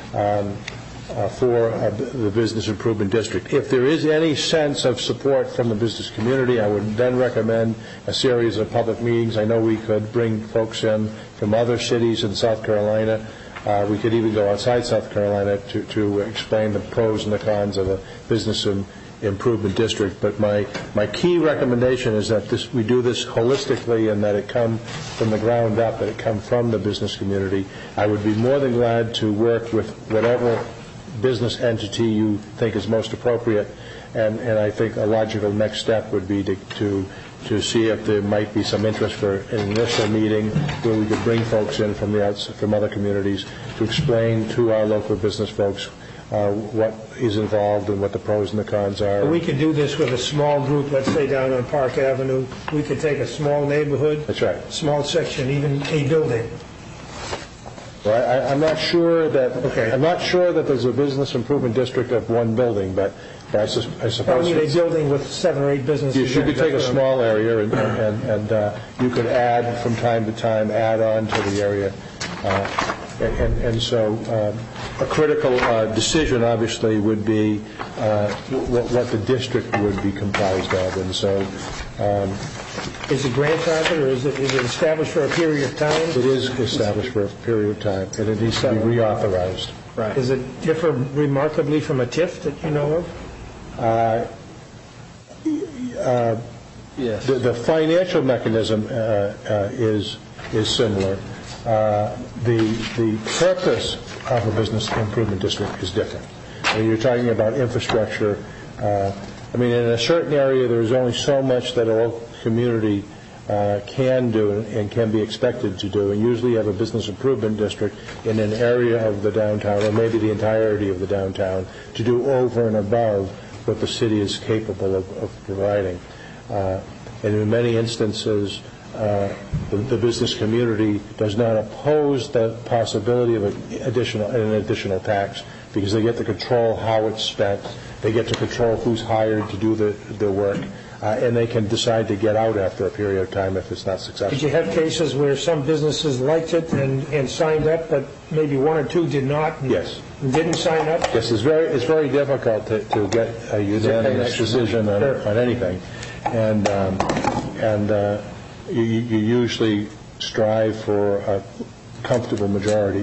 D: for the business improvement district. If there is any sense of support from the business community, I would then recommend a series of public meetings. I know we could bring folks in from other cities in South Carolina. We could even go outside South Carolina to explain the pros and the cons of a business improvement district. But my key recommendation is that we do this holistically and that it come from the ground up, that it come from the business community. I would be more than glad to work with whatever business entity you think is most appropriate, and I think a logical next step would be to see if there might be some interest for an initial meeting where we could bring folks in from other communities to explain to our local business folks what is involved and what the pros and the cons are.
J: We could do this with a small group, let's say down on Park Avenue. We could take a small neighborhood,
D: that's right,
J: small section, even a building.
D: Well, I'm not sure that. Okay. I'm not sure that there's a business improvement district of one building, but I suppose.
J: I mean, a building with 7 or 8 businesses.
D: You could take a small area and you could add from time to time, add on to the area, and so a critical decision obviously would be what the district would be comprised of, and so.
J: Is it grandfathered, or is it established for a period of time?
D: It is established for a period of time, and it needs to be reauthorized.
J: Right. Does it differ remarkably from a TIF that you know of?
D: Yes. The financial mechanism is similar. The purpose of a business improvement district is different. When you're talking about infrastructure, in a certain area there is only so much that a local community can do and can be expected to do, and usually you have a business improvement district in an area of the downtown, or maybe the entirety of the downtown, to do over and above what the city is capable of providing. And in many instances, the business community does not oppose the possibility of an additional tax, because they get to control how it's spent. They get to control who's hired to do the work. and they can decide to get out after a period of time if it's not successful.
J: Did you have cases where some businesses liked it and signed up, but maybe one or two did not?
D: Yes.
J: And didn't sign up?
D: Yes, it's very difficult to get a unanimous decision on anything, and you usually strive for a comfortable majority.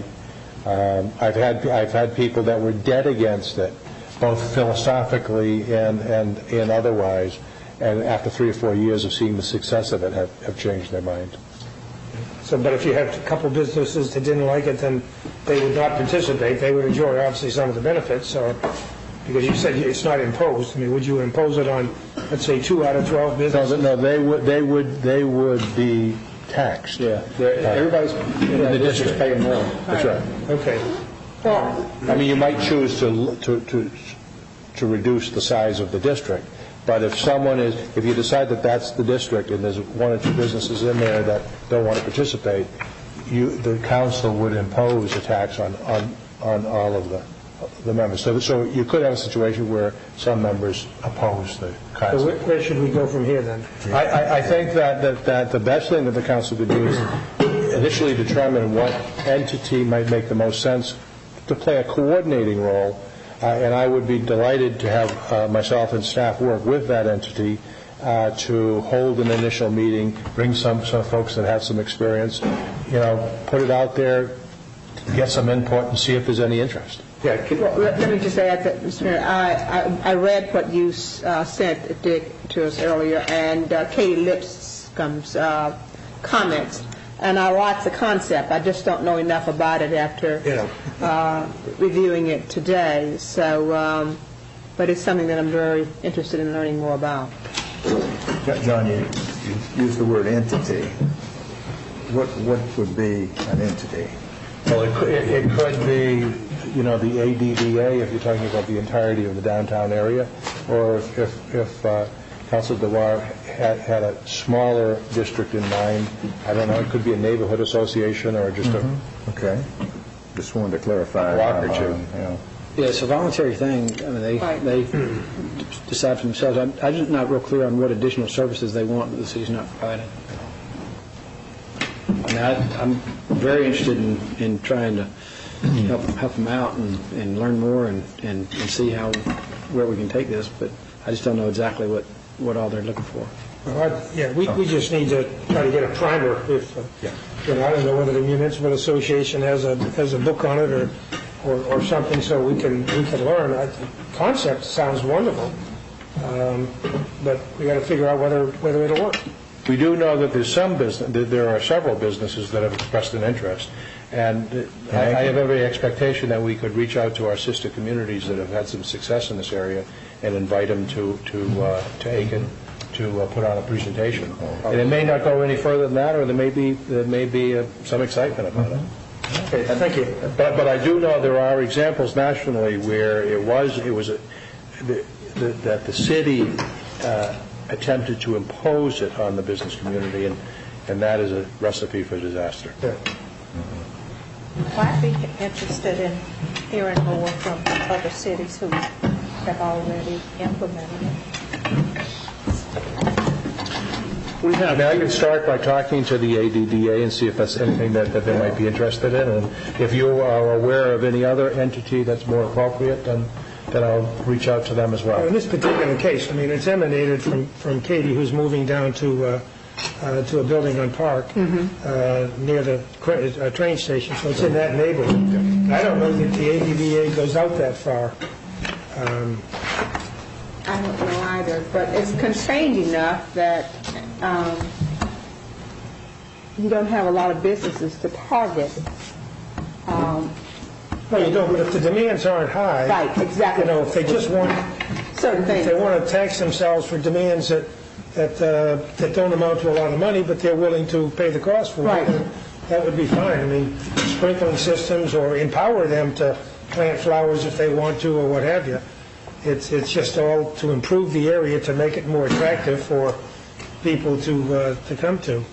D: I've had people that were dead against it, both philosophically and otherwise, and after 3 or 4 years of seeing the success of it, have changed their mind.
J: So, but if you have a couple businesses that didn't like it, then they would not participate. They would enjoy, obviously, some of the benefits. Or because you said it's not imposed. I mean, would you impose it on, let's say, 2 out of 12 businesses?
D: No, they would be taxed.
H: Yeah, everybody's in the district paying more.
D: That's right.
J: Okay.
D: Well, I mean, you might choose to reduce the size of the district, but if you decide that that's the district and there's 1 or 2 businesses in there that don't want to participate, the council would impose a tax on all of the members. So you could have a situation where some members oppose the council.
J: So where should we go from here then?
D: I think that the best thing that the council could do is initially determine what entity might make the most sense to play a coordinating role, and I would be delighted to have myself and staff work with that entity to hold an initial meeting, bring some folks that have some experience, put it out there, get some input, and see if there's any interest.
J: Yeah.
C: Well, let me just add that, Mr. Mayor, I read what you sent, Dick, to us earlier, and Katie Lipscomb's comments. And I like the concept. I just don't know enough about it after reviewing it today. So, but it's something that I'm very interested in learning more about.
G: John, you used the word entity. What would be an entity?
D: Well, it could be, the ADDA if you're talking about the entirety of the downtown area, or if Councilor DeWar had a smaller district in mind. I don't know. It could be a neighborhood association or just a...
G: Okay. Just wanted to clarify.
D: Block or two.
H: Yeah, it's a voluntary thing. I mean, they decide for themselves. I'm just not real clear on what additional services they want that the city's not providing. I mean, I'm very interested in trying to help them out and learn more and see where we can take this, but I just don't know exactly what all they're looking for.
J: Well, we just need to try to get a primer. I don't know whether the municipal association has a book on it or something, so we can learn. The concept sounds wonderful, but we got to figure out whether it'll work.
D: We do know that there are several businesses that have expressed an interest, and I have every expectation that we could reach out to our sister communities that have had some success in this area and invite them to Aiken to put on a presentation. And it may not go any further than that, or there may be some excitement about it.
J: Okay, thank you.
D: But I do know there are examples nationally where that the city attempted to impose it on the business community, and that is a recipe for disaster.
J: Yeah.
C: I'd be interested in hearing more from other cities who have already implemented it.
D: I can start by talking to the ADDA and see if that's anything that they might be interested in, and if you are aware of any other entity that's more appropriate, then I'll reach out to them as well.
J: In this particular case, I mean, it's emanated from Katie, who's moving down to a building on Park near the train station, so it's in that neighborhood. I don't know that the ADDA goes out that far.
C: I don't know either, but it's constrained enough that you don't have a lot of businesses to target.
J: Well, you don't, but if the demands aren't high,
C: right, exactly.
J: If they just want
C: certain things,
J: if they want to tax themselves for demands that don't amount to a lot of money, but they're willing to pay the cost for it, then that would be fine. I mean, sprinkling systems or empower them to plant flowers if they want to or what have you. It's just all to improve the area to make it more attractive for people to come to.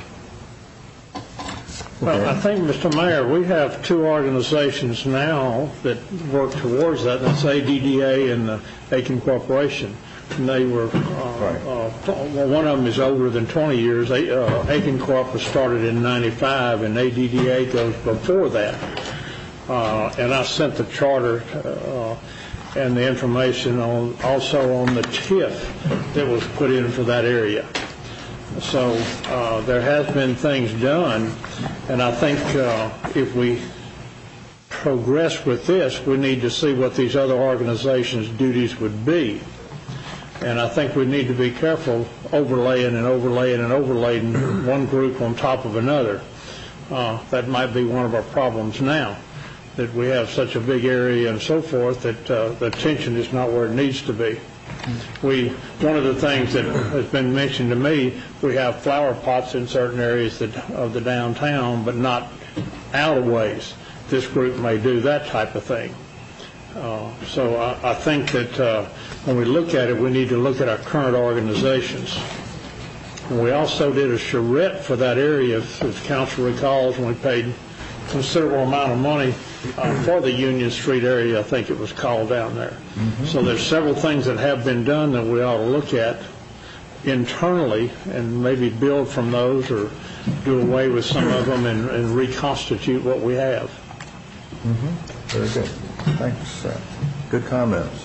F: Well, I think, Mr. Mayor, we have 2 organizations now that work towards that. That's ADDA and the Aiken Corporation. And they were, one of them is older than 20 years. Aiken Corp was started in 95, and ADDA goes before that. And I sent the charter and the information also on the TIF that was put in for that area. So there has been things done, and I think if we progress with this, we need to see what these other organizations' duties would be. And I think we need to be careful overlaying one group on top of another. That might be one of our problems now, that we have such a big area and so forth that the attention is not where it needs to be. One of the things that has been mentioned to me, we have flower pots in certain areas of the downtown, but not out of ways. This group may do that type of thing. So I think that when we look at it, we need to look at our current organizations. And we also did a charrette for that area, if council recalls, when we paid a considerable amount of money for the Union Street area, I think it was called down there. Mm-hmm. So there's several things that have been done that we ought to look at internally and maybe build from those or do away with some of them and reconstitute what we have.
G: Mm-hmm. Very good. Thanks. Good comments.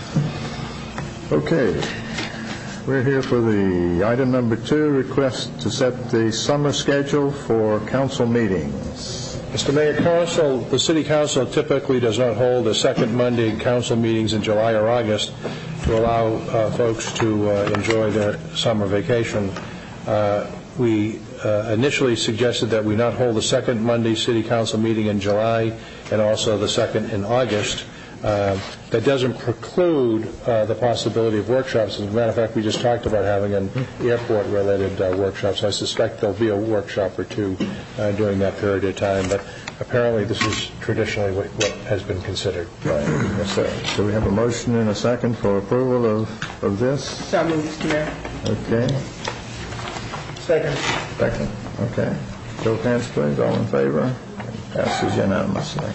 G: Okay. We're here for the item number 2, request to set the summer schedule for council meetings.
D: Mr. Mayor, the City Council typically does not hold the second Monday council meetings in July or August to allow folks to enjoy their summer vacation. We initially suggested that we not hold the second Monday City Council meeting in July and also the second in August. That doesn't preclude the possibility of workshops. As a matter of fact, we just talked about having an airport-related workshop, so I suspect there'll be a workshop or two during that period of time. But apparently this is traditionally what has been considered.
G: Right. Yes, sir. So we have a motion and a second for approval of this?
R: So moved, Mr. Mayor.
G: Okay. Second. Okay. Show of hands, please. All in favor? Passes unanimously.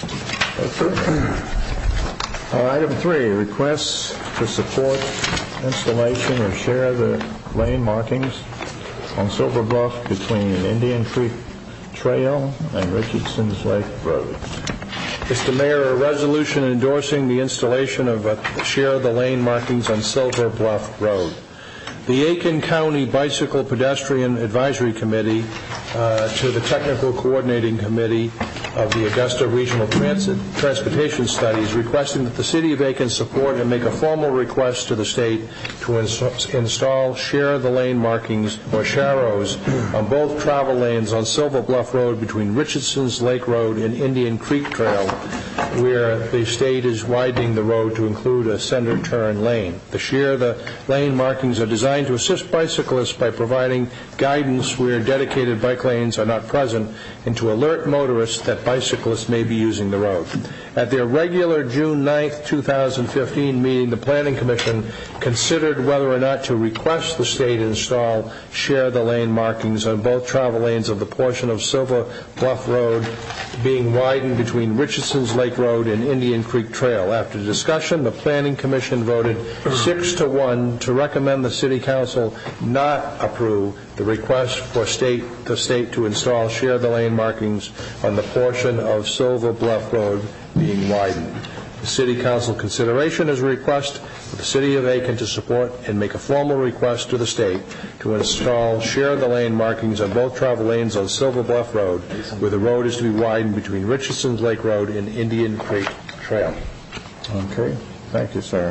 G: Okay. Item 3, requests to support installation or share the lane markings on Silver Bluff between Indian Creek Trail and Richardson's Lake Road.
D: Mr. Mayor, a resolution endorsing the installation of share the lane markings on Silver Bluff Road. The Aiken County Bicycle Pedestrian Advisory Committee to the Technical Coordinating Committee of the Augusta Regional Transportation Studies requesting that the City of Aiken support and make a formal request to the state to install share the lane markings or sharrows on both travel lanes on Silver Bluff Road between Richardson's Lake Road and Indian Creek Trail, where the state is widening the road to include a center turn lane. The share the lane markings are designed to assist bicyclists by providing guidance where dedicated bike lanes are not present and to alert motorists that bicyclists may be using the road. At their regular June 9, 2015 meeting, the Planning Commission considered whether or not to request the state install share the lane markings on both travel lanes of the portion of Silver Bluff Road being widened between Richardson's Lake Road and Indian Creek Trail. After discussion, the Planning Commission voted 6-1 to recommend the City Council not approve the request for the state to install share the lane markings on the portion of Silver Bluff Road being widened. The City Council consideration is a request for the City of Aiken to support and make a formal request to the state to install share the lane markings on both travel lanes on Silver Bluff Road, where the road is to be widened between Richardson's Lake Road and Indian Creek Trail.
G: Okay. Thank you, sir.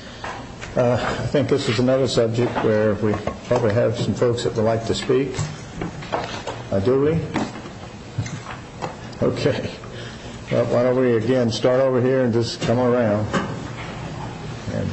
G: I think this is another subject where we probably have some folks that would like to speak. Do we? Okay. Well, why don't we again start over here and just come around. And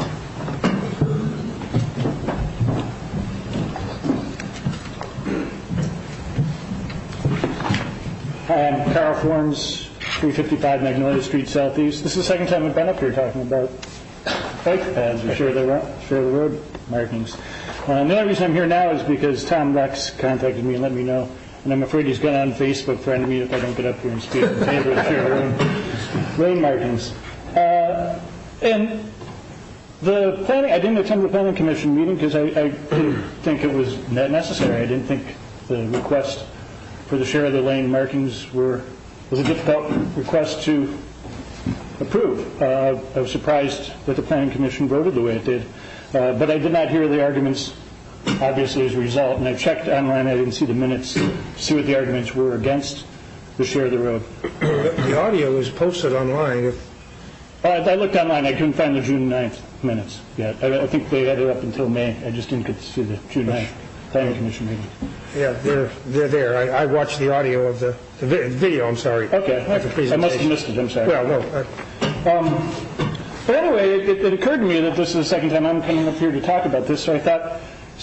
B: Hi, I'm Carl Forns, 355 Magnolia Street Southeast. This is the second time I've been up here talking about bike paths or share the road markings. The only reason I'm here now is because Tom Rex contacted me and let me know, and I'm afraid he's going on Facebook friend me if I don't get up here and speak in favor of share the lane markings. And The planning, I didn't attend the planning commission meeting because I didn't think it was necessary. I didn't think the request for the share of the lane markings was a difficult request to approve. I was surprised that the planning commission voted the way it did. But I did not hear the arguments, obviously, as a result. And I checked online. I didn't see the minutes to see what the arguments were against the share of the road.
J: The audio is posted online.
B: I looked online. I couldn't find the June 9th minutes yet. I think they had it up until May. I just didn't get to see the June 9th planning commission meeting.
J: Yeah, they're there. I watched the audio of the video, I'm sorry.
B: Okay. I must have missed it. I'm sorry.
J: Well, no.
B: But anyway, it occurred to me that this is the second time I'm coming up here to talk about this, so I thought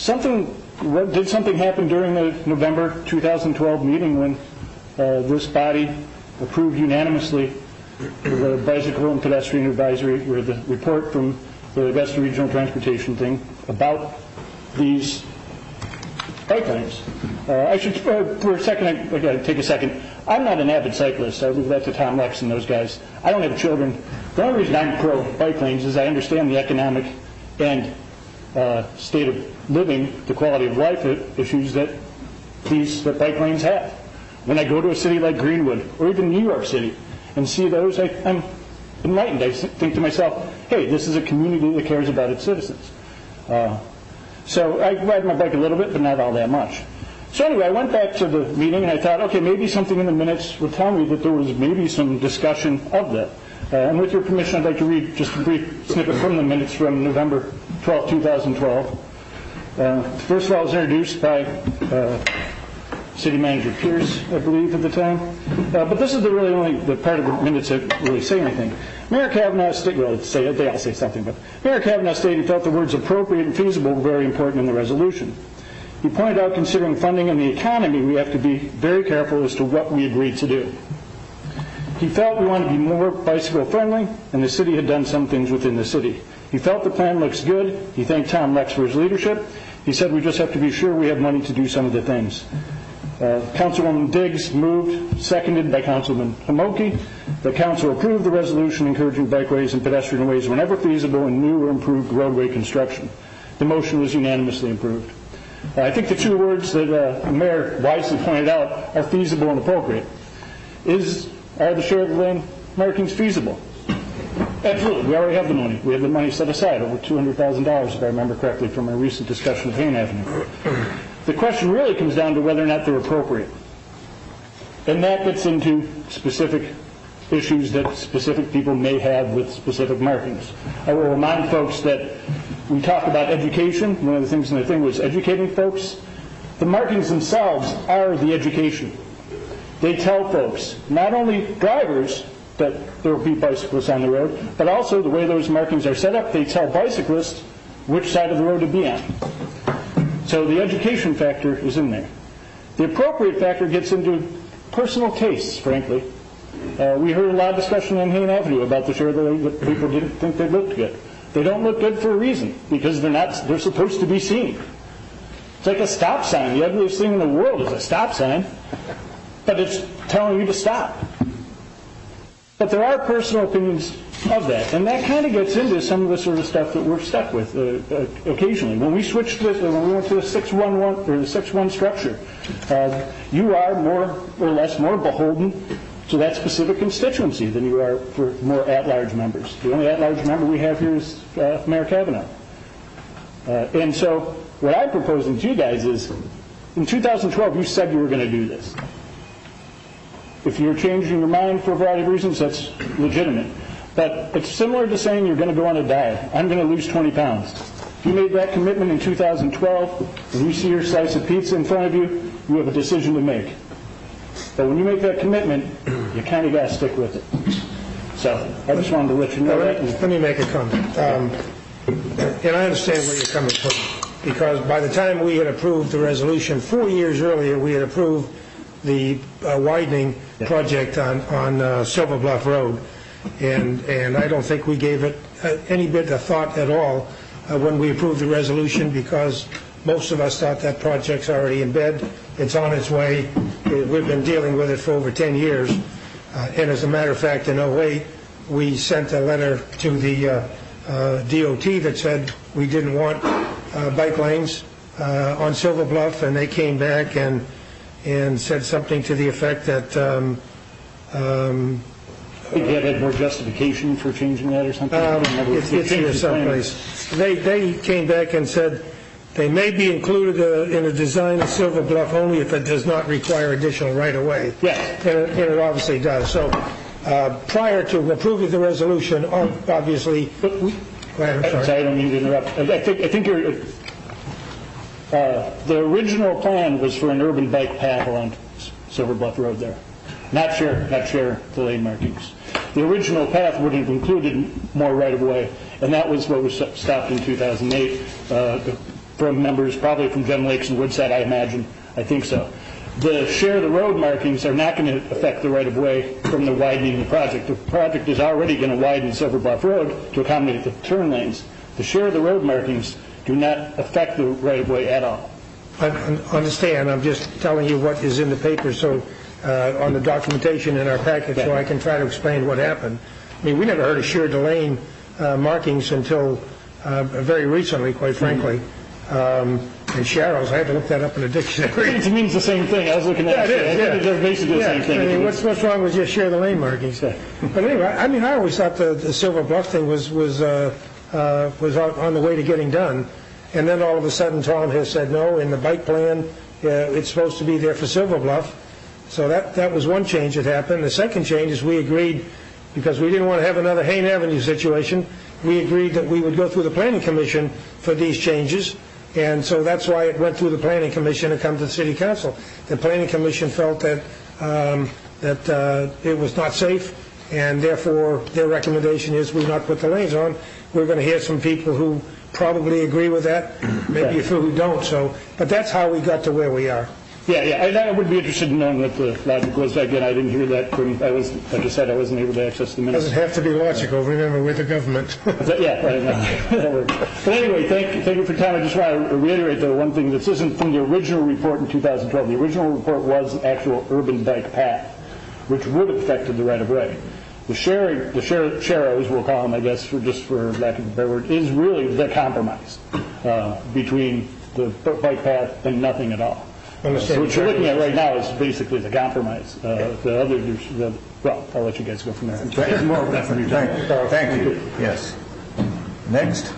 B: did something happen during the November 2012 meeting when this body approved unanimously the bicycle and pedestrian advisory, or the report from the Augusta Regional Transportation thing about these bike lanes. I should, for a second, I got to take a second. I'm not an avid cyclist. I leave that to Tom Lex and those guys. I don't have children. The only reason I'm pro bike lanes is I understand the economic and state of living, the quality of life issues that these bike lanes have. When I go to a city like Greenwood or even New York City and see those, I'm enlightened. I think to myself, hey, this is a community that cares about its citizens. So I ride my bike a little bit, but not all that much. So anyway, I went back to the meeting and I thought, okay, maybe something in the minutes would tell me that there was maybe some discussion of that. And with your permission, I'd like to read just a brief snippet from the minutes from November 12, 2012. First of all, it was introduced by City Manager Pierce, I believe, at the time. But this is really only the part of the minutes that really say anything. Mayor Kavanaugh stated, well, they all say something, but Mayor Kavanaugh stated he felt the words appropriate and feasible were very important in the resolution. He pointed out, considering funding and the economy, we have to be very careful as to what we agreed to do. He felt we wanted to be more bicycle friendly, and the city had done some things within the city. He felt the plan looks good. He thanked Tom Lex for his leadership. He said we just have to be sure we have money to do some of the things. Councilwoman Diggs moved, seconded by Councilman Homoki. The council approved the resolution encouraging bikeways and pedestrian ways whenever feasible in new or improved roadway construction. The motion was unanimously approved. I think the two words that the mayor wisely pointed out are feasible and appropriate. Are the share of the lane markings feasible? Absolutely. We already have the money. We have the money set aside, over $200,000, if I remember correctly, from our recent discussion of Hain Avenue. The question really comes down to whether or not they're appropriate. And that gets into specific issues that specific people may have with specific markings. I will remind folks that we talk about education. One of the things in the thing was educating folks. The markings themselves are the education. They tell folks, not only drivers, that there will be bicyclists on the road, but also the way those markings are set up, they tell bicyclists which side of the road to be on. So the education factor is in there. The appropriate factor gets into personal tastes, frankly. We heard a lot of discussion on Hain Avenue about the share of the lane that people didn't think they looked good. They don't look good for a reason, because they're supposed to be seen. It's like a stop sign. The ugliest thing in the world is a stop sign, but it's telling you to stop. But there are personal opinions of that, and that kind of gets into some of the sort of stuff that we're stuck with occasionally. When we switched when we went to the 6-1-1 or the 6-1 structure, you are more or less more beholden to that specific constituency than you are for more at-large members. The only at-large member we have here is Mayor Kavanaugh. And so what I'm proposing to you guys is, in 2012, you said you were going to do this. If you're changing your mind for a variety of reasons, that's legitimate. But it's similar to saying you're going to go on a diet. I'm going to lose 20 pounds. If you made that commitment in 2012, and you see your slice of pizza in front of you, you have a decision to make. But when you make that commitment, you kind of got to stick with it. So I just wanted to let you know that.
J: Let me make a comment. And I understand where you're coming from, because by the time we had approved the resolution 4 years earlier, we had approved the widening project on Silver Bluff Road, and I don't think we gave it any bit of thought at all when we approved the resolution, because most of us thought that project's already in bed. It's on its way. We've been dealing with it for over 10 years. And as a matter of fact, in 2008, we sent a letter to the DOT that said we didn't want bike lanes on Silver Bluff, and they came back and said something to the effect that
B: I think you had more justification for changing that or something?
J: It's here someplace. They came back and said they may be included in a design of Silver Bluff only if it does not require additional right-of-way.
B: Yes.
J: And it obviously does. So prior to approving the resolution, obviously... Go ahead, I'm sorry.
B: I don't mean to interrupt. I think you're... the original plan was for an urban bike path along Silver Bluff Road there. Not share the lane markings. The original path would have included more right-of-way, and that was what was stopped in 2008 from members, probably from Gem Lakes and Woodside, I imagine. I think so. The share the road markings are not going to affect the right-of-way from the widening of the project. The project is already going to widen Silver Bluff Road to accommodate the turn lanes. The share the road markings do not affect the right-of-way at all.
J: I understand. I'm just telling you what is in the paper, so on the documentation in our package, so I can try to explain what happened. I mean, we never heard of shared lane markings until very recently, quite frankly. And Sharrow's, I had to look that up in a dictionary.
B: It means the same thing. I was looking at it. It does basically the same thing.
J: I mean, what's wrong with just share the lane markings? But anyway, I mean, I always thought the Silver Bluff thing was on the way to getting done. And then all of a sudden, Tom has said no. In the bike plan, it's supposed to be there for Silver Bluff. So that was one change that happened. The second change is we agreed, because we didn't want to have another Hain Avenue situation, we agreed that we would go through the Planning Commission for these changes. And so that's why it went through the Planning Commission and come to the City Council. The Planning Commission felt that it was not safe, and therefore their recommendation is we not put the lanes on. We're going to hear some people who probably agree with that, maybe a few who don't. So, but that's how we got to where we are.
B: Yeah. I would be interested in knowing what the logic was. Again, I didn't hear that from. I just said I wasn't able to access the minutes.
J: Doesn't have to be logical. Remember, we're the government.
B: Yeah, right. But anyway, thank you for your time. I just want to reiterate, though, one thing. This isn't from the original report in 2012. The original report was actual urban bike path, which would have affected the right-of-way. The Sharrows, we'll call them, I guess, for lack of a better word, is really the compromise between the bike path and nothing at all. So what you're looking at right now is basically the compromise. Well, I'll let you guys go from there. It's more of that from your time.
G: Thank you. Yes. Next.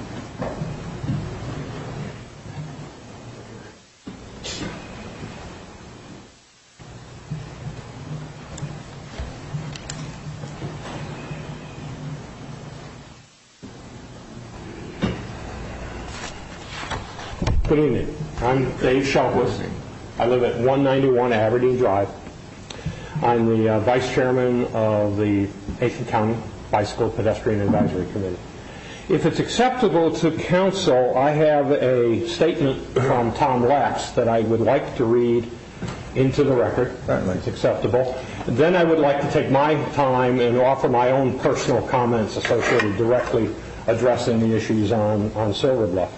K: Good evening. I'm Dave Shelquist. I live at 191 Aberdeen Drive. I'm the Vice Chairman of the Aiken County Bicycle Pedestrian Advisory Committee. If it's acceptable to Council, I have a statement from Tom Lex that I would like to read into the record. Certainly. It's acceptable. Then I would like to take my time and offer my own personal comments associated directly addressing the issues on Silver Bluff.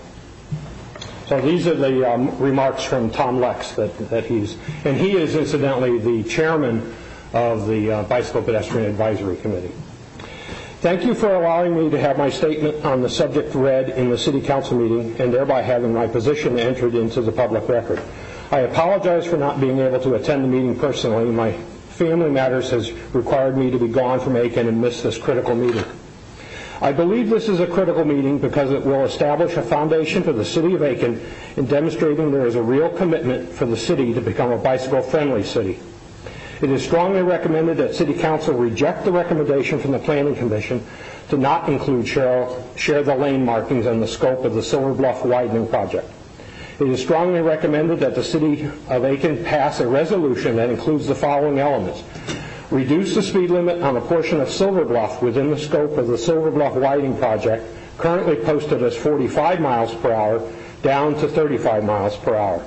K: So these are the remarks from Tom Lex that he is incidentally the chairman of the Bicycle Pedestrian Advisory Committee. Thank you for allowing me to have my statement on the subject read in the City Council meeting and thereby having my position entered into the public record. I apologize for not being able to attend the meeting personally. My family matters has required me to be gone from Aiken and miss this critical meeting. I believe this is a critical meeting because it will establish a foundation for the City of Aiken in demonstrating there is a real commitment for the city to become a bicycle-friendly city. It is strongly recommended that City Council reject the recommendation from the Planning Commission to not include share the lane markings in the scope of the Silver Bluff widening project. It is strongly recommended that the City of Aiken pass a resolution that includes the following elements. Reduce the speed limit on a portion of Silver Bluff within the scope of the Silver Bluff widening project, currently posted as 45 miles per hour, down to 35 miles per hour.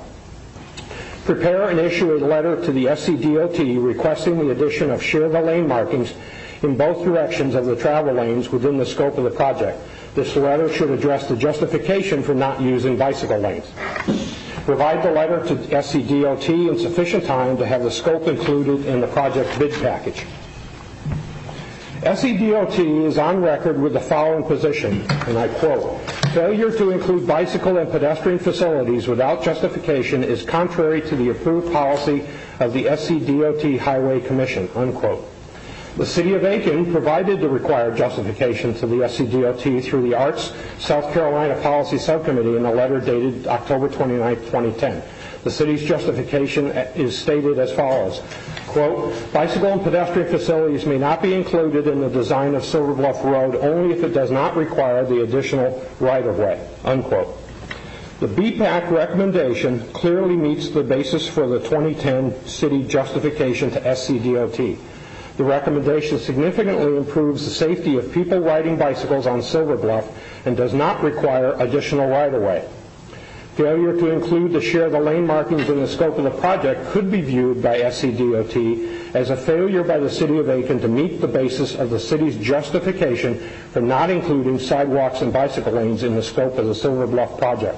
K: Prepare and issue a letter to the SCDOT requesting the addition of share the lane markings in both directions of the travel lanes within the scope of the project. This letter should address the justification for not using bicycle lanes. Provide the letter to SCDOT in sufficient time to have the scope included in the project bid package. SCDOT is on record with the following position, and I quote, "Failure to include bicycle and pedestrian facilities without justification is contrary to the approved policy of the SCDOT Highway Commission," unquote. The City of Aiken provided the required justification to the SCDOT through the Arts South Carolina Policy Subcommittee in a letter dated October 29, 2010. The city's justification is stated as follows, quote, "Bicycle and pedestrian facilities may not be included in the design of Silver Bluff Road only if it does not require the additional right-of-way," unquote. The BPAC recommendation clearly meets the basis for the 2010 city justification to SCDOT. The recommendation significantly improves the safety of people riding bicycles on Silver Bluff and does not require additional right-of-way. Failure to include the share the lane markings in the scope of the project could be viewed by SCDOT as a failure by the City of Aiken to meet the basis of the city's justification for not including sidewalks and bicycle lanes in the scope of the Silver Bluff project.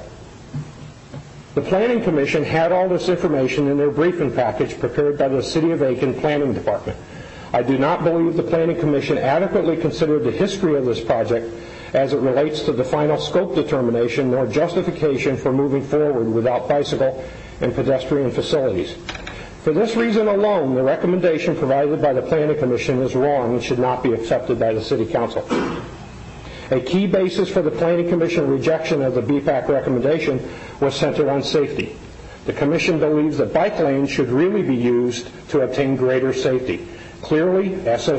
K: The Planning Commission had all this information in their briefing package prepared by the City of Aiken Planning Department. I do not believe the Planning Commission adequately considered the history of this project as it relates to the final scope determination nor justification for moving forward without bicycle and pedestrian facilities. For this reason alone, the recommendation provided by the Planning Commission is wrong and should not be accepted by the City Council. A key basis for the Planning Commission rejection of the BPAC recommendation was centered on safety. The Commission believes that bike lanes should really be used to obtain greater safety. Clearly,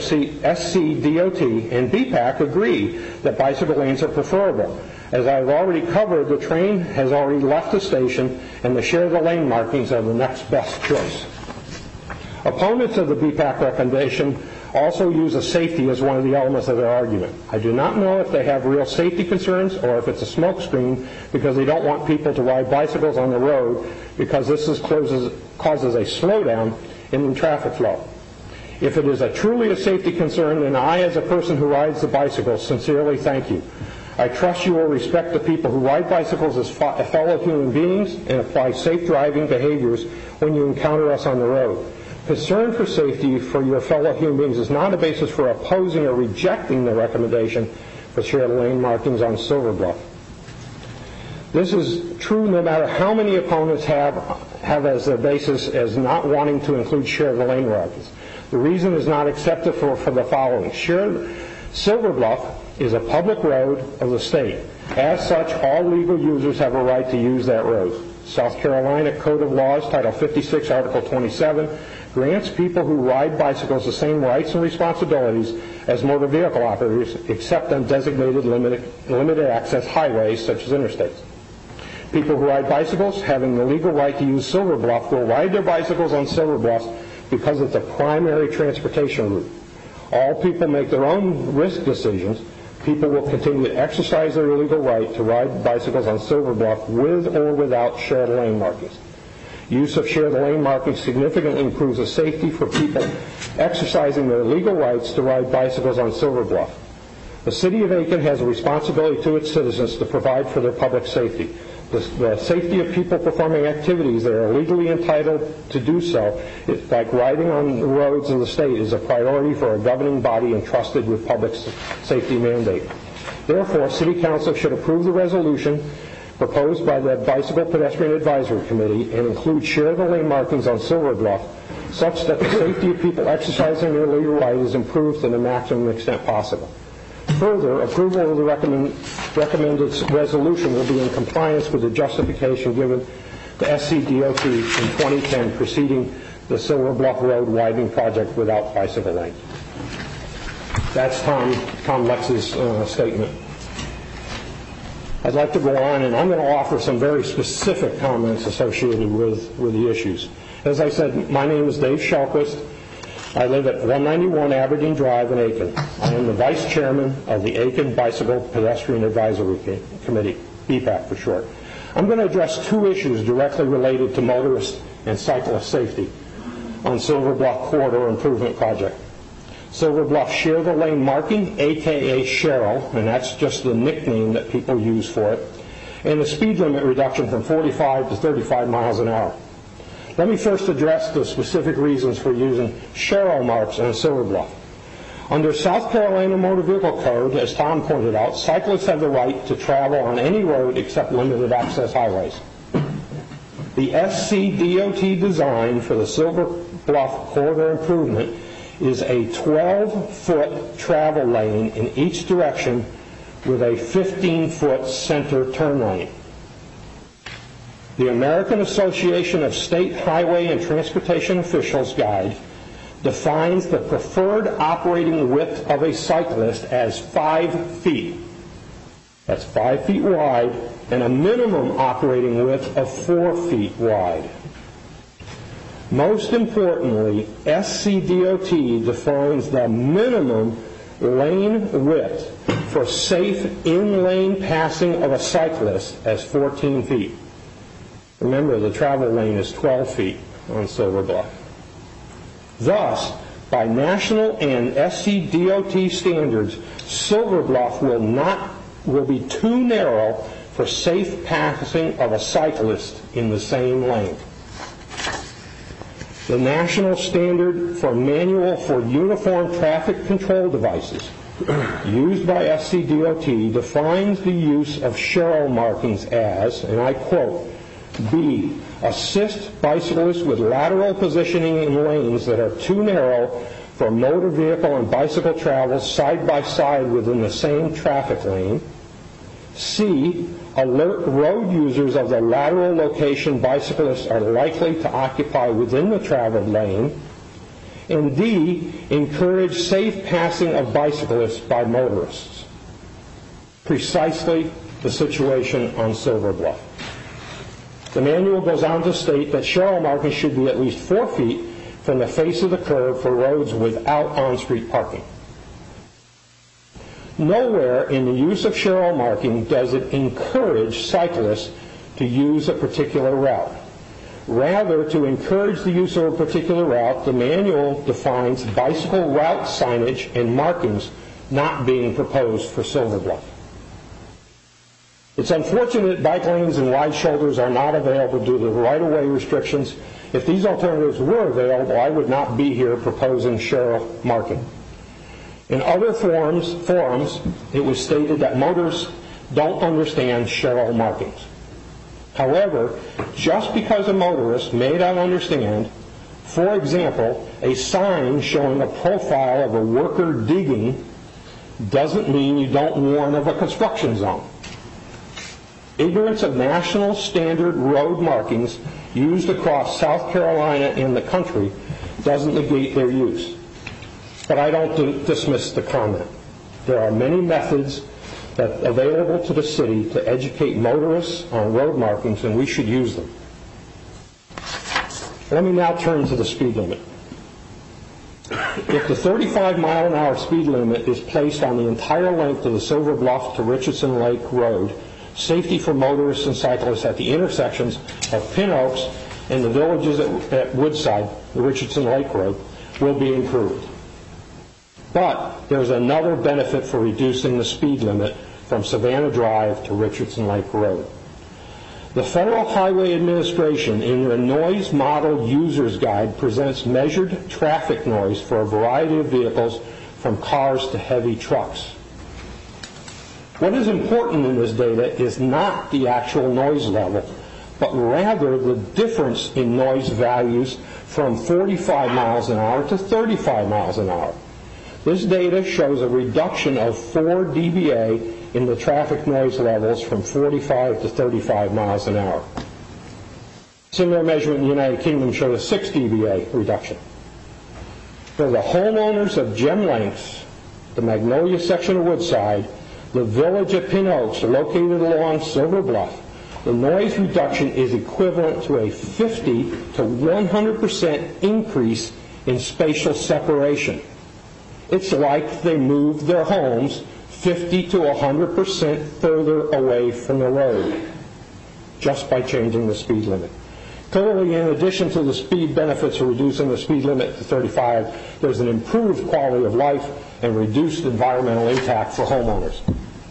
K: SCDOT and BPAC agree that bicycle lanes are preferable. As I've already covered, the train has already left the station and the share of the lane markings are the next best choice. Opponents of the BPAC recommendation also use safety as one of the elements of their argument. I do not know if they have real safety concerns or if it's a smokescreen because they don't want people to ride bicycles on the road because this causes a slowdown in traffic flow. If it is truly a safety concern, then I, as a person who rides the bicycle, sincerely thank you. I trust you will respect the people who ride bicycles as fellow human beings and apply safe driving behaviors when you encounter us on the road. Concern for safety for your fellow human beings is not a basis for opposing or rejecting the recommendation for shared lane markings on Silver Bluff. This is true no matter how many opponents have as their basis as not wanting to include shared lane markings. The reason is not acceptable for the following. Silver Bluff is a public road of the state. As such, all legal users have a right to use that road. South Carolina Code of Laws, Title 56, Article 27, grants people who ride bicycles the same rights and responsibilities as motor vehicle operators, except on designated limited access highways such as interstates. People who ride bicycles having the legal right to use Silver Bluff will ride their bicycles on Silver Bluff because it's a primary transportation route. All people make their own risk decisions. People will continue to exercise their legal right to ride bicycles on Silver Bluff with or without shared lane markings. Use of shared lane markings significantly improves the safety for people exercising their legal rights to ride bicycles on Silver Bluff. The City of Aiken has a responsibility to its citizens to provide for their public safety. The safety of people performing activities that are legally entitled to do so, like riding on the roads of the state, is a priority for a governing body entrusted with public safety mandate. Therefore, City Council should approve the resolution proposed by the Bicycle Pedestrian Advisory Committee and include share the lane markings on Silver Bluff such that the safety of people exercising their legal right is improved to the maximum extent possible. Further, approval of the recommended resolution will be in compliance with the justification given to SCDOT in 2010 preceding the Silver Bluff Road widening project without bicycle lanes. That's Tom Lex's statement. I'd like to go on, and I'm going to offer some very specific comments associated with the issues. As I said, my name is Dave Shelquist. I live at 191 Aberdeen Drive in Aiken. I am the Vice Chairman of the Aiken Bicycle Pedestrian Advisory Committee, BPAC for short. I'm going to address two issues directly related to motorist and cyclist safety on Silver Bluff Corridor Improvement Project. Silver Bluff Share the Lane Marking, a.k.a. Cheryl, and that's just the nickname that people use for it, and the speed limit reduction from 45 to 35 miles an hour. Let me first address the specific reasons for using Cheryl marks on Silver Bluff. Under South Carolina Motor Vehicle Code, as Tom pointed out, cyclists have the right to travel on any road except limited access highways. The SCDOT design for the Silver Bluff Corridor Improvement is a 12-foot travel lane in each direction with a 15-foot center turn lane. The American Association of State Highway and Transportation Officials Guide defines the preferred operating width of a cyclist as 5 feet. That's 5 feet wide, and a minimum operating width of 4 feet wide. Most importantly, SCDOT defines the minimum lane width for safe in-lane passing of a cyclist as 14 feet. Remember, the travel lane is 12 feet on Silver Bluff. Thus, by national and SCDOT standards, Silver Bluff will be too narrow for safe passing of a cyclist in the same lane. The national standard for manual for uniform traffic control devices used by SCDOT defines the use of Sherrill markings as, and I quote, B, assist bicyclists with lateral positioning in lanes that are too narrow for motor vehicle and bicycle travel side by side within the same traffic lane. C, alert road users of the lateral location bicyclists are likely to occupy within the traveled lane. And D, encourage safe passing of bicyclists by motorists. Precisely the situation on Silver Bluff. The manual goes on to state that Sherrill markings should be at least 4 feet from the face of the curb for roads without on-street parking. Nowhere in the use of Sherrill marking does it encourage cyclists to use a particular route. Rather, to encourage the use of a particular route, the manual defines bicycle route signage and markings not being proposed for Silver Bluff. It's unfortunate bike lanes and wide shoulders are not available due to right-of-way restrictions. If these alternatives were available, I would not be here proposing Sherrill marking. In other forums, it was stated that motorists don't understand Sherrill markings. However, just because a motorist may not understand, for example, a sign showing a profile of a worker digging doesn't mean you don't warn of a construction zone. Ignorance of national standard road markings used across South Carolina and the country doesn't negate their use. But I don't dismiss the comment. There are many methods that available to the city to educate motorists on road markings, and we should use them. Let me now turn to the speed limit. If the 35-mile-an-hour speed limit is placed on the entire length of the Silver Bluff to Richardson Lake Road, safety for motorists and cyclists at the intersections of Pin Oaks and the villages at Woodside, the Richardson Lake Road, will be improved. But there's another benefit for reducing the speed limit from Savannah Drive to Richardson Lake Road. The Federal Highway Administration, in their Noise Model User's Guide, presents measured traffic noise for a variety of vehicles, from cars to heavy trucks. What is important in this data is not the actual noise level, but rather the difference in noise values from 45 miles an hour to 35 miles an hour. This data shows a reduction of 4 dBA in the traffic noise levels from 45 to 35 miles an hour. Similar measurement in the United Kingdom showed a 6 dBA reduction. For the homeowners of Gem Lengths, the Magnolia section of Woodside, the village of Pin Oaks, located along Silver Bluff, the noise reduction is equivalent to a 50 to 100% increase in spatial separation. It's like they moved their homes 50 to 100% further away from the road just by changing the speed limit. Clearly, in addition to the speed benefits of reducing the speed limit to 35, there's an improved quality of life and reduced environmental impact for homeowners.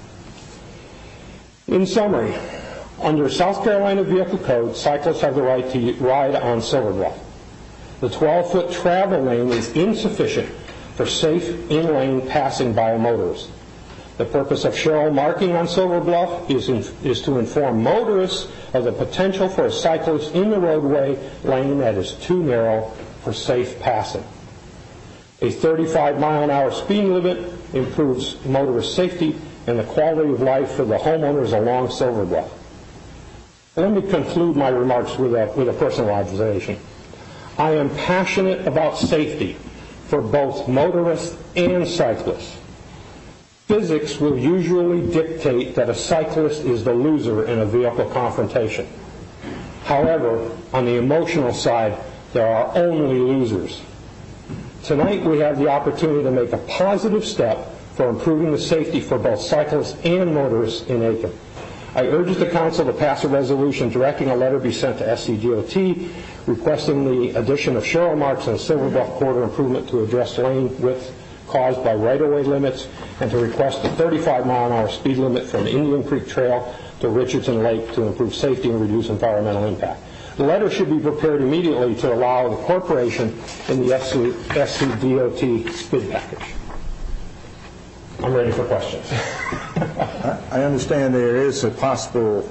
K: In summary, under South Carolina Vehicle Code, cyclists have the right to ride on Silver Bluff. The 12-foot travel lane is insufficient for safe in-lane passing by a motorist. The purpose of Sherrill marking on Silver Bluff is to inform motorists of the potential for a cyclist in the roadway lane that is too narrow for safe passing. A 35-mile-an-hour speed limit improves motorist safety and the quality of life for the homeowners along Silver Bluff. Let me conclude my remarks with a personal observation. I am passionate about safety for both motorists and cyclists. Physics will usually dictate that a cyclist is the loser in a vehicle confrontation. However, on the emotional side, there are only losers. Tonight we have the opportunity to make a positive step for improving the safety for both cyclists and motorists in Aiken. I urge the Council to pass a resolution directing a letter be sent to SCDOT requesting the addition of Sherrill marks on Silver Bluff corridor improvement to address lane width caused by right-of-way limits, and to request a 35-mile-an-hour speed limit from Indian Creek Trail to Richardson Lake to improve safety and reduce environmental impact. The letter should be prepared immediately to allow the corporation in the SCDOT bid package. I'm ready for questions.
G: I understand there is a possible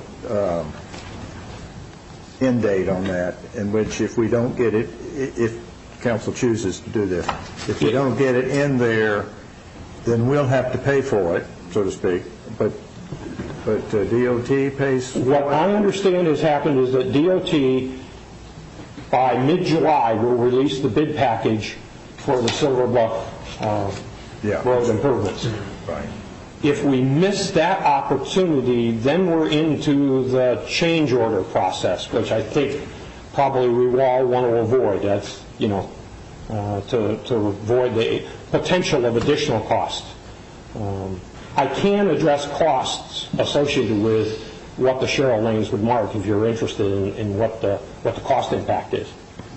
G: end date on that, in which if we don't get it, if Council chooses to do this, if we don't get it in there, then we'll have to pay for it, so to speak. But DOT pays for it?
K: What I understand has happened is that DOT, by mid-July, will release the bid package for the Silver Bluff road improvements.
G: Right.
K: If we miss that opportunity, then we're into the change order process, which I think probably we all want to avoid. That's, to avoid the potential of additional costs. I can address costs associated with what the Sherrill lanes would mark if you're interested in what the cost impact is.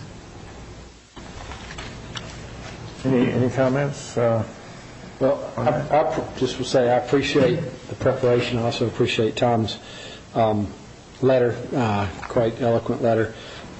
G: Any comments?
H: Well, I just will say I appreciate the preparation. I also appreciate Tom's letter, quite eloquent letter.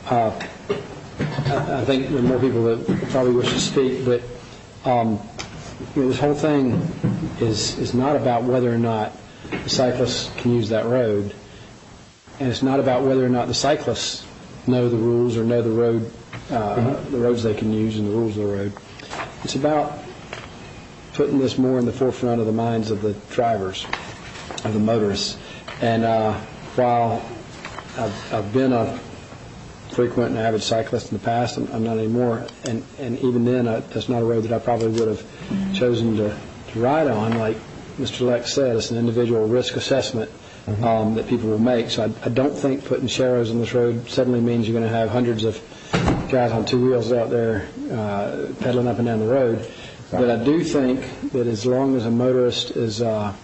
H: I think there are more people that probably wish to speak, but this whole thing is not about whether or not the cyclists can use that road, and it's not about whether or not the cyclists know the rules or know the road, the roads they can use and the rules of the road. It's about putting this more in the forefront of the minds of the drivers, of the motorists. And while I've been a frequent and avid cyclist in the past, I'm not anymore, and even then that's not a road that I probably would have chosen to ride on. Like Mr. Lex said, it's an individual risk assessment that people will make. So I don't think putting Sherrills on this road suddenly means you're going to have hundreds of guys on two wheels out there pedaling up and down the road. But I do think that as long as a motorist is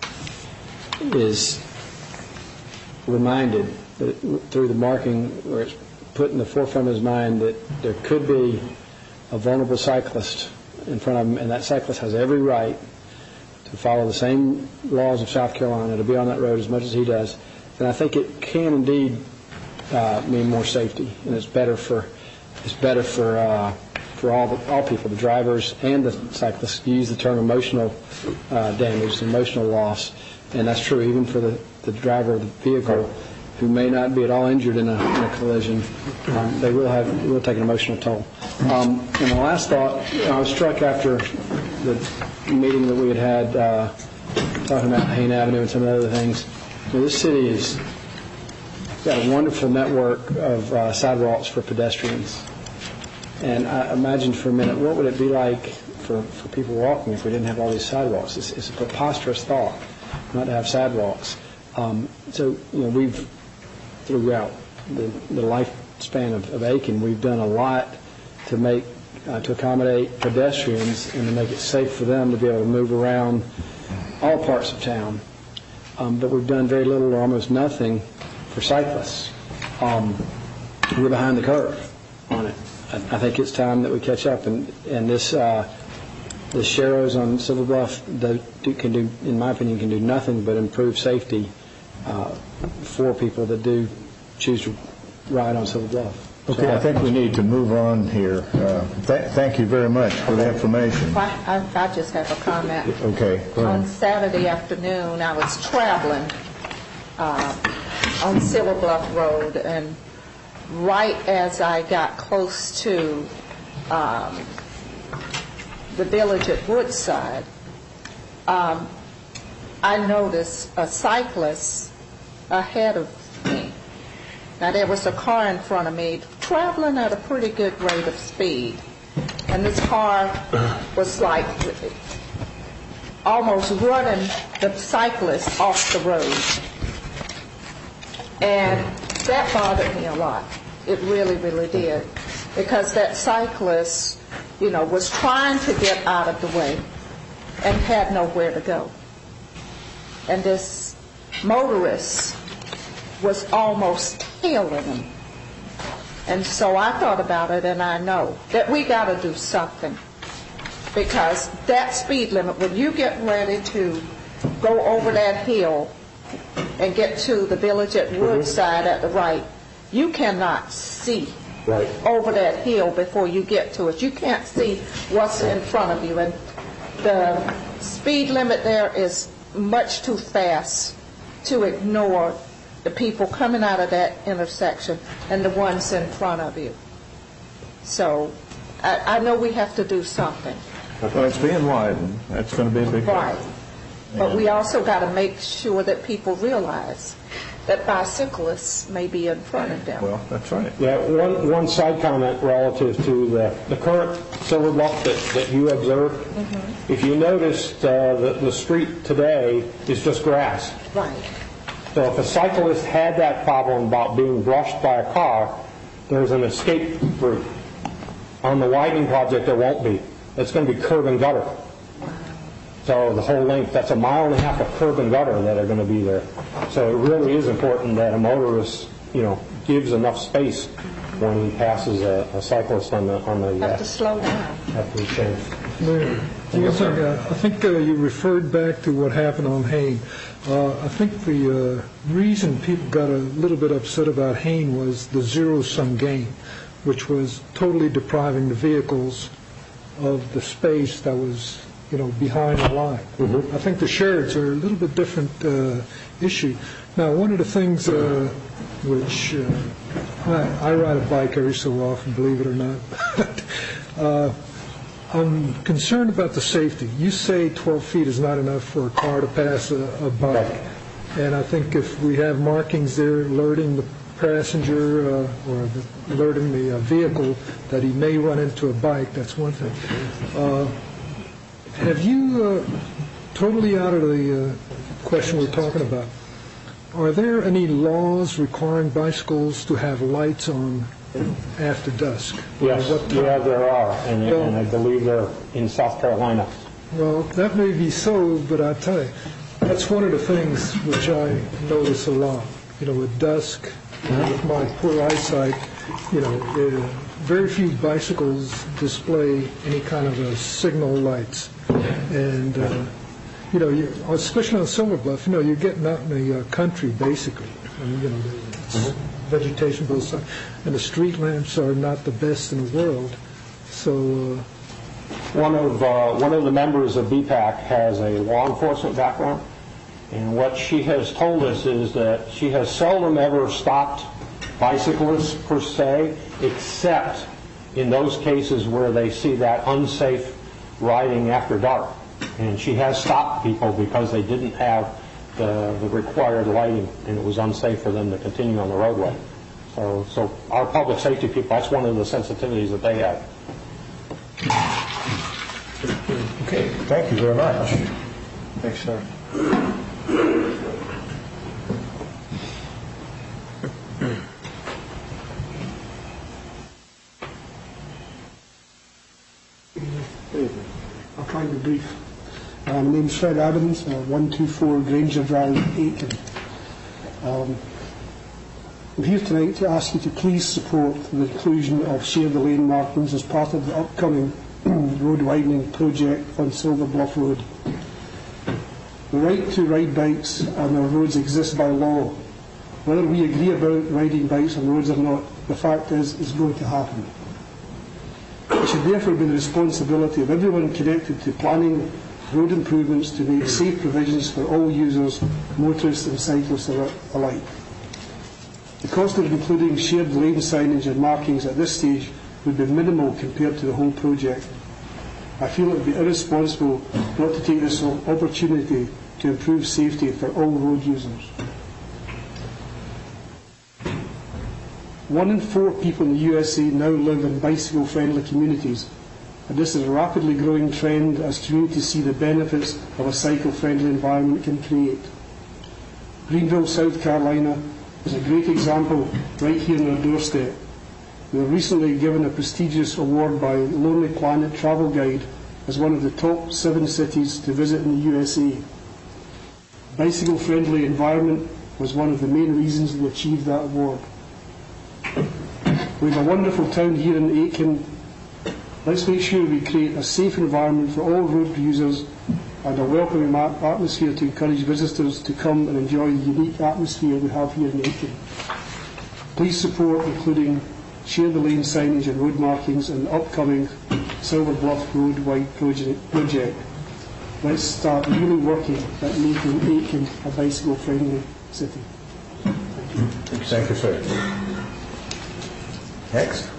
H: reminded that through the marking, where it's put in the forefront of his mind that there could be a vulnerable cyclist in front of him, and that cyclist has every right to follow the same laws of South Carolina, to be on that road as much as he does, then I think it can indeed mean more safety, and it's better for all people, the drivers and the cyclists. You use the term emotional damage, emotional loss, and that's true even for the driver of the vehicle, who may not be at all injured in a collision. It will take an emotional toll. And the last thought, I was struck after the meeting that we had talking about Hain Avenue and some of the other things. This city has got a wonderful network of sidewalks for pedestrians. And I imagined for a minute, what would it be like for people walking if we didn't have all these sidewalks? It's a preposterous thought not to have sidewalks. So we've, throughout the lifespan of Aiken, we've done a lot to accommodate pedestrians and to make it safe for them to be able to move around all parts of town. But we've done very little or almost nothing for cyclists. We're behind the curve on it. I think it's time that we catch up, and this the Sherrills on Silver Bluff can do, in my opinion, can do nothing but improve safety for people that do choose to ride on Silver Bluff.
A: Okay, I think we need to move on here. Thank you very much for the information.
C: I just have a comment.
A: Okay, go ahead.
C: On Saturday afternoon, I was traveling on Silver Bluff Road, and right as I got close to the village at Woodside, I noticed a cyclist ahead of me. Now, there was a car in front of me traveling at a pretty good rate of speed, and this car was like almost running the cyclist off the road. And that bothered me a lot. It really, really did. Because that cyclist, was trying to get out of the way and had nowhere to go. And this motorist was almost tailing him. And so I thought about it, and I know that we got to do something. Because that speed limit, when you get ready to go over that hill and get to the village at Woodside at the right, you cannot see over that hill before you get to it. You can't see what's in front of you. And the speed limit there is much too fast to ignore the people coming out of that intersection and the ones in front of you. So I know we have to do something.
G: Well, it's being widened. That's going to be a big
C: right. But we also got to make sure that people realize that bicyclists may be in front of them.
G: Well, that's right.
K: Yeah, one side comment relative to the current Silver Bluff that you observed. Mm-hmm. If you noticed, the street today is just grass.
C: Right.
K: So if a cyclist had that problem about being brushed by a car, there's an escape route. On the widening project, there won't be. It's going to be curb and gutter. So the whole length, that's 1.5 miles of curb and gutter that are going to be there. So it really is important that a motorist, gives enough space when he passes a cyclist on the
C: have to slow down.
K: After the change.
O: I think you referred back to what happened on Hain. I think the reason people got a little bit upset about Hain was the zero-sum game, which was totally depriving the vehicles of the space that was behind the line. Mm-hmm. I think the shareds are a little bit different issue. Now, one of the things which I ride a bike every so often, believe it or not. I'm concerned about the safety. You say 12 feet is not enough for a car to pass a bike. And I think if we have markings there alerting the passenger or alerting the vehicle that he may run into a bike, that's one thing. Have you, totally out of the question we're talking about, are there any laws requiring bicycles to have lights on after dusk?
K: Yes, there are, and I believe they're in South Carolina.
O: Well, that may be so, but I tell you, that's one of the things which I notice a lot. At dusk, with my poor eyesight, very few bicycles display any kind of signal lights. And, especially on Silver Bluff, you're getting out in the country, basically. I mean, it's vegetation both sides. And the street lamps are not the best in the world. So...
K: One of the members of BPAC has a law enforcement background. And what she has told us is that she has seldom ever stopped bicyclists, per se, except in those cases where they see that unsafe riding after dark. And she has stopped people because they didn't have the required lighting, and it was unsafe for them to continue on the roadway. So our public safety people, that's one of the sensitivities that they have.
G: Okay, thank you very much.
A: Thanks, sir.
P: I'll try to be brief. My name's Fred Adams, 124 Granger Drive, Aiken. I'm here tonight to ask you to please support the inclusion of share the lane markings as part of the upcoming road widening project on Silver Bluff Road. The right to ride bikes on our roads exists by law. Whether we agree about riding bikes on roads or not the fact is going to happen. It should therefore be the responsibility of everyone connected to planning road improvements to make safe provisions for all users, motorists and cyclists alike. The cost of including shared lane signage and markings at this stage would be minimal compared to the whole project. I feel it would be irresponsible not to take this opportunity to improve safety for all road users. 1 in 4 people in the USA now live in bicycle-friendly communities, and this is a rapidly growing trend as communities see the benefits of a cycle-friendly environment can create. Greenville, South Carolina is a great example right here on our doorstep. We were recently given a prestigious award by Lonely Planet Travel Guide as one of the top 7 cities to visit in the USA. Bicycle-friendly environment was one of the main reasons we achieved that award. We have a wonderful town here in Aitkin. Let's make sure we create a safe environment for all road users and a welcoming atmosphere to encourage visitors to come and enjoy the unique atmosphere we have here in Aitkin. Please support including share the lane signage and road markings in the upcoming Silver Bluff Road wide project. Let's start really working at making Aitkin a bicycle-friendly city.
G: Thank you, sir. Next.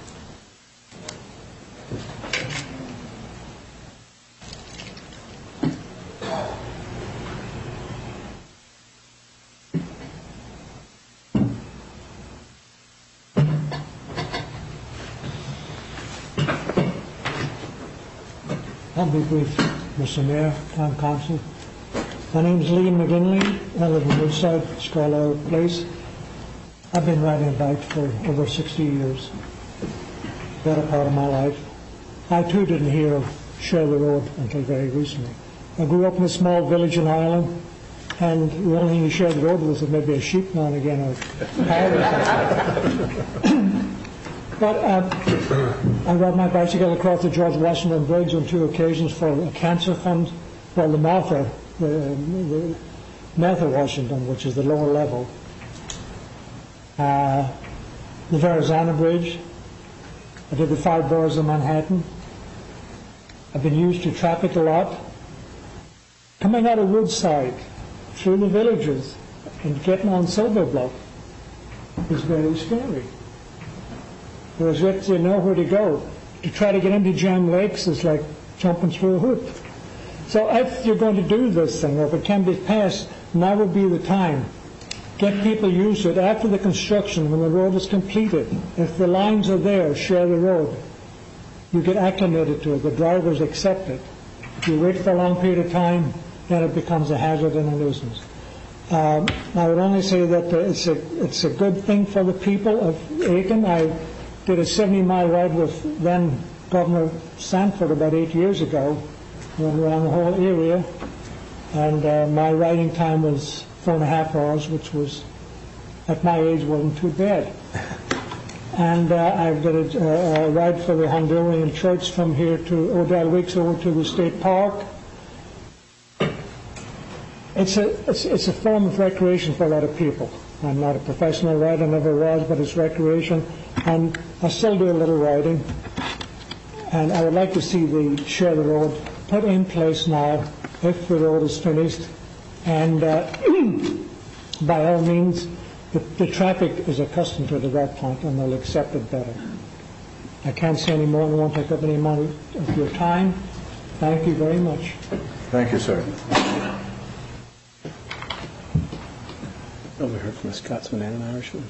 F: I'll be brief, Mr. Mayor, Town Council. My name is Liam McGinley. I live in Woodside, Scarlet Place. I've been riding a bike for over 60 years, better part of my life. I too didn't hear of Share the Road until very recently. I grew up in a small village in Ireland, and the only thing you shared the road with was maybe a sheep now and again, or But I rode my bicycle across the George Washington Bridge on 2 occasions for a cancer fund, well, the Martha Washington, which is the lower level. The Verrazano Bridge. I did the 5 boroughs of Manhattan. I've been used to traffic a lot. Coming out of Woodside, through the villages, and getting on Silver Bluff is very scary. Because you know where to go. To try to get into Jam Lakes is like jumping through a hoop. So if you're going to do this thing, or if it can be passed, now would be the time. Get people used to it after the construction, when the road is completed. If the lines are there, share the road. You get acclimated to it. The drivers accept it. If you wait for a long period of time, then it becomes a hazard and a nuisance. I would only say that it's a good thing for the people of Aitkin. I did a 70-mile ride with then Governor Sanford about 8 years ago. Went around the whole area, and my riding time was 4.5 hours, which was, at my age, wasn't too bad. And I did a ride for the Honduran Church from here to Odell Weeks over to the State Park. It's a form of recreation for a lot of people. I'm not a professional rider, never was, but it's recreation. And I still do a little riding. And I would like to see the Share the Road put in place now, if the road is finished. And by all means, the traffic is accustomed to it at that point, and they'll accept it better. I can't say any more, and I won't take up any more of your time. Thank you very much.
G: Thank you, sir.
H: We heard from a Scotsman and an Irishman.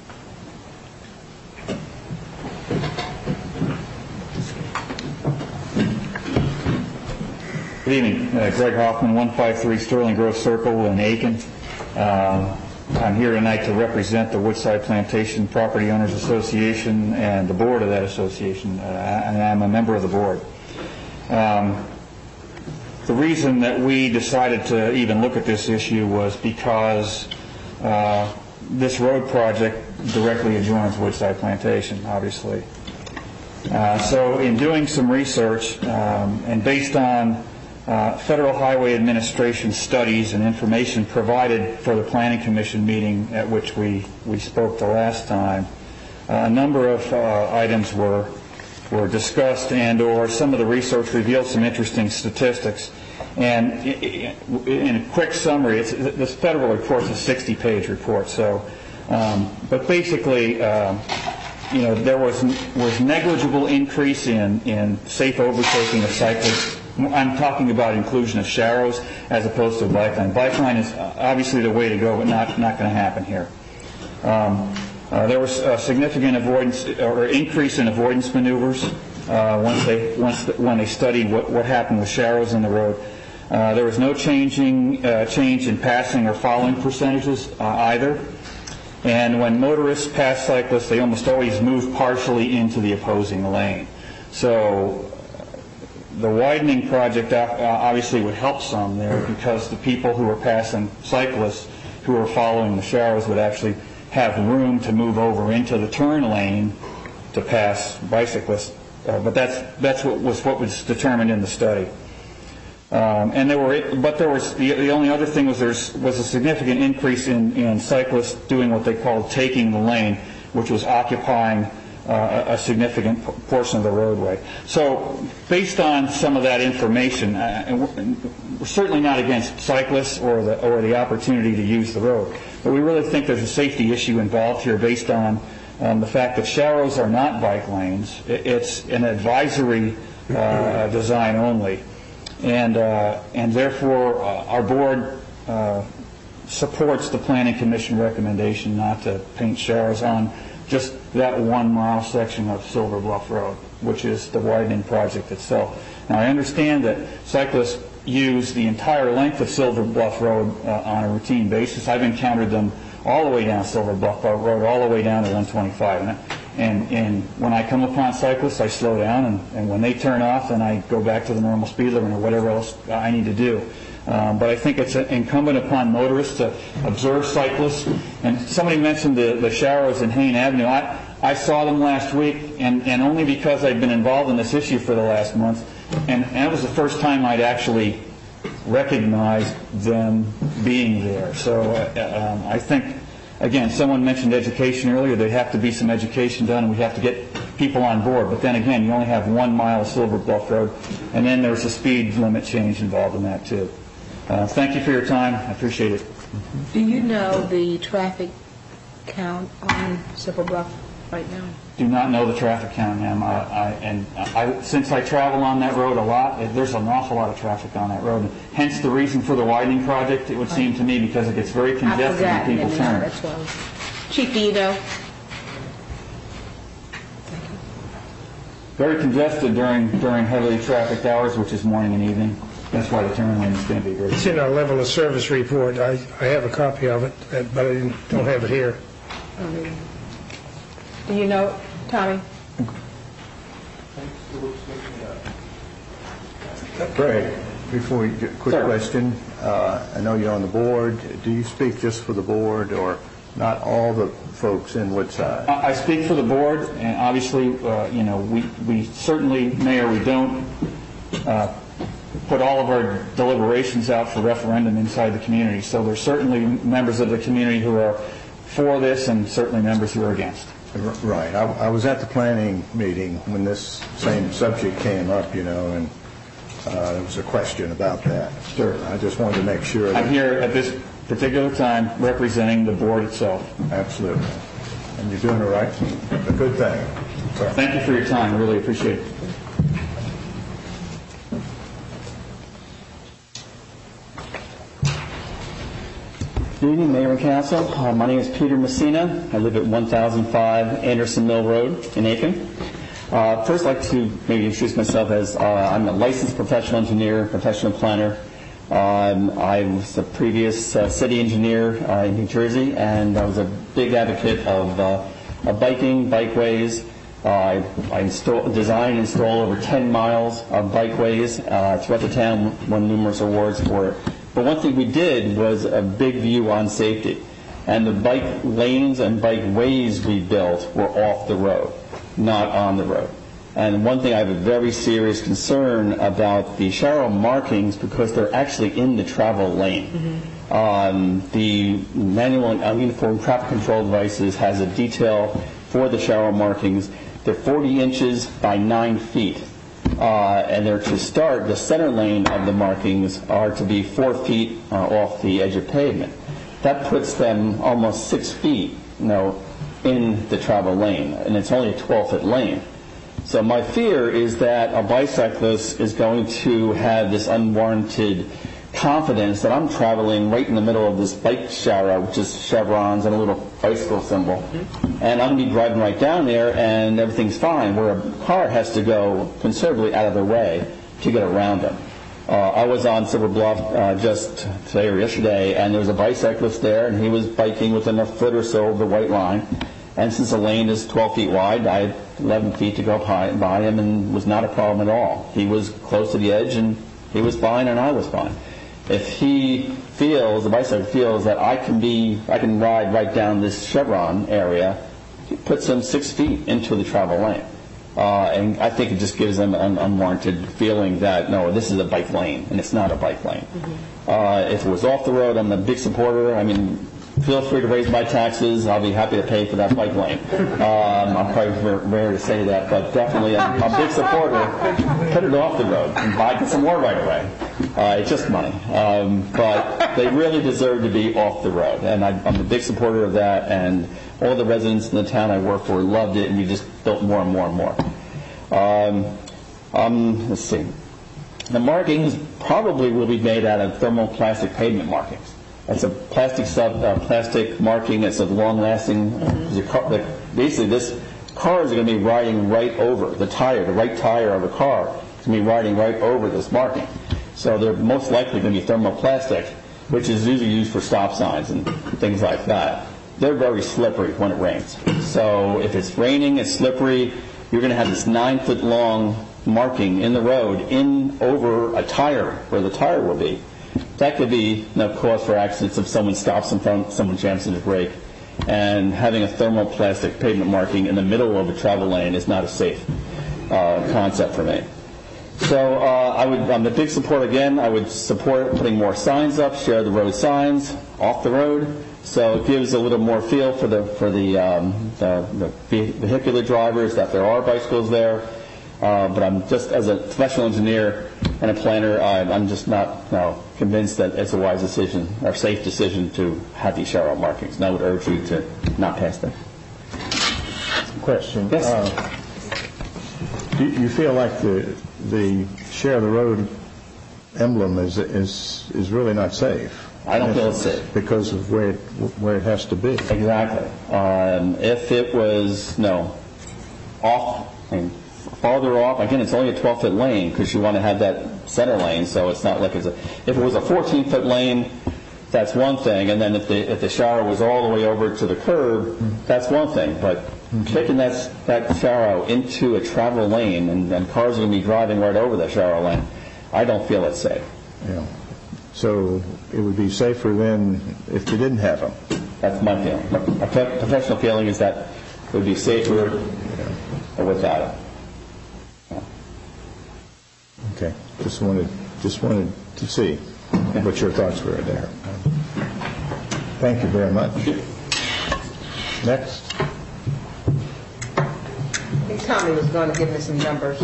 Q: Good evening. Greg Hoffman, 153 Sterling Grove Circle in Aitkin. I'm here tonight to represent the Woodside Plantation Property Owners Association and the board of that association, and I'm a member of the board. The reason that we decided to even look at this issue was because this road project directly adjoins Woodside Plantation, obviously. So in doing some research and based on Federal Highway Administration studies and information provided for the Planning Commission meeting at which we spoke the last time, a number of items were discussed, and or some of the research revealed some interesting statistics. And in a quick summary, this federal report is a 60-page report. So, but basically, there was negligible increase in safe overtaking of cyclists. I'm talking about inclusion of sharrows as opposed to a bike line. Bike line is obviously the way to go, but not going to happen here. There was a significant avoidance or increase in avoidance maneuvers when they studied what happened with sharrows in the road. There was no change in passing or following percentages either. And when motorists pass cyclists, they almost always move partially into the opposing lane. So the widening project obviously would help some there, because the people who are passing cyclists who are following the sharrows would actually have room to move over into the turn lane to pass bicyclists. But that's what was determined in the study. And there was the only other thing was a significant increase in cyclists doing what they called taking the lane, which was occupying a significant portion of the roadway. So based on some of that information, we're certainly not against cyclists or the opportunity to use the road, but we really think there's a safety issue involved here based on the fact that sharrows are not bike lanes. It's an advisory design only. And therefore, our board supports the Planning Commission recommendation not to paint sharrows on just that 1 mile section of Silver Bluff Road, which is the widening project itself. Now, I understand that cyclists use the entire length of Silver Bluff Road on a routine basis. I've encountered them all the way down Silver Bluff Road, all the way down to 125. And when I come upon cyclists, I slow down, and when they turn off, then I go back to the normal speed limit or whatever else I need to do. But I think it's incumbent upon motorists to observe cyclists. And somebody mentioned the sharrows in Hain Avenue. I saw them last week, and only because I've been involved in this issue for the last month. And that was the first time I'd actually recognized them being there. So I think, again, someone mentioned education earlier. There'd have to be some education done, and we'd have to get people on board. But then again, you only have 1 mile of Silver Bluff Road, and then there's a speed limit change involved in that, too. Thank you for your time. I appreciate it.
C: Do you know the traffic count on Silver Bluff right now?
Q: Do not know the traffic count, ma'am. Since I travel on that road a lot, there's an awful lot of traffic on that road. Hence the reason for the widening project, it would seem to me, because it gets very congested when people turn.
C: That's well. Chief, do you know?
Q: Very congested during heavily trafficked hours, which is morning and evening. That's why the turn lane is going to be very.
J: It's in our level of service report. I have a copy of it, but I don't have it here.
C: Do you know, Tommy?
G: Greg, before we get a quick question, I know you're on the board. Do you speak just for the board, or not all the folks in Woodside?
Q: I speak for the board, and obviously, we certainly, Mayor, we don't put all of our deliberations out for referendum inside the community. So there's certainly members of the community who are for this, and certainly members who are against.
G: Right. I was at the planning meeting when this same subject came up, and there was a question about that.
Q: Sure.
G: I just wanted to make sure.
Q: I'm here at this particular time representing the board itself.
G: Absolutely. And you're doing it right. A good thing. So.
Q: Thank you for your time. I really appreciate it.
N: Good evening, Mayor and Council. My name is Peter Messina. I live at 1005 Anderson Mill Road in Aiken. First, I'd like to maybe introduce myself as I'm a licensed professional engineer, professional planner. I was a previous city engineer in New Jersey, and I was a big advocate of biking, bikeways. I design and install over 10 miles of bikeways throughout the town, won numerous awards for it. But one thing we did was a big view on safety. And the bike lanes and bike ways we built were off the road, not on the road. And one thing I have a very serious concern about the sharrow markings, because they're actually in the travel lane. Mm-hmm. The manual and uniform traffic control devices has a detail for the shower markings. They're 40 inches by 9 feet. And they're to start, the center lane of the markings are to be 4 feet off the edge of pavement. That puts them almost 6 feet, in the travel lane, and it's only a 12-foot lane. So my fear is that a bicyclist is going to have this unwarranted confidence that I'm traveling right in the middle of this bike shower, which is chevrons and a little bicycle symbol, and I'm going to be driving right down there and everything's fine, where a car has to go considerably out of their way to get around them. I was on Silver Bluff just today or yesterday, and there was a bicyclist there, and he was biking within a foot or so of the white line. And since the lane is 12 feet wide, I had 11 feet to go by him, and it was not a problem at all. He was close to the edge, and he was fine, and I was fine. If he feels, the bicyclist feels that I can ride right down this chevron area, it puts him 6 feet into the travel lane. And I think it just gives them an unwarranted feeling that, no, this is a bike lane, and it's not a bike lane. If it was off the road, I'm a big supporter. I mean, feel free to raise my taxes. I'll be happy to pay for that bike lane. I'm probably rare to say that, but definitely I'm a big supporter. Put it off the road and buy some more right away. It's just money. But they really deserve to be off the road, and I'm a big supporter of that, and all the residents in the town I work for loved it, and we just built more and more and more. Let's see. The markings probably will be made out of thermoplastic pavement markings. It's a plastic marking. It's a long-lasting. Basically, this cars are going to be riding right over the right tire of a car is going to be riding right over this marking. So they're most likely going to be thermoplastic, which is usually used for stop signs and things like that. They're very slippery when it rains. So if it's raining, it's slippery. You're going to have this 9-foot long marking in the road over a tire where the tire will be. That could be cause for accidents if someone stops in front, someone jams into the brake. And having a thermoplastic pavement marking in the middle of a travel lane is not a safe concept for me. So I'm a big supporter again. I would support putting more signs up, share the road signs off the road. So it gives a little more feel for the vehicular drivers that there are bicycles there. But I'm just, as a professional engineer and a planner, I'm just not convinced that it's a wise decision or safe decision to have these shower markings. And I would urge you to not pass them.
G: Question.
N: Yes.
G: Do you feel like the share the road emblem is really not safe?
N: I don't feel it's safe
G: because of where it has to be.
N: Exactly. If it was off and farther off, again, it's only a 12-foot lane because you want to have that center lane. So it's not like if it was a 14-foot lane, that's one thing. And then if the shower was all the way over to the curb, that's one thing. But taking that shower into a travel lane and cars are going to be driving right over that shower lane, I don't feel it's safe.
G: Yeah. So it would be safer then if they didn't have them.
N: That's my feeling. My professional feeling is that it would be safer without it. Yeah.
G: Okay. Just wanted to see what your thoughts were there. Thank you very much. Next.
C: I think Tommy was going to give me some numbers.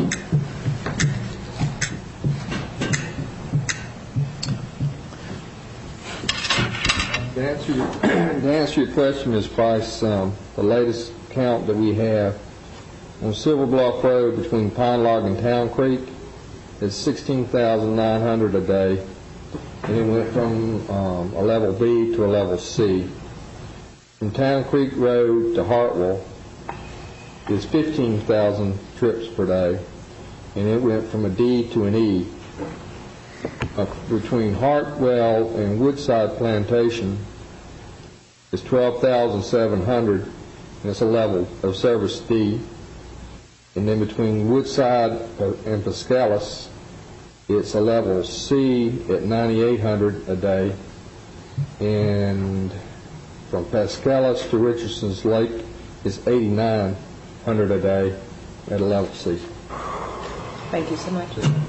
S: To answer your question, Ms. Price, the latest count that we have on Silver Bluff Road between Pine Log and Town Creek is 16,900 a day, and it went from a level B to a level C. From Town Creek Road to Hartwell is 15,000 trips per day, and it went from a D to an E. Between Hartwell and Woodside Plantation is 12,700, and it's a level of service D. And then between Woodside and Pascalis, it's a level C at 9,800 a day. And from Pascalis to Richardson's Lake is 8,900 a day at a level C.
C: Thank you so much.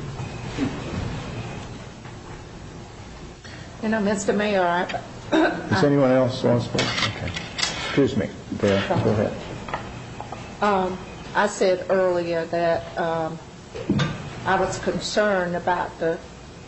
C: Mr. Mayor,
G: Does anyone else want to speak? Okay. Excuse me. Go ahead.
C: I said earlier that I was concerned about the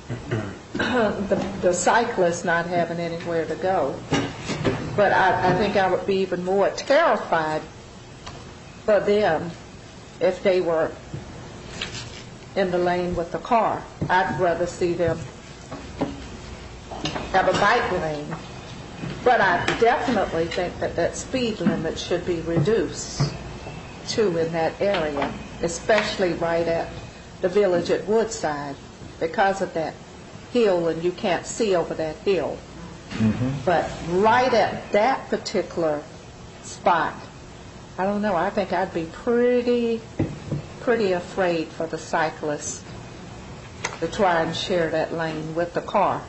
C: cyclists not having anywhere to go. But I think I would be even more terrified for them if they were in the lane with the car. I'd rather see them have a bike lane. But I definitely think that speed limit should be reduced, too, in that area, especially right at the village at Woodside, because of that hill, and you can't see over that hill. But right at that particular spot, I don't know, I think I'd be pretty afraid for the cyclists to try and share that lane with the car.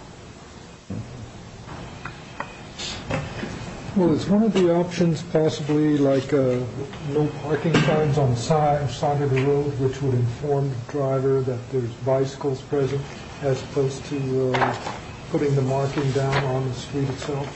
O: Well, is one of the options possibly like no parking signs on the side of the road, which would inform the driver that there's bicycles present, as opposed to putting the marking down on the street itself?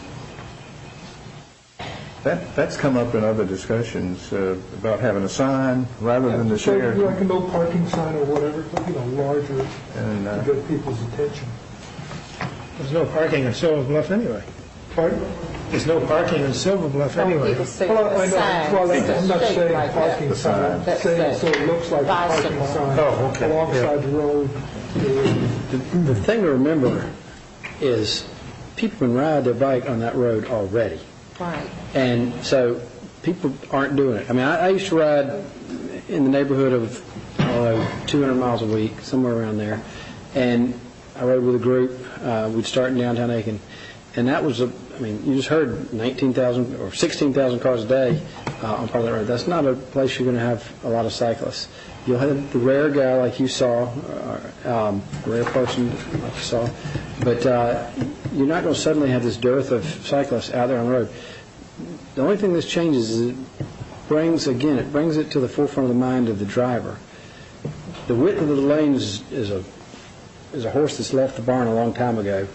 A: That's come up in other discussions about having a sign rather than the shared.
O: Like a no parking sign or whatever, larger,
A: and
O: to get people's attention.
J: There's no parking in Silver Bluff anyway.
O: Pardon?
J: There's no parking in Silver Bluff anyway.
O: I'm not saying
C: like
O: parking sign. I'm saying so it looks like a parking sign alongside the road.
H: The thing to remember is people can ride their bike on that road already.
C: Right.
H: And so people aren't doing it. I mean, I used to ride in the neighborhood of 200 miles a week, somewhere around there. And I rode with a group. We'd start in downtown Aiken. And that was, you just heard 19,000 or 16,000 cars a day on part of that road. That's not a place you're going to have a lot of cyclists. You'll have the rare guy like you saw, rare person like you saw, but you're not going to suddenly have this dearth of cyclists out there on the road. The only thing this changes is it brings it to the forefront of the mind of the driver. The width of the lanes is a horse that's left the barn a long time ago.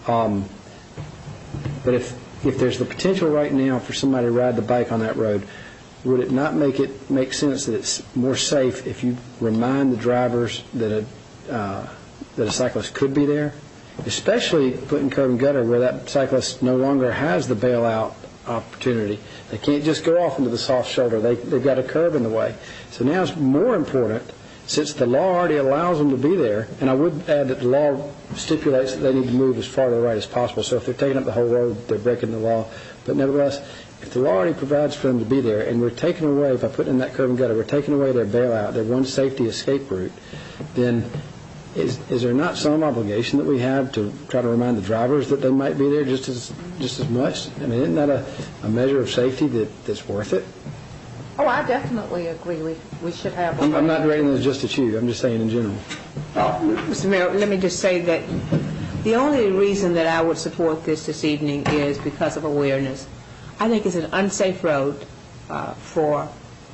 H: But if there's the potential right now for somebody to ride the bike on that road, would it not make sense that it's more safe if you remind the drivers that a cyclist could be there, especially putting curb and gutter where that cyclist no longer has the bailout opportunity. They can't just go off into the soft shoulder. They've got a curb in the way. So now it's more important, since the law already allows them to be there, and I would add that the law stipulates that they need to move as far to the right as possible. So if they're taking up the whole road, they're breaking the law. But nevertheless, if the law already provides for them to be there, and we're taking away, by putting in that curb and gutter, we're taking away their bailout, their one safety escape route, then is there not some obligation that we have to try to remind the drivers that they might be there just as much? I mean, isn't that a measure of safety that's worth it?
C: Oh, I definitely agree. We should have.
H: I'm not rating this just at you. I'm just saying in general.
R: Mr. Mayor, let me just say that the only reason that I would support this evening is because of awareness. I think it's an unsafe road for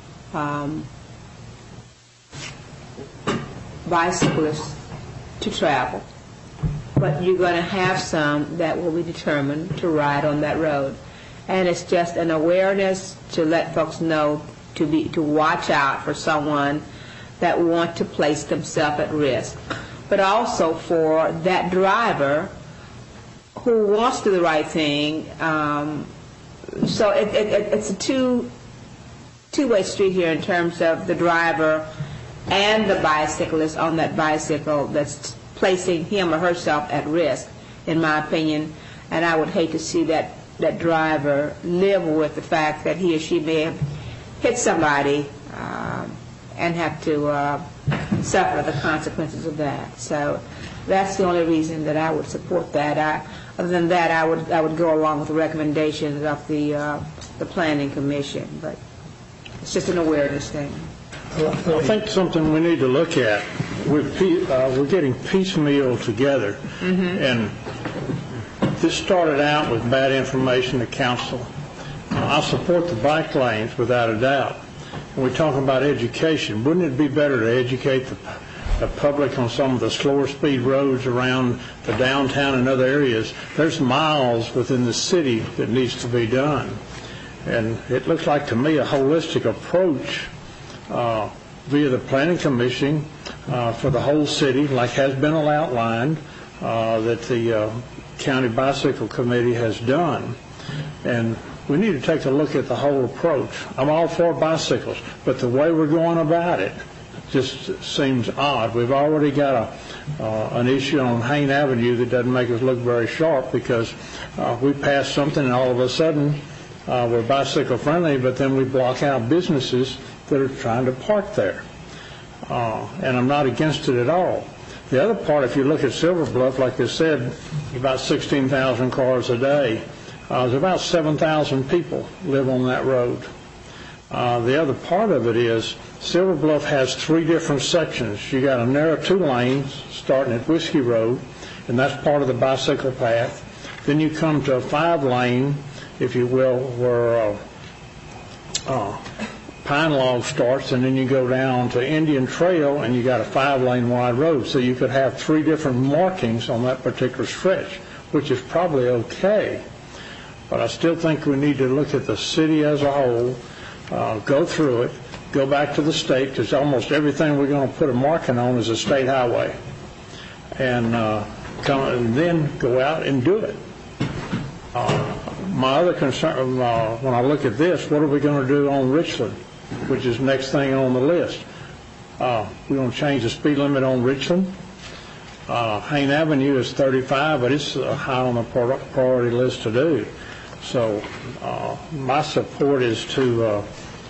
R: bicyclists to travel, but you're going to have some that will be determined to ride on that road, and it's just an awareness to let folks know to watch out for someone that want to place themselves at risk, but also for that driver who wants to do the right thing. So it's a two-way street here in terms of the driver and the bicyclist on that bicycle that's placing him or herself at risk, in my opinion. And I would hate to see that driver live with the fact that he or she may have hit somebody and have to suffer the consequences of that. So that's the only reason that I would support that. Other than that, I would go along with the recommendations of the Planning Commission. But it's just an awareness thing.
B: I think something we need to look at. We're getting piecemeal together, and this started out with bad information to council. I support the bike lanes without a doubt. And we're talking about education. Wouldn't it be better to educate the public on some of the slower speed roads around the downtown and other areas? There's miles within the city that needs to be done.
T: And it looks like to me a holistic approach via the Planning Commission for the whole city, like has been outlined, that the County Bicycle Committee has done. And we need to take a look at the whole approach. I'm all for bicycles, but the way we're going about it just seems odd. We've already got an issue on Hain Avenue that doesn't make us look very sharp, because we pass something and all of a sudden we're bicycle friendly, but then we block out businesses that are trying to park there. And I'm not against it at all. The other part, if you look at Silver Bluff, like I said, about 16,000 cars a day. There's about 7,000 people live on that road. The other part of it is Silver Bluff has 3 different sections. You got a narrow 2 lanes starting at Whiskey Road, and that's part of the bicycle path. Then you come to a 5 lane, if you will, where Pine Log starts, and then you go down to Indian Trail, and you got a 5-lane wide road. So you could have 3 different markings on that particular stretch, which is probably okay. But I still think we need to look at the city as a whole, go through it, go back to the state, because almost everything we're going to put a marking on is a state highway, and then go out and do it. My other concern, when I look at this, what are we going to do on Richland, which is the next thing on the list? We're going to change the speed limit on Richland. Hain Avenue is 35, but it's high on the priority list to do. So my support is to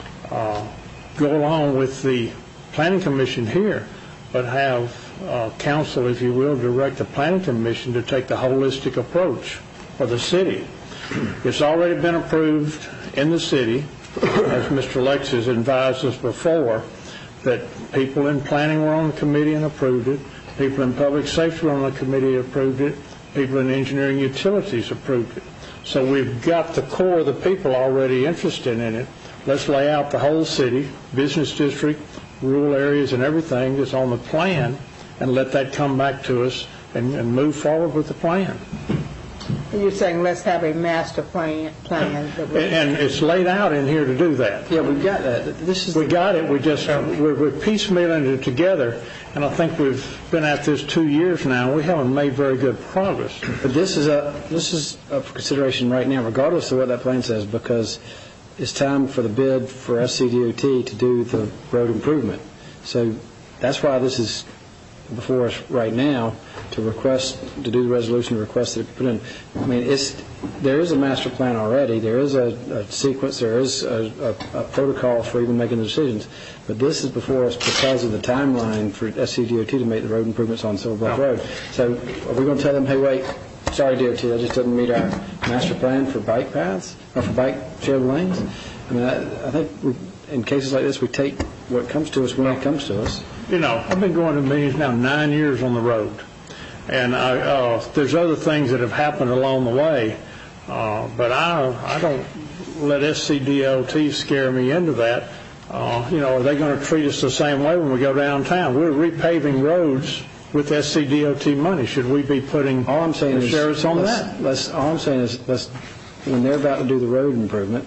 T: go along with the Planning Commission here, but have council, if you will, direct the Planning Commission to take the holistic approach for the city. It's already been approved in the city, as Mr. Lex has advised us before, that people in planning were on the committee and approved it, people in public safety were on the committee and approved it, people in engineering utilities approved it. So we've got the core of the people already interested in it. Let's lay out the whole city, business district, rural areas, and everything that's on the plan, and let that come back to us and move forward with the plan.
C: You're saying let's have a master plan.
T: And it's laid out in here to do that.
H: Yeah, we've got that.
T: We got it. We're piecemealing it together, and I think we've been at this 2 years now. We haven't made very good progress.
H: But this is up for consideration right now, regardless of what that plan says, because it's time for the bid for SCDOT to do the road improvement. So that's why this is before us right now, to do the resolution, to request that it be put in. I mean, there is a master plan already. There is a sequence. There is a protocol for even making the decisions. But this is before us because of the timeline for SCDOT to make the road improvements on Silver Bluff Road. So are we going to tell them, hey, wait, sorry, DOT, that just doesn't meet our master plan for bike paths or for bike shared lanes? I mean, I think in cases like this, we take what comes to us when it comes to us.
T: You know, I've been going to meetings now 9 years on the road, and there's other things that have happened along the way, but I don't let SCDOT scare me into that. Are they going to treat us the same way when we go downtown? We're repaving roads with SCDOT money. Should we be putting the sheriffs on that?
H: All I'm saying is, when they're about to do the road improvement,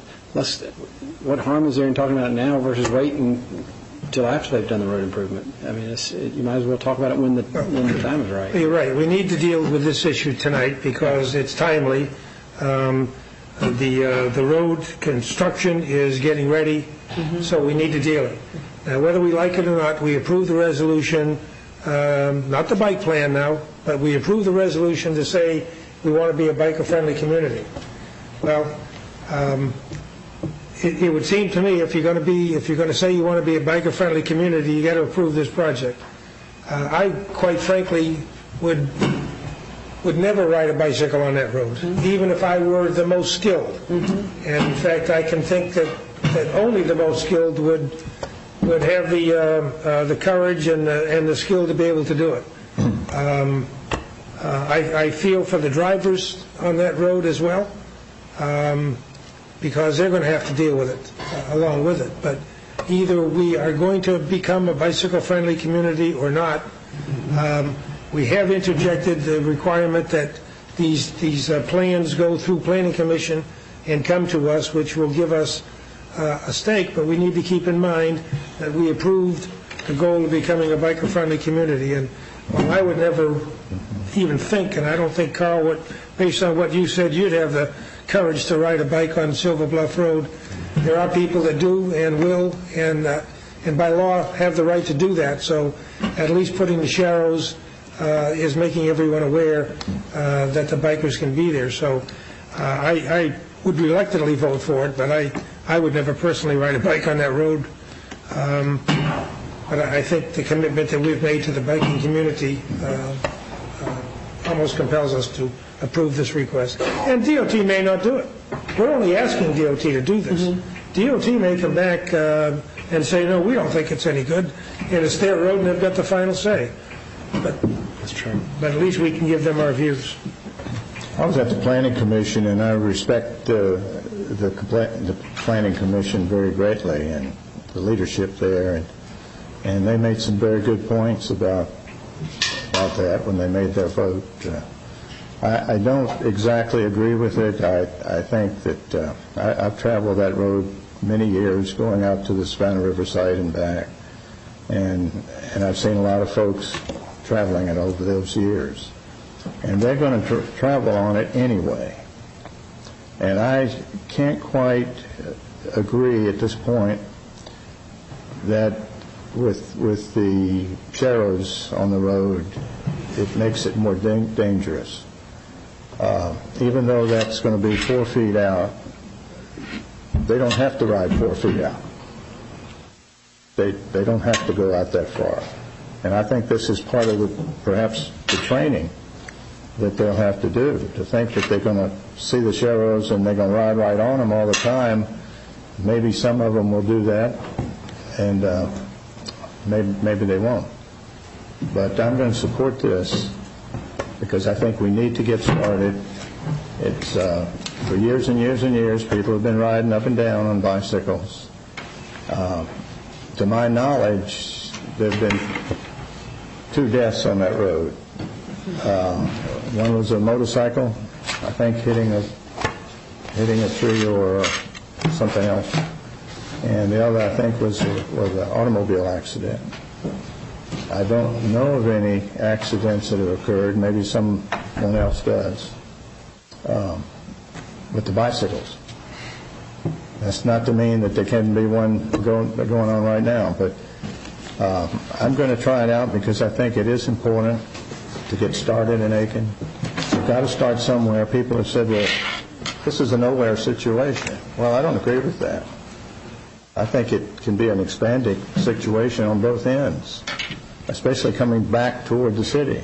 H: what harm is there in talking about it now versus waiting until after they've done the road improvement? I mean, you might as well talk about it when the time is right.
J: You're right. We need to deal with this issue tonight because it's timely. The road construction is getting ready, so we need to deal with it. Now, whether we like it or not, we approve the resolution, not the bike plan now, but we approve the resolution to say we want to be a biker-friendly community. Well, it would seem to me if you're going to say you want to be a biker-friendly community, you got to approve this project. I quite frankly would never ride a bicycle on that road, even if I were the most skilled. And in fact, I can think that only the most skilled would have the courage and the skill to be able to do it. I feel for the drivers on that road as well. Because they're going to have to deal with it along with it. But either we are going to become a bicycle-friendly community or not. We have interjected the requirement that these plans go through Planning Commission and come to us, which will give us a stake, but we need to keep in mind that we approved the goal of becoming a biker-friendly community. And while I would never even think, and I don't think Carl would, based on what you said, you'd have the courage to ride a bike on Silver Bluff Road, there are people that do and will, and by law have the right to do that. So at least putting the Sharrows is making everyone aware that the bikers can be there. So I would reluctantly vote for it, but I would never personally ride a bike on that road. But I think the commitment that we've made to the biking community almost compels us to approve this request. And DOT may not do it. We're only asking DOT to do this. DOT may come back and say, no, we don't think it's any good, and it's their road and they've got the final say. But that's true. But at least we can give them our views.
A: I was at the Planning Commission, and I respect the Planning Commission very greatly and the leadership there, and they made some very good points about that when they made their vote. I don't exactly agree with it. I think that I've traveled that road many years going out to the Savannah River site and back, and I've seen a lot of folks traveling it over those years. And they're going to travel on it anyway. And I can't quite agree at this point that with the Sharrows on the road, it makes it more dangerous. Even though that's going to be 4 feet out, they don't have to ride 4 feet out. They don't have to go out that far. And I think this is part of perhaps the training that they'll have to do, to think that they're going to see the Sharrows and they're going to ride right on them all the time. Maybe some of them will do that, and maybe they won't. But I'm going to support this because I think we need to get started. It's for years and years and years, people have been riding up and down on bicycles. To my knowledge, there have been 2 deaths on that road. One was a motorcycle, I think, hitting a tree or something else, and the other, I think, was an automobile accident. I don't know of any accidents that have occurred. Maybe someone else does with the bicycles. That's not to mean that there can't be one going on right now, but I'm going to try it out because I think it is important to get started in Aiken. We've got to start somewhere. People have said, well, this is a nowhere situation. Well, I don't agree with that. I think it can be an expanding situation on both ends, especially coming back toward the city.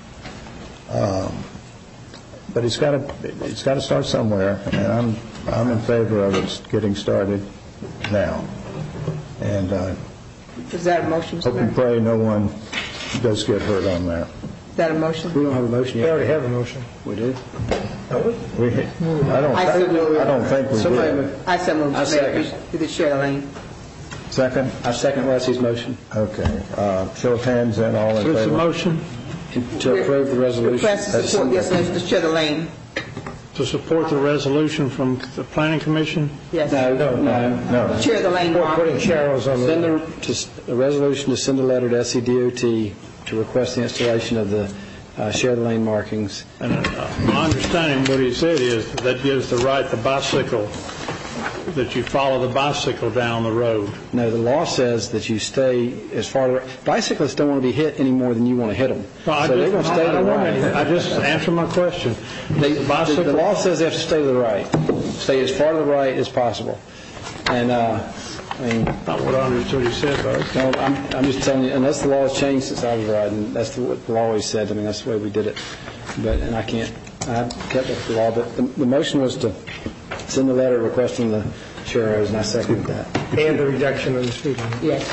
A: But it's got to start somewhere, and I'm in favor of it getting started now. And
C: is that a motion?
A: Hope and pray no one does get hurt on that.
C: Is that a motion?
H: We don't have a motion yet.
J: We already have a motion.
H: We did?
A: I don't think we did.
C: I so moved to the Share the Lane.
A: Second?
H: I second Leslie's motion.
A: Okay. Show of hands and all in favor.
T: What's the motion?
H: To approve the resolution.
C: Request to support this to Share the Lane.
T: To support the resolution from the Planning Commission?
C: Yes.
H: No.
C: Share the Lane.
J: Putting Sharrows on
H: a resolution to send a letter to SCDOT to request the installation of the Share the Lane markings.
T: And my understanding what he said is that gives the right to bicycle, that you follow the bicycle down the road.
H: No, the law says that you stay as far as... Bicyclists don't want to be hit any more than you want to hit them.
T: No,
H: so they're going to stay to the right.
T: I just answer my question.
H: The law says they have to stay to the right. Stay as far to the right as possible. And,
T: not what I understood he said, though.
H: No, I'm just telling you, unless the law has changed since I was riding, that's what the law always said. I mean, that's the way we did it. I kept up the law. But the motion was to send the letter requesting the Sharrows, and I seconded that.
J: And the reduction in the speed limit.
C: Yes.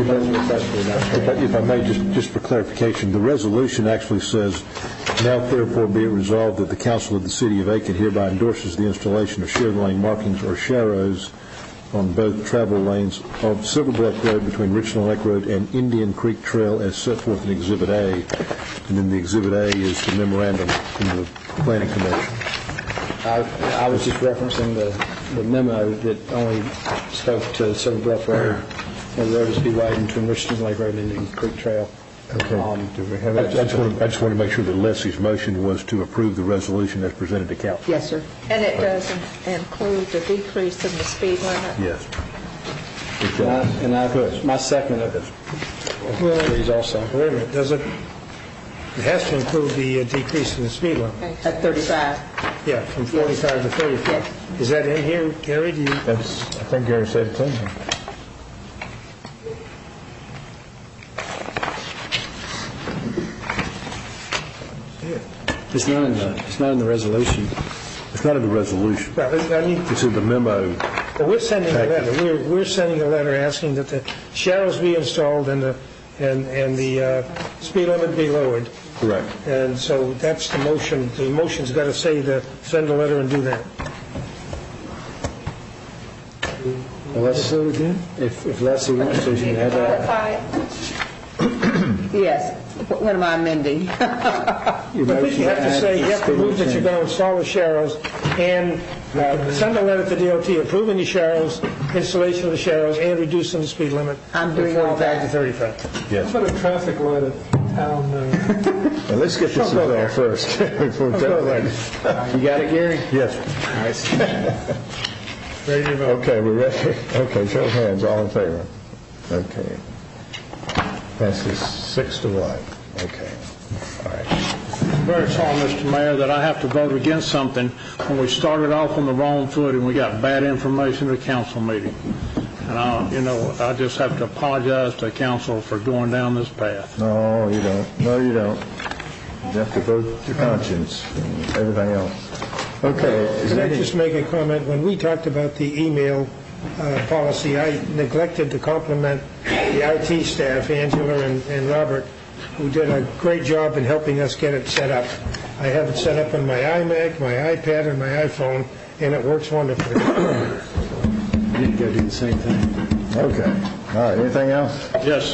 I: If I may, just for clarification, the resolution actually says, now therefore be it resolved that the Council of the City of Aiken hereby endorses the installation of Share the Lane markings or Sharrows on both travel lanes of Silver Bluff Road between Richland Lake Road and Indian Creek Trail as set forth in Exhibit A. And then the Exhibit A is the memorandum from the Planning Commission.
H: I was just referencing the memo that only spoke to Silver Bluff Road, and the road is to be widened between Richardson Lake Road and Indian Creek Trail.
I: Okay. I just want to make sure that Leslie's motion was to approve the resolution as presented to council.
C: Yes, sir. And it does include the decrease in the speed limit?
I: Yes.
H: My second of it agrees also.
J: Wait a minute, does it? It has to include the decrease in the speed limit.
C: At 35.
J: Yeah, from 45 to 35.
C: Yes.
J: Is that in here, Gary?
G: I think Gary said it's in here.
H: It's not in the resolution.
I: It's not in the resolution.
J: Well,
I: It's in the memo.
J: Well, we're sending a letter. We're sending a letter asking that the shallows be installed and the speed limit be lowered.
I: Correct.
J: And so that's the motion. The motion's got to say to send a letter and do that.
H: Well, let's say it again. If Leslie wants to, she can have that.
C: Yes. What am I amending?
J: I think you have to say, you have to move that you're going to install the shallows and send a letter to DOT approving the shallows, installation of the shallows, and reducing the speed limit
C: I'm
J: from
C: doing all
J: 45 to
C: that.
J: 35.
I: Yes.
O: Put a traffic light at town.
G: Well, let's get this resolved first. Before we go there.
H: You got it, Gary?
G: Yes.
H: Nice.
J: Ready to vote?
G: Okay, we're ready. Okay, show of hands, all in favor. Okay. Passes 6-1. Okay. All right.
T: Very sorry, Mr. Mayor, that I have to vote against something when we started off on the wrong foot and we got bad information at the council meeting. And I just have to apologize to council for going down this path.
G: No, you don't. No, you don't. You have to vote your conscience and everything else. Okay.
J: Can I just make a comment? When we talked about the email policy, I neglected to compliment the IT staff, Angela and Robert, who did a great job in helping us get it set up. I have it set up on my iMac, my iPad, and my iPhone, and it works wonderfully.
H: You need to go do the same thing.
G: Okay. All right. Anything else?
T: Yes.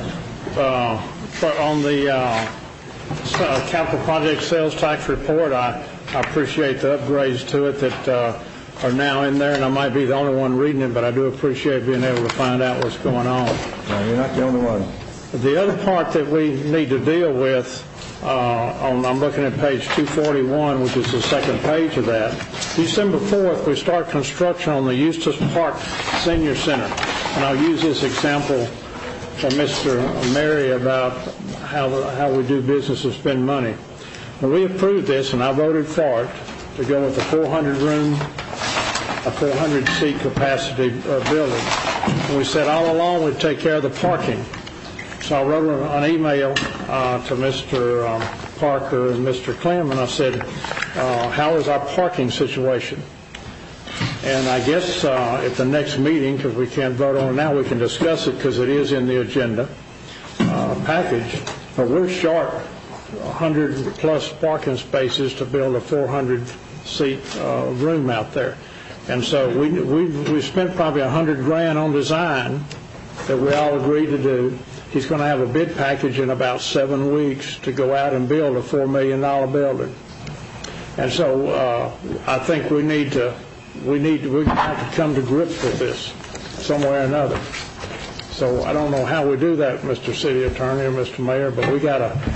T: On the capital project sales tax report, I appreciate the upgrades to it that are now in there, and I might be the only one reading it, but I do appreciate being able to find out what's going on.
G: No, you're not the only one.
T: The other part that we need to deal with, I'm looking at page 241, which is the second page of that. December 4th, we start construction on the Eustis Park Senior Center. And I'll use this example from Mr. Mary about how we do business and spend money. When we approved this, and I voted for it, to go with a 400-room, a 400-seat capacity building. And we said all along we'd take care of the parking. So I wrote an email to Mr. Parker and Mr. Clem, and I said, how is our parking situation? And I guess at the next meeting, because we can't vote on it now, we can discuss it because it is in the agenda package. But we're short 100-plus parking spaces to build a 400-seat room out there. And so we spent probably $100,000 on design that we all agreed to do. He's going to have a bid package in about 7 weeks to go out and build a $4 million building. And so I think we have to come to grips with this some way or another. So I don't know how we do that, Mr. City Attorney or Mr. Mayor, but we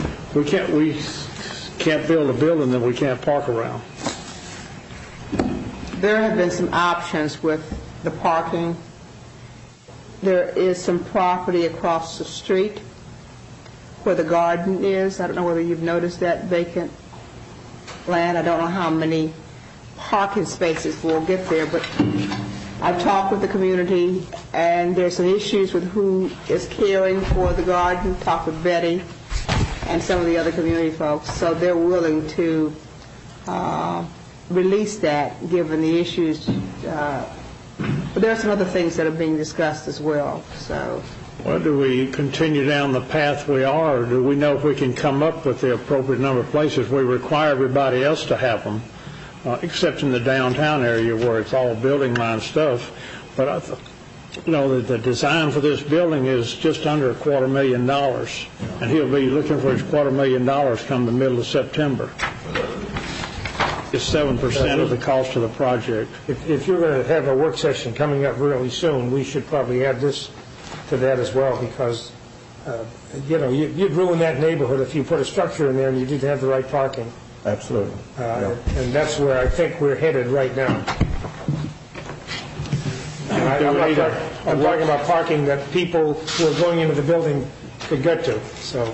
T: can't build a building that we can't park around.
C: There have been some options with the parking. There is some property across the street where the garden is. I don't know whether you've noticed that vacant land. I don't know how many parking spaces we'll get there, but I've talked with the community, and there's some issues with who is caring for the garden. Talked with Betty and some of the other community folks, so they're willing to release that given the issues. But there are some other things that are being discussed as well. So,
T: well, do we continue down the path we are, or do we know if we can come up with the appropriate number of places? We require everybody else to have them, except in the downtown area where it's all building line stuff. But the design for this building is just under $250,000, and he'll be looking for his $250,000 come the middle of September. is 7% of the cost of the project.
J: If you're going to have a work session coming up really soon, we should probably add this to that as well, because, you'd ruin that neighborhood if you put a structure in there and you didn't have the right parking.
G: Absolutely.
J: And that's where I think we're headed right now. And I'm talking about parking that people who are going into the building could get to, so.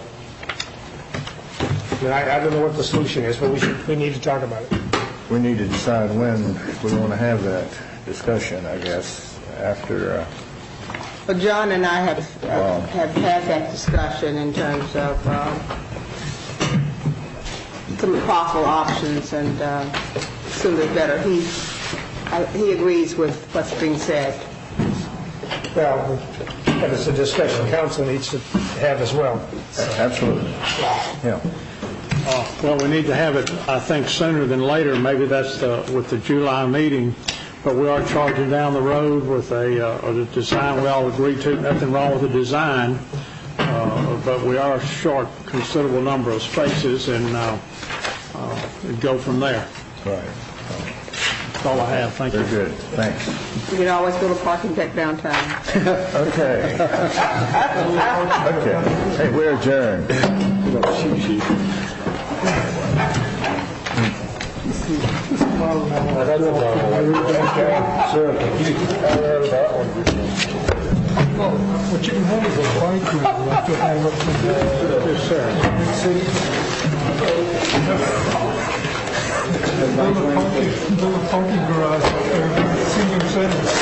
J: I don't know what the solution is, but we need to talk about it.
G: We need to decide when we want to have that discussion, I guess, after...
C: Well, John and I have had that discussion in terms of some possible options, and sooner the better. He agrees with what's being said.
J: Well, that is a discussion council needs to have as well.
G: Absolutely. Yeah.
T: Well, we need to have it, I think, sooner than later. Maybe that's with the July meeting. But we are charging down the road with a design we all agree to. Nothing wrong with the design, but we are short a considerable number of spaces, and go from there.
G: Right.
T: That's all I have. Thank you.
G: Very good. Thanks.
C: You can always build a parking deck downtown.
G: Okay. Okay. Hey, we're adjourned.
O: What you can have is a bike room. That's what I look for. Yes, sir. Build a parking garage up there, senior center.